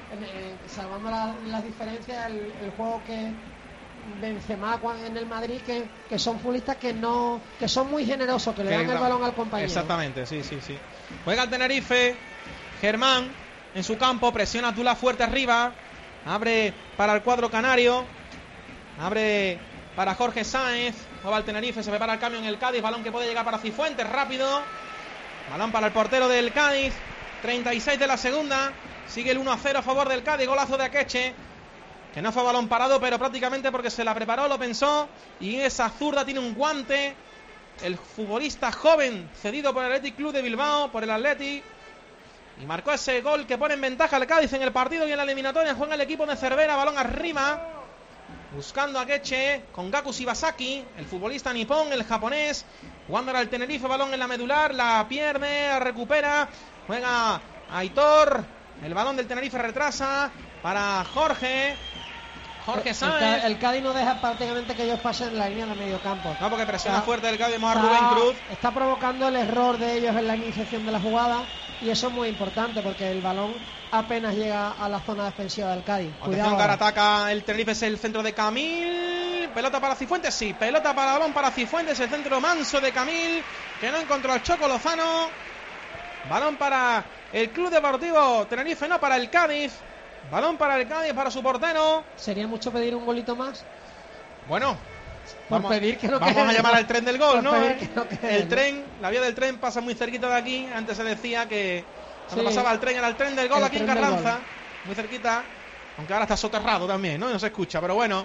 salvando las diferencias, el juego que Benzema en el Madrid, que son futbolistas que son muy generosos, que le dan el balón al compañero. Exactamente, sí. Juega el Tenerife. Germán en su campo, presiona Abdullah fuerte arriba. Abre para el cuadro canario. Abre para Jorge Sáenz. Va el Tenerife, se prepara el cambio en el Cádiz. Balón que puede llegar para Cifuentes, rápido. Balón para el portero del Cádiz. 36 de la segunda. Sigue el 1-0 a favor del Cádiz. Golazo de Akeche, que no fue balón parado, pero prácticamente porque se la preparó, lo pensó. Y esa zurda tiene un guante el futbolista joven cedido por el Athletic Club de Bilbao, por el Athletic, y marcó ese gol que pone en ventaja al Cádiz en el partido y en la eliminatoria. Juega el equipo de Cervera, balón arriba, buscando a Gueche con Gaku Shibasaki, el futbolista nipón, el japonés, jugando ahora el Tenerife, balón en la medular, la pierde, recupera, juega Aitor, el balón del Tenerife retrasa para Jorge Sáenz. El Cádiz no deja prácticamente que ellos pasen en la línea de medio campo. No, porque presiona fuerte el Cádiz, vemos a Rubén Cruz. Está provocando el error de ellos en la iniciación de la jugada, y eso es muy importante porque el balón apenas llega a la zona defensiva del Cádiz. Atención, que ahora ataca el Tenerife, es el centro de Camil. Pelota para Cifuentes, sí, pelota para balón para Cifuentes, el centro manso de Camil, que no encontró al Choco Lozano. Balón para el Club Deportivo Tenerife, no para el Cádiz. Balón para el Cádiz, para su portero. ¿Sería mucho pedir un golito más? Bueno, vamos a llamar al tren del gol, ¿no? El tren, la vía del tren pasa muy cerquita de aquí. Antes se decía que cuando pasaba el tren era el tren del gol aquí en Carranza, muy cerquita, aunque ahora está soterrado también, ¿no? Y no se escucha, pero bueno.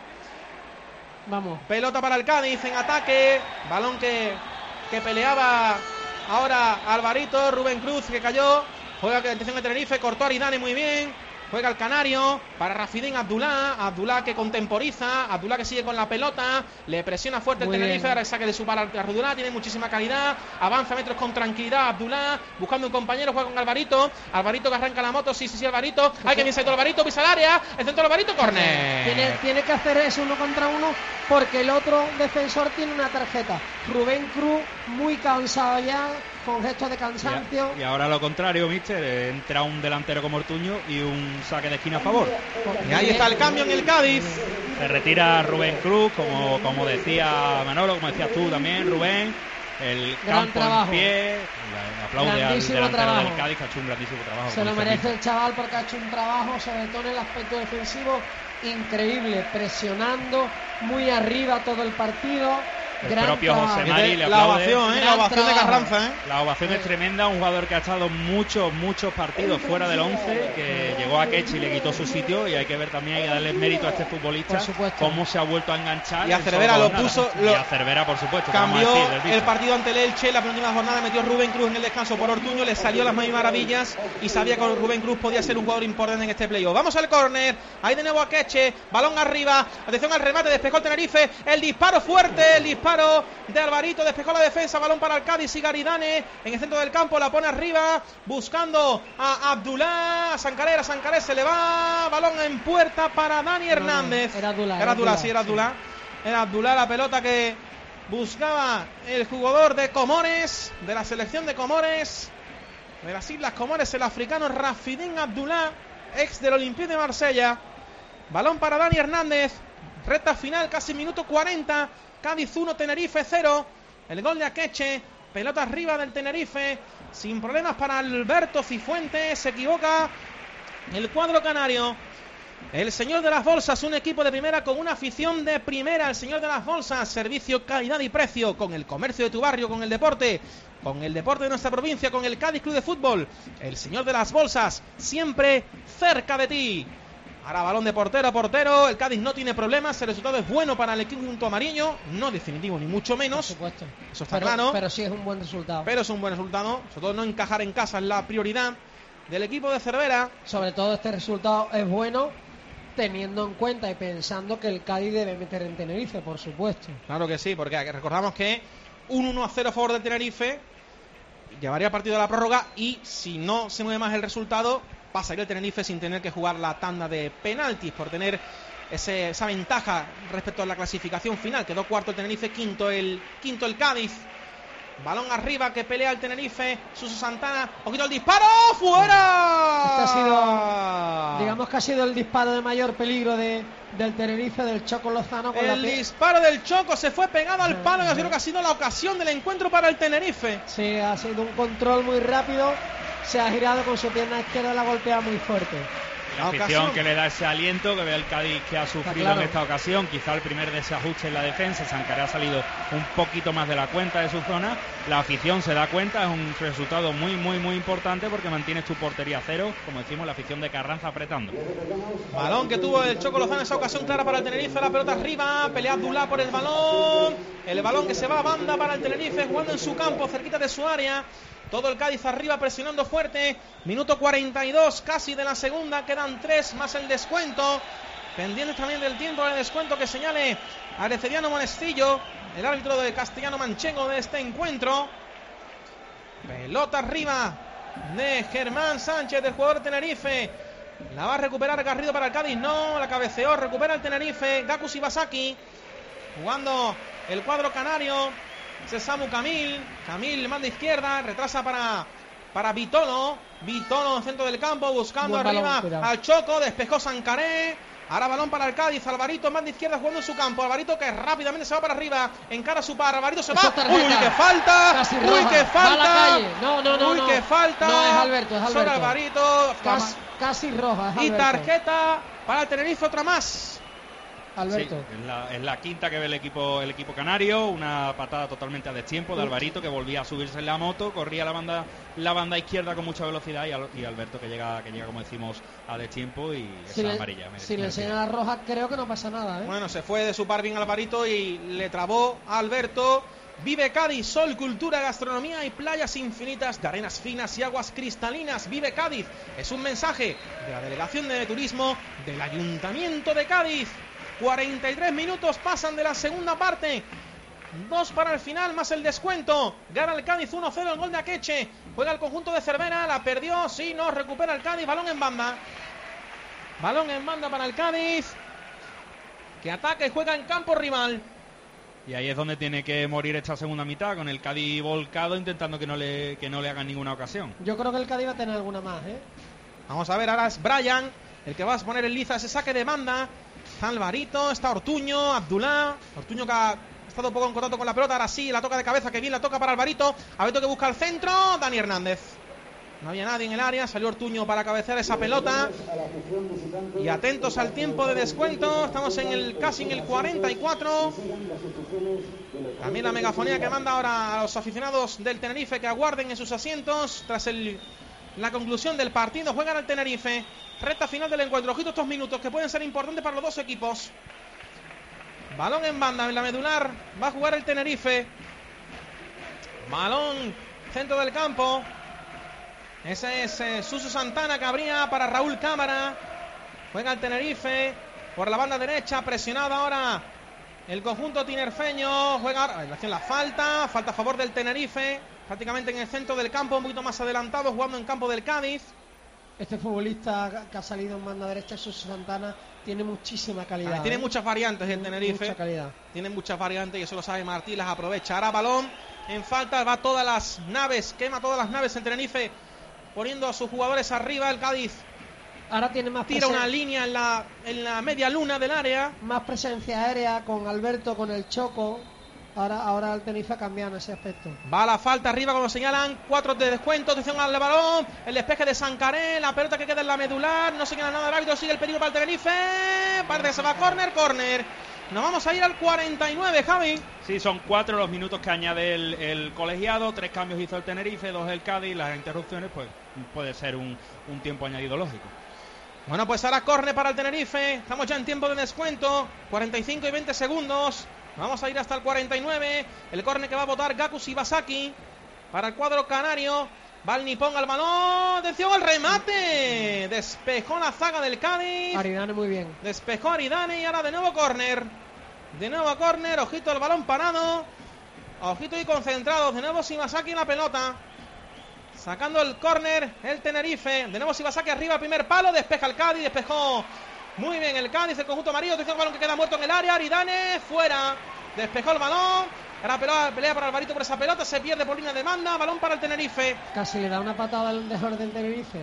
Vamos. Pelota para el Cádiz en ataque, balón que peleaba ahora Alvarito, Rubén Cruz que cayó, juega que atención de Tenerife, cortó a Aridane muy bien. Juega el canario para Rafidín Abdullah que contemporiza, Abdullah que sigue con la pelota, le presiona fuerte el Tenerife, ahora saque de su par Abdullah, tiene muchísima calidad, avanza metros con tranquilidad Abdullah, buscando un compañero, juega con Alvarito que arranca la moto, sí, Alvarito, hay que bien se Alvarito, pisa el área, el centro de Alvarito, córner. Tiene que hacer eso 1 contra 1 porque el otro defensor tiene una tarjeta. Rubén Cruz muy cansado ya, con gestos de cansancio. Y ahora lo contrario, mister, entra un delantero como Ortuño y un saque de esquina a favor. Y ahí está el cambio en el Cádiz. Se retira Rubén Cruz, como decía Manolo, como decías tú también, Rubén. El gran campo trabajo. En pie. Aplaude al delantero trabajo. del Cádiz, que ha hecho un grandísimo trabajo. Se lo merece el chaval porque ha hecho un trabajo, sobre todo en el aspecto defensivo, increíble, presionando muy arriba todo el partido. El propio José Mari le aplaude. La ovación de Carranza, La ovación es tremenda, un jugador que ha estado muchos partidos fuera del 11, que llegó a Quechi y le quitó su sitio, y hay que ver también, hay que darle mérito a este futbolista, cómo se ha vuelto a enganchar. Y a Cervera lo puso. Y a Cervera, por supuesto. Cambió el partido ante el Elche, la penúltima jornada metió Rubén Cruz en el descanso por Ortuño, le salió las maravillas y sabía que Rubén Cruz podía ser un jugador importante en este playoff. Vamos al córner, ahí de nuevo a Queche, balón arriba, atención al remate, despejó el Tenerife, el disparo fuerte, el disparo de Alvarito, despejó la defensa, balón para el Cádiz y Garidane en el centro del campo, la pone arriba, buscando a Abdullah, Sancaré se le va, balón en puerta para Dani Hernández. Era Abdullah, Era Abdullah la pelota que buscaba el jugador de Comores, de la selección de Comores, de las Islas Comores, el africano Rafidín Abdullah, ex del Olympique de Marsella. Balón para Dani Hernández, recta final, casi minuto 40. Cádiz 1, Tenerife 0. El gol de Akeche. Pelota arriba del Tenerife. Sin problemas para Alberto Cifuentes. Se equivoca el cuadro canario. El señor de las bolsas, un equipo de primera con una afición de primera. El señor de las bolsas, servicio, calidad y precio. Con el comercio de tu barrio, con el deporte de nuestra provincia, con el Cádiz Club de Fútbol. El señor de las bolsas, siempre cerca de ti. Ahora balón de portero a portero, el Cádiz no tiene problemas, el resultado es bueno para el equipo amarillo, no definitivo ni mucho menos. Por supuesto. Eso está claro. Pero sí es un buen resultado. Sobre todo no encajar en casa es la prioridad del equipo de Cervera. Sobre todo este resultado es bueno teniendo en cuenta y pensando que el Cádiz debe meter en Tenerife, por supuesto. Claro que sí, porque recordamos que un 1-0 a favor del Tenerife llevaría el partido a la prórroga y si no se mueve más el resultado, pasaría el Tenerife sin tener que jugar la tanda de penaltis por tener esa ventaja respecto a la clasificación final. Quedó cuarto el Tenerife, quinto el Cádiz. Balón arriba que pelea el Tenerife. Suso Santana, poquito el disparo, ¡fuera! Este ha sido, digamos que ha sido el disparo de mayor peligro del Tenerife, del Choco Lozano. El disparo del Choco se fue pegado al palo, y creo que ha sido la ocasión del encuentro para el Tenerife. Sí, ha sido un control muy rápido. Se ha girado con su pierna izquierda, la golpea muy fuerte. La afición que le da ese aliento, que ve el Cádiz que ha sufrido en esta ocasión, quizá el primer desajuste en la defensa. Sancaré ha salido un poquito más de la cuenta de su zona. La afición se da cuenta, es un resultado muy importante porque mantienes tu portería a cero, como decimos, la afición de Carranza apretando. Balón que tuvo el Choco Lozano, esa ocasión clara para el Tenerife, la pelota arriba, pelea Abdullah por el balón que se va a banda para el Tenerife, jugando en su campo, cerquita de su área. Todo el Cádiz arriba presionando fuerte. Minuto 42 casi de la segunda. Quedan 3 más el descuento. Pendientes también del tiempo de descuento que señale Arcediano Monestillo, el árbitro de Castellano Manchego de este encuentro. Pelota arriba de Germán Sánchez, del jugador de Tenerife. La va a recuperar Garrido para el Cádiz. No, la cabeceó. Recupera el Tenerife. Gaku Shibasaki. Jugando el cuadro canario. Samu Camil manda izquierda, retrasa para Vitolo en centro del campo, buscando arriba al Choco, despejó Sancaré, ahora balón para el Cádiz, Alvarito manda izquierda jugando en su campo, Alvarito que rápidamente se va para arriba, encara a su par, Alvarito se va, uy que falta, uy que falta, no es Alberto, sobre Alvarito, casi roja, y tarjeta para el Tenerife, otra más. Alberto. Sí, es la quinta que ve el equipo canario, una patada totalmente a destiempo de Alvarito, que volvía a subirse en la moto, corría la banda izquierda con mucha velocidad, y Alberto que llega como decimos a destiempo, y esa amarilla. Si le enseña la roja creo que no pasa nada, ¿eh? Bueno, se fue de su par bien Alvarito y le trabó a Alberto. Vive Cádiz, sol, cultura, gastronomía y playas infinitas de arenas finas y aguas cristalinas. Vive Cádiz, es un mensaje de la Delegación de Turismo del Ayuntamiento de Cádiz. 43 minutos pasan de la segunda parte. 2 para el final más el descuento. Gana el Cádiz 1-0, el gol de Akeche. Juega el conjunto de Cervera, la perdió, sí, no, recupera el Cádiz, balón en banda. Balón en banda para el Cádiz, que ataca y juega en campo rival. Y ahí es donde tiene que morir esta segunda mitad, con el Cádiz volcado, intentando que no le hagan ninguna ocasión. Yo creo que el Cádiz va a tener alguna más, ¿eh? Vamos a ver, ahora es Brian el que va a poner en liza ese saque de banda. Está Alvarito, está Ortuño, Abdullah. Ortuño que ha estado un poco en contacto con la pelota. Ahora sí, la toca de cabeza, que bien la toca para Alvarito. Alvarito que busca el centro. Dani Hernández. No había nadie en el área. Salió Ortuño para cabecear esa pelota. Y atentos al tiempo de descuento. Estamos casi en el 44. También la megafonía que manda ahora a los aficionados del Tenerife que aguarden en sus asientos. Tras la conclusión del partido, juegan al Tenerife. Recta final del encuentro. Ojito estos minutos que pueden ser importantes para los dos equipos. Balón en banda en la medular. Va a jugar el Tenerife. Balón centro del campo. Ese es Suso Santana que abría para Raúl Cámara. Juega el Tenerife por la banda derecha. Presionado ahora el conjunto tinerfeño. Juega la falta a favor del Tenerife. Prácticamente en el centro del campo, un poquito más adelantado, jugando en campo del Cádiz. Este futbolista que ha salido en banda derecha, Suso Santana, tiene muchísima calidad. Tiene muchas variantes el Tenerife. Mucha calidad. Tiene muchas variantes y eso lo sabe Martí, las aprovecha. Ahora balón en falta, va todas las naves, quema todas las naves el Tenerife, poniendo a sus jugadores arriba. El Cádiz ahora tiene más tira una línea en la media luna del área. Más presencia aérea con Alberto, con el Choco. Ahora el Tenerife ha cambiado en ese aspecto. Va a la falta arriba cuando señalan 4 de descuento. Atención al balón. El despeje de Sancaré. La pelota que queda en la medular. No señala nada el árbitro. Sigue el peligro para el Tenerife. Parece que se va a córner. Nos vamos a ir al 49, Javi. Sí, son 4 los minutos que añade el colegiado. 3 cambios hizo el Tenerife, 2 el Cádiz. Las interrupciones, pues puede ser un tiempo añadido lógico. Bueno, pues ahora córner para el Tenerife. Estamos ya en tiempo de descuento. 45 y 20 segundos. Vamos a ir hasta el 49. El córner que va a botar Gaku Shibasaki para el cuadro canario. Va el nipón al balón. Atención al remate. Despejó la zaga del Cádiz. Aridane muy bien. Despejó Aridane y ahora de nuevo córner. Ojito al balón parado. Ojito y concentrados. De nuevo Shibasaki en la pelota. Sacando el córner el Tenerife. De nuevo Shibasaki arriba, primer palo. Despeja el Cádiz. Despejó muy bien el Cádiz, el conjunto amarillo. Atención al balón que queda muerto en el área. Aridane fuera. Despejó el balón. Ahora pelea para Alvarito por esa pelota. Se pierde por línea de banda. Balón para el Tenerife. Casi le da una patada al defensor del Tenerife.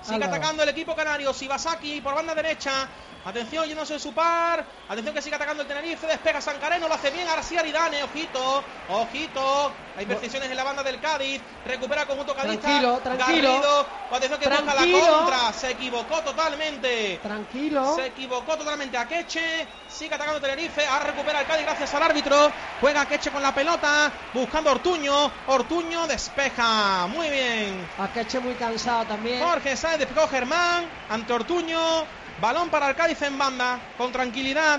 Sigue atacando el equipo canario. Shibasaki por banda derecha. Atención, yéndose su par. Atención que sigue atacando el Tenerife. Despega Sancaré, no lo hace bien. Ahora sí Aridane. Ojito, ojito. Hay precisiones en la banda del Cádiz. Recupera el conjunto cadista. Tranquilo. Garrido. Atención que busca la contra. Se equivocó totalmente. Tranquilo. Se equivocó totalmente Akeche. Sigue atacando Tenerife. Ahora recupera el Cádiz gracias al árbitro. Juega Akeche con la pelota. Buscando Ortuño. Ortuño despeja. Muy bien. Akeche muy cansado también. Jorge Sáenz despejó Germán ante Ortuño. Balón para el Cádiz en banda, con tranquilidad.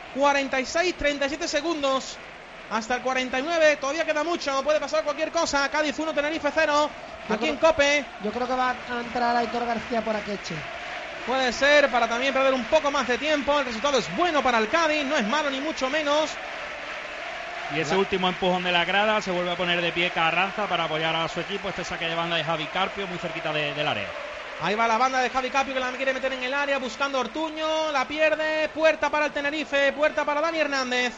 46-37 segundos. Hasta el 49, todavía queda mucho. Puede pasar cualquier cosa. Cádiz 1, Tenerife 0. Aquí en COPE. Yo creo que va a entrar Aitor García por Akeche. Puede ser, para también perder un poco más de tiempo. El resultado es bueno para el Cádiz, no es malo ni mucho menos. Y ese último empujón de la grada, se vuelve a poner de pie Carranza para apoyar a su equipo. Este saque de banda de Javi Carpio, muy cerquita del área. Ahí va la banda de Javi Carpio que la quiere meter en el área, buscando Ortuño, la pierde. Puerta para el Tenerife, puerta para Dani Hernández.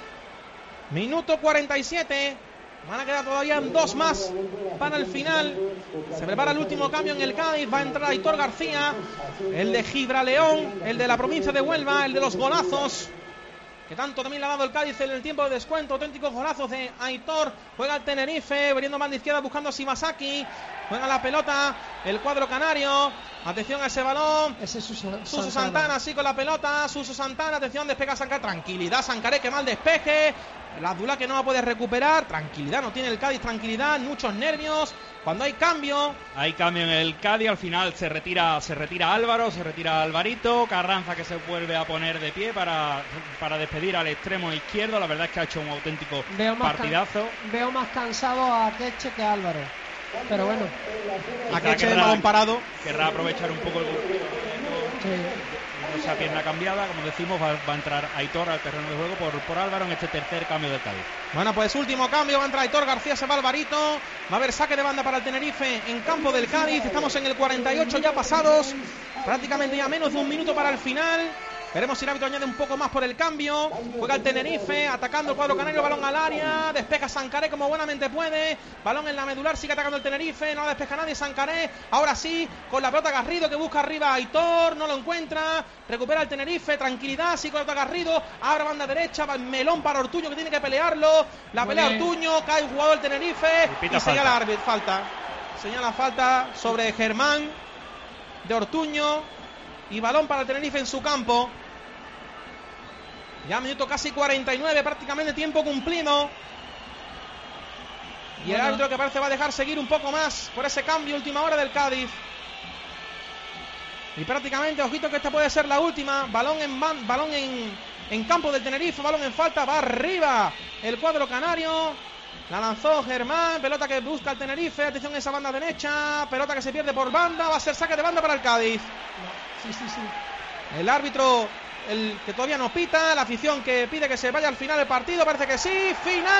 Minuto 47. Van a quedar todavía 2 más para el final. Se prepara el último cambio en el Cádiz. Va a entrar Aitor García, el de Gibraleón, el de la provincia de Huelva, el de los golazos, que tanto también le ha dado el Cádiz en el tiempo de descuento. Auténticos golazos de Aitor. Juega el Tenerife, veniendo más de izquierda buscando a Shibasaki. Juega la pelota el cuadro canario. Atención a ese balón. Ese es Suso Santana, sí, con la pelota. Suso Santana, atención, despega Sancaré. Tranquilidad, Sancaré, que mal despeje. El Abdullah que no va a poder recuperar. Tranquilidad, no tiene el Cádiz, tranquilidad. Muchos nervios. Cuando hay cambio. Hay cambio en el Cádiz. Al final se retira Álvaro, se retira Alvarito. Carranza que se vuelve a poner de pie para despedir al extremo izquierdo. La verdad es que ha hecho un auténtico partidazo. Veo más cansado a Akeche que a Álvaro. Pero bueno, Akeche de balón parado. Querrá aprovechar un poco el golpe. Esa pierna cambiada, como decimos, va a entrar Aitor al terreno de juego por Álvaro en este tercer cambio del Cádiz. Bueno, pues último cambio, va a entrar Aitor García, se va Alvarito. Va a haber saque de banda para el Tenerife en campo del Cádiz. Estamos en el 48 ya pasados, prácticamente ya menos de un minuto para el final. Veremos si el árbitro añade un poco más por el cambio. Juega el Tenerife, atacando el cuadro canario, balón al área. Despeja Sancaré como buenamente puede. Balón en la medular, sigue atacando el Tenerife. No despeja nadie Sancaré. Ahora sí, con la pelota Garrido que busca arriba a Aitor. No lo encuentra. Recupera el Tenerife, tranquilidad. Sí, con la pelota Garrido. Abre banda derecha, melón para Ortuño que tiene que pelearlo. La pelea Ortuño, cae un jugador del Tenerife. Y señala árbitro, falta. Señala falta sobre Germán de Ortuño. Y balón para el Tenerife en su campo. Ya minuto casi 49, prácticamente tiempo cumplido. Y el árbitro que parece va a dejar seguir un poco más por ese cambio, última hora del Cádiz. Y prácticamente, ojito que esta puede ser la última. Balón en campo del Tenerife, balón en falta, va arriba el cuadro canario. La lanzó Germán, pelota que busca el Tenerife. Atención a esa banda derecha, pelota que se pierde por banda. Va a ser saque de banda para el Cádiz. Sí. El árbitro, el que todavía no pita, la afición que pide que se vaya al final del partido, parece que sí.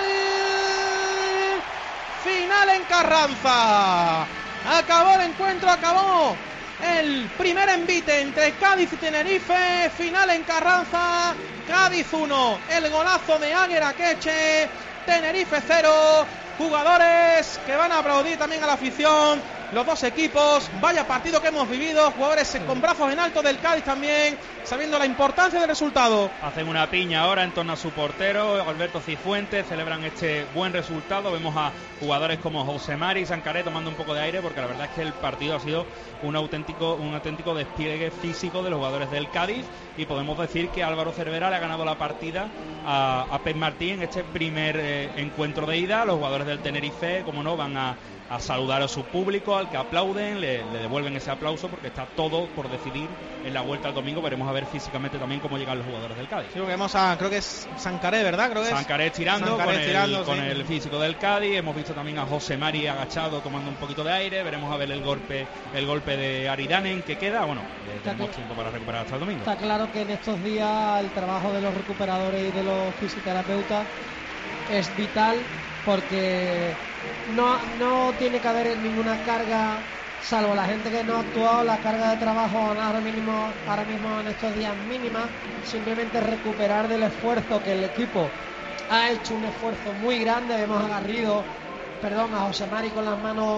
Final en Carranza. Acabó el encuentro, acabó el primer envite entre Cádiz y Tenerife. Final en Carranza. Cádiz 1, el golazo de Águer Akeche. Tenerife 0. Jugadores que van a aplaudir también a la afición. Los dos equipos, vaya partido que hemos vivido. Jugadores con brazos en alto del Cádiz también, sabiendo la importancia del resultado. Hacen una piña ahora en torno a su portero, Alberto Cifuentes. Celebran este buen resultado. Vemos a jugadores como José Mari y Sancaré tomando un poco de aire, porque la verdad es que el partido ha sido un auténtico despliegue físico de los jugadores del Cádiz. Y podemos decir que Álvaro Cervera le ha ganado la partida a Pep Martín en este primer encuentro de ida. Los jugadores del Tenerife, como no, van a saludar a su público, al que aplauden, le devuelven ese aplauso, porque está todo por decidir en la vuelta al domingo. Veremos a ver físicamente también cómo llegan los jugadores del Cádiz. Sí, vemos a, creo que es Sancaré, ¿verdad? Sancaré tirando con el físico del Cádiz. Hemos visto también a José Mari agachado tomando un poquito de aire. Veremos a ver el golpe de Aridane que queda. Bueno, tenemos tiempo para recuperar hasta el domingo. Está claro que en estos días el trabajo de los recuperadores y de los fisioterapeutas es vital, porque no tiene que haber ninguna carga, salvo la gente que no ha actuado. La carga de trabajo ahora mismo en estos días mínima. Simplemente recuperar del esfuerzo que el equipo ha hecho, un esfuerzo muy grande. Vemos a José Mari con las manos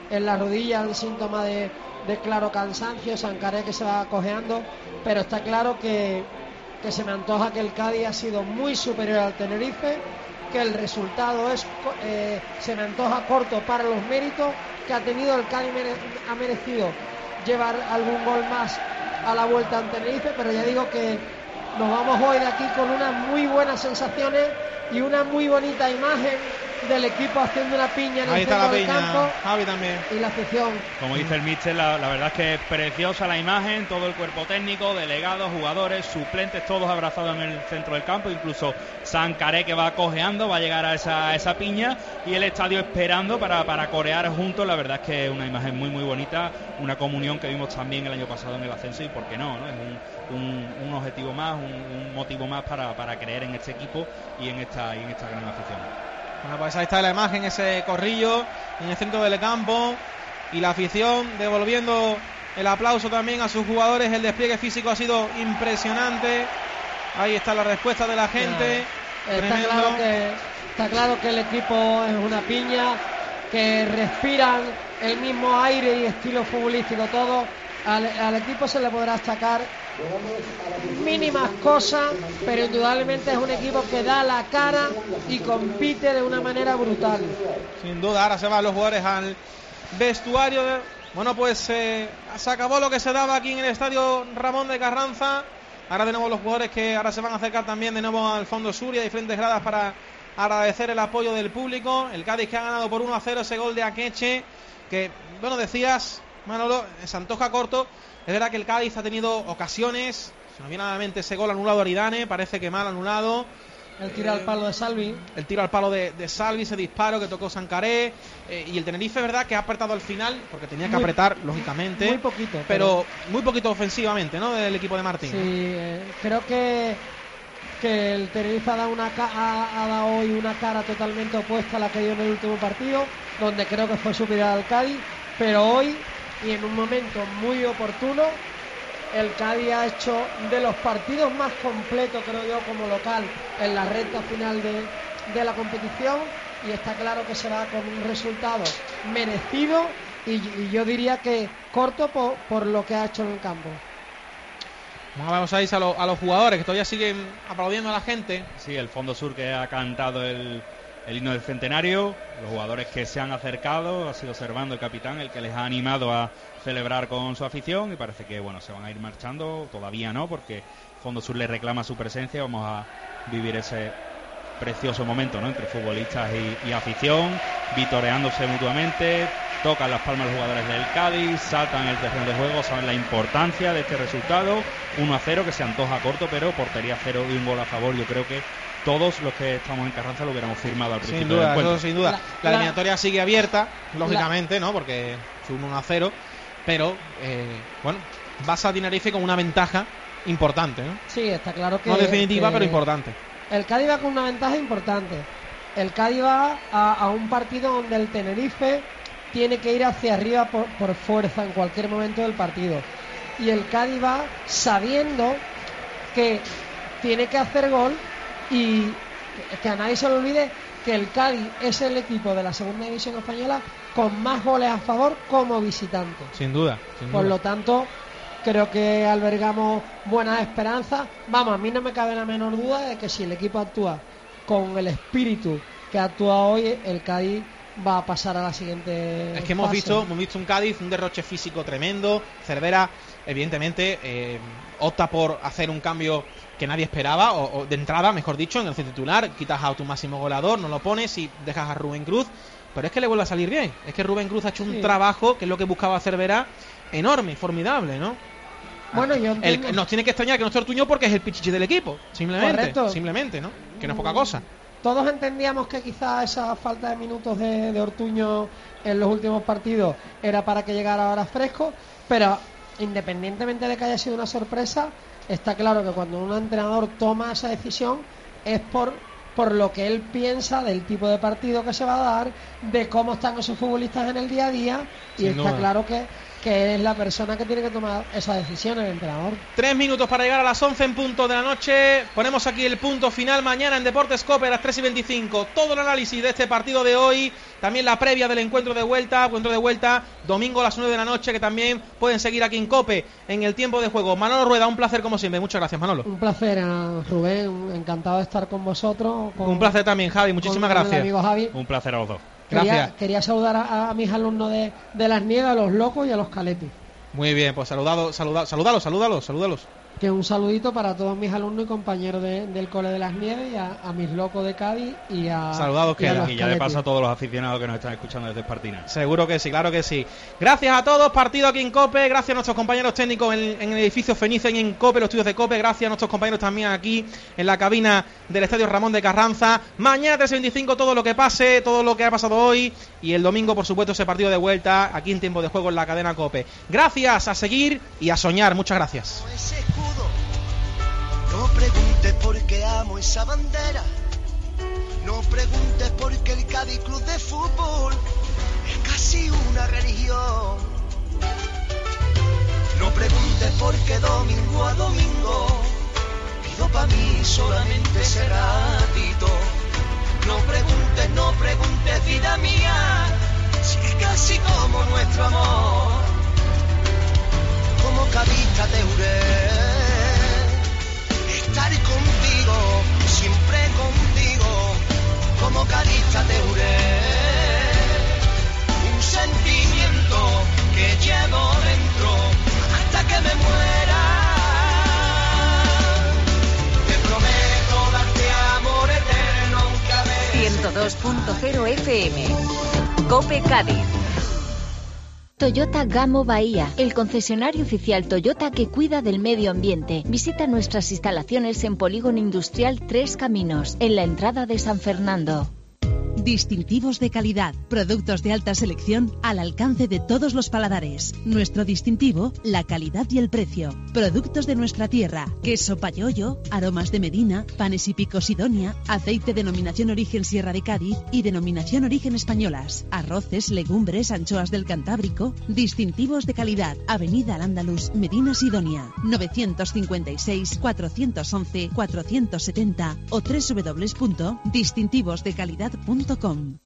en la rodilla, un síntoma de claro cansancio. Sankaré que se va cojeando, pero está claro que se me antoja que el Cádiz ha sido muy superior al Tenerife, que el resultado se me antoja corto para los méritos que ha tenido el Cádiz. Ha merecido llevar algún gol más a la vuelta en Tenerife, pero ya digo que nos vamos hoy de aquí con unas muy buenas sensaciones y una muy bonita imagen del equipo haciendo una piña en el centro del campo. Javi también. Y la afición. Como dice el míster, la verdad es que es preciosa la imagen, todo el cuerpo técnico, delegados, jugadores, suplentes, todos abrazados en el centro del campo, incluso Sankaré que va cojeando, va a llegar a esa piña, y el estadio esperando para corear juntos. La verdad es que es una imagen muy muy bonita, una comunión que vimos también el año pasado en el ascenso, y por qué no, ¿no? Es un objetivo más, un motivo más para creer en este equipo y en esta gran afición. Bueno, pues ahí está la imagen, ese corrillo en el centro del campo y la afición devolviendo el aplauso también a sus jugadores. El despliegue físico ha sido impresionante. Ahí está la respuesta de la gente. Está claro que el equipo es una piña, que respiran el mismo aire y estilo futbolístico todo. Al equipo se le podrá destacar mínimas cosas, pero indudablemente es un equipo que da la cara y compite de una manera brutal. Sin duda, ahora se van los jugadores al vestuario. Bueno, pues se acabó lo que se daba aquí en el estadio Ramón de Carranza. Ahora tenemos los jugadores que ahora se van a acercar también de nuevo al fondo sur y a diferentes gradas para agradecer el apoyo del público. El Cádiz que ha ganado por 1-0 ese gol de Akeche, que, bueno, decías, Manolo, se antoja corto. Es verdad que el Cádiz ha tenido ocasiones. Se nos viene a la mente ese gol anulado a Aridane, parece que mal anulado. El tiro al palo de Salvi. El tiro al palo de Salvi, ese disparo que tocó Sankaré. Y el Tenerife, es verdad que ha apretado al final, porque tenía que apretar, lógicamente. Muy poquito. Pero muy poquito ofensivamente, ¿no? Del equipo de Martín. Sí, creo que el Tenerife ha dado hoy una cara totalmente opuesta a la que dio en el último partido, donde creo que fue superior al Cádiz. Pero hoy, y en un momento muy oportuno, el Cádiz ha hecho de los partidos más completos, creo yo, como local en la recta final de la competición, y está claro que se va con un resultado merecido y yo diría que corto por lo que ha hecho en el campo. Vamos a ir a los jugadores que todavía siguen aplaudiendo a la gente. Sí, el fondo sur que ha cantado el himno del centenario, los jugadores que se han acercado, ha sido Servando el capitán el que les ha animado a celebrar con su afición, y parece que bueno, se van a ir marchando, todavía no, porque Fondo Sur le reclama su presencia. Vamos a vivir ese precioso momento, ¿no?, entre futbolistas y afición, vitoreándose mutuamente. Tocan las palmas los jugadores del Cádiz, saltan el terreno de juego, saben la importancia de este resultado. 1-0 que se antoja corto, pero portería cero y un gol a favor. Yo creo que todos los que estamos en Carranza lo hubiéramos firmado al principio del encuentro. Eso sin duda. La eliminatoria sigue abierta, lógicamente, ¿no?, porque es un 1-0, pero bueno, vas a Tenerife con una ventaja importante, ¿no? Sí, está claro que... No definitiva, pero importante. El Cádiz va con una ventaja importante. El Cádiz va a un partido donde el Tenerife tiene que ir hacia arriba por fuerza en cualquier momento del partido. Y el Cádiz va sabiendo que tiene que hacer gol, y que a nadie se le olvide que el Cádiz es el equipo de la segunda división española con más goles a favor como visitante. Sin duda. Por lo tanto, creo que albergamos buenas esperanzas. Vamos, a mí no me cabe la menor duda de que si el equipo actúa con el espíritu que actúa hoy, el Cádiz va a pasar a la siguiente Es que hemos visto un Cádiz, un derroche físico tremendo. Cervera, evidentemente, opta por hacer un cambio que nadie esperaba, o de entrada, mejor dicho, en el titular. Quitas a tu máximo goleador, no lo pones y dejas a Rubén Cruz, pero es que le vuelve a salir bien. Es que Rubén Cruz ha hecho un trabajo, que es lo que buscaba Cervera, enorme, formidable, ¿no? Bueno, yo entiendo. Nos tiene que extrañar que no esté Ortuño, porque es el pichichi del equipo, simplemente, ¿no? Que no es poca cosa. Todos entendíamos que quizás esa falta de minutos de Ortuño en los últimos partidos era para que llegara ahora fresco, pero independientemente de que haya sido una sorpresa, está claro que cuando un entrenador toma esa decisión es por lo que él piensa del tipo de partido que se va a dar, de cómo están esos futbolistas en el día a día, y está claro que es la persona que tiene que tomar esa decisión, el entrenador. 3 minutos para llegar a las 11 en punto de la noche. Ponemos aquí el punto final. Mañana en Deportes COPE a las 3:25. Todo el análisis de este partido de hoy. También la previa del encuentro de vuelta. Domingo a las 9 de la noche, que también pueden seguir aquí en COPE en el tiempo de juego. Manolo Rueda, un placer como siempre. Muchas gracias, Manolo. Un placer, Rubén. Encantado de estar con vosotros. Un placer también, Javi. Muchísimas gracias. Amigo Javi. Un placer a los dos. Gracias. Quería saludar a mis alumnos de Las Nieves, a los locos y a los caletis. Muy bien, pues salúdalos. Que un saludito para todos mis alumnos y compañeros del Cole de Las Nieves, y a mis locos de Cádiz y a... Saludados quedan. Y ya de paso a todos los aficionados que nos están escuchando desde Espartina. Seguro que sí, claro que sí. Gracias a todos, partido aquí en COPE. Gracias a nuestros compañeros técnicos en el edificio Fenice en COPE, los estudios de COPE. Gracias a nuestros compañeros también aquí en la cabina del Estadio Ramón de Carranza. Mañana 3:25 todo lo que pase, todo lo que ha pasado hoy. Y el domingo, por supuesto, ese partido de vuelta aquí en tiempo de juego en la cadena COPE. Gracias, a seguir y a soñar. Muchas gracias. No preguntes por qué amo esa bandera. No preguntes por qué el Cádiz Club de Fútbol es casi una religión. No preguntes por qué domingo a domingo pido pa' mí solamente ese ratito. No preguntes vida mía, si es casi como nuestro amor. Como cadista te juré estar contigo, siempre contigo, como cadista te juré, un sentimiento que llevo dentro hasta que me muera. Te prometo darte amor eterno, 102.0 FM COPE Cádiz. Toyota Gamo Bahía, el concesionario oficial Toyota que cuida del medio ambiente. Visita nuestras instalaciones en Polígono Industrial Tres Caminos, en la entrada de San Fernando. Distintivos de calidad, productos de alta selección al alcance de todos los paladares. Nuestro distintivo, la calidad y el precio. Productos de nuestra tierra, queso Payollo, aromas de Medina, panes y picos Sidonia, aceite denominación origen Sierra de Cádiz y denominación origen españolas, arroces, legumbres, anchoas del Cantábrico. Distintivos de calidad, Avenida Al-Ándalus, Medina Sidonia, 956 411 470 o www.distintivosdecalidad.com.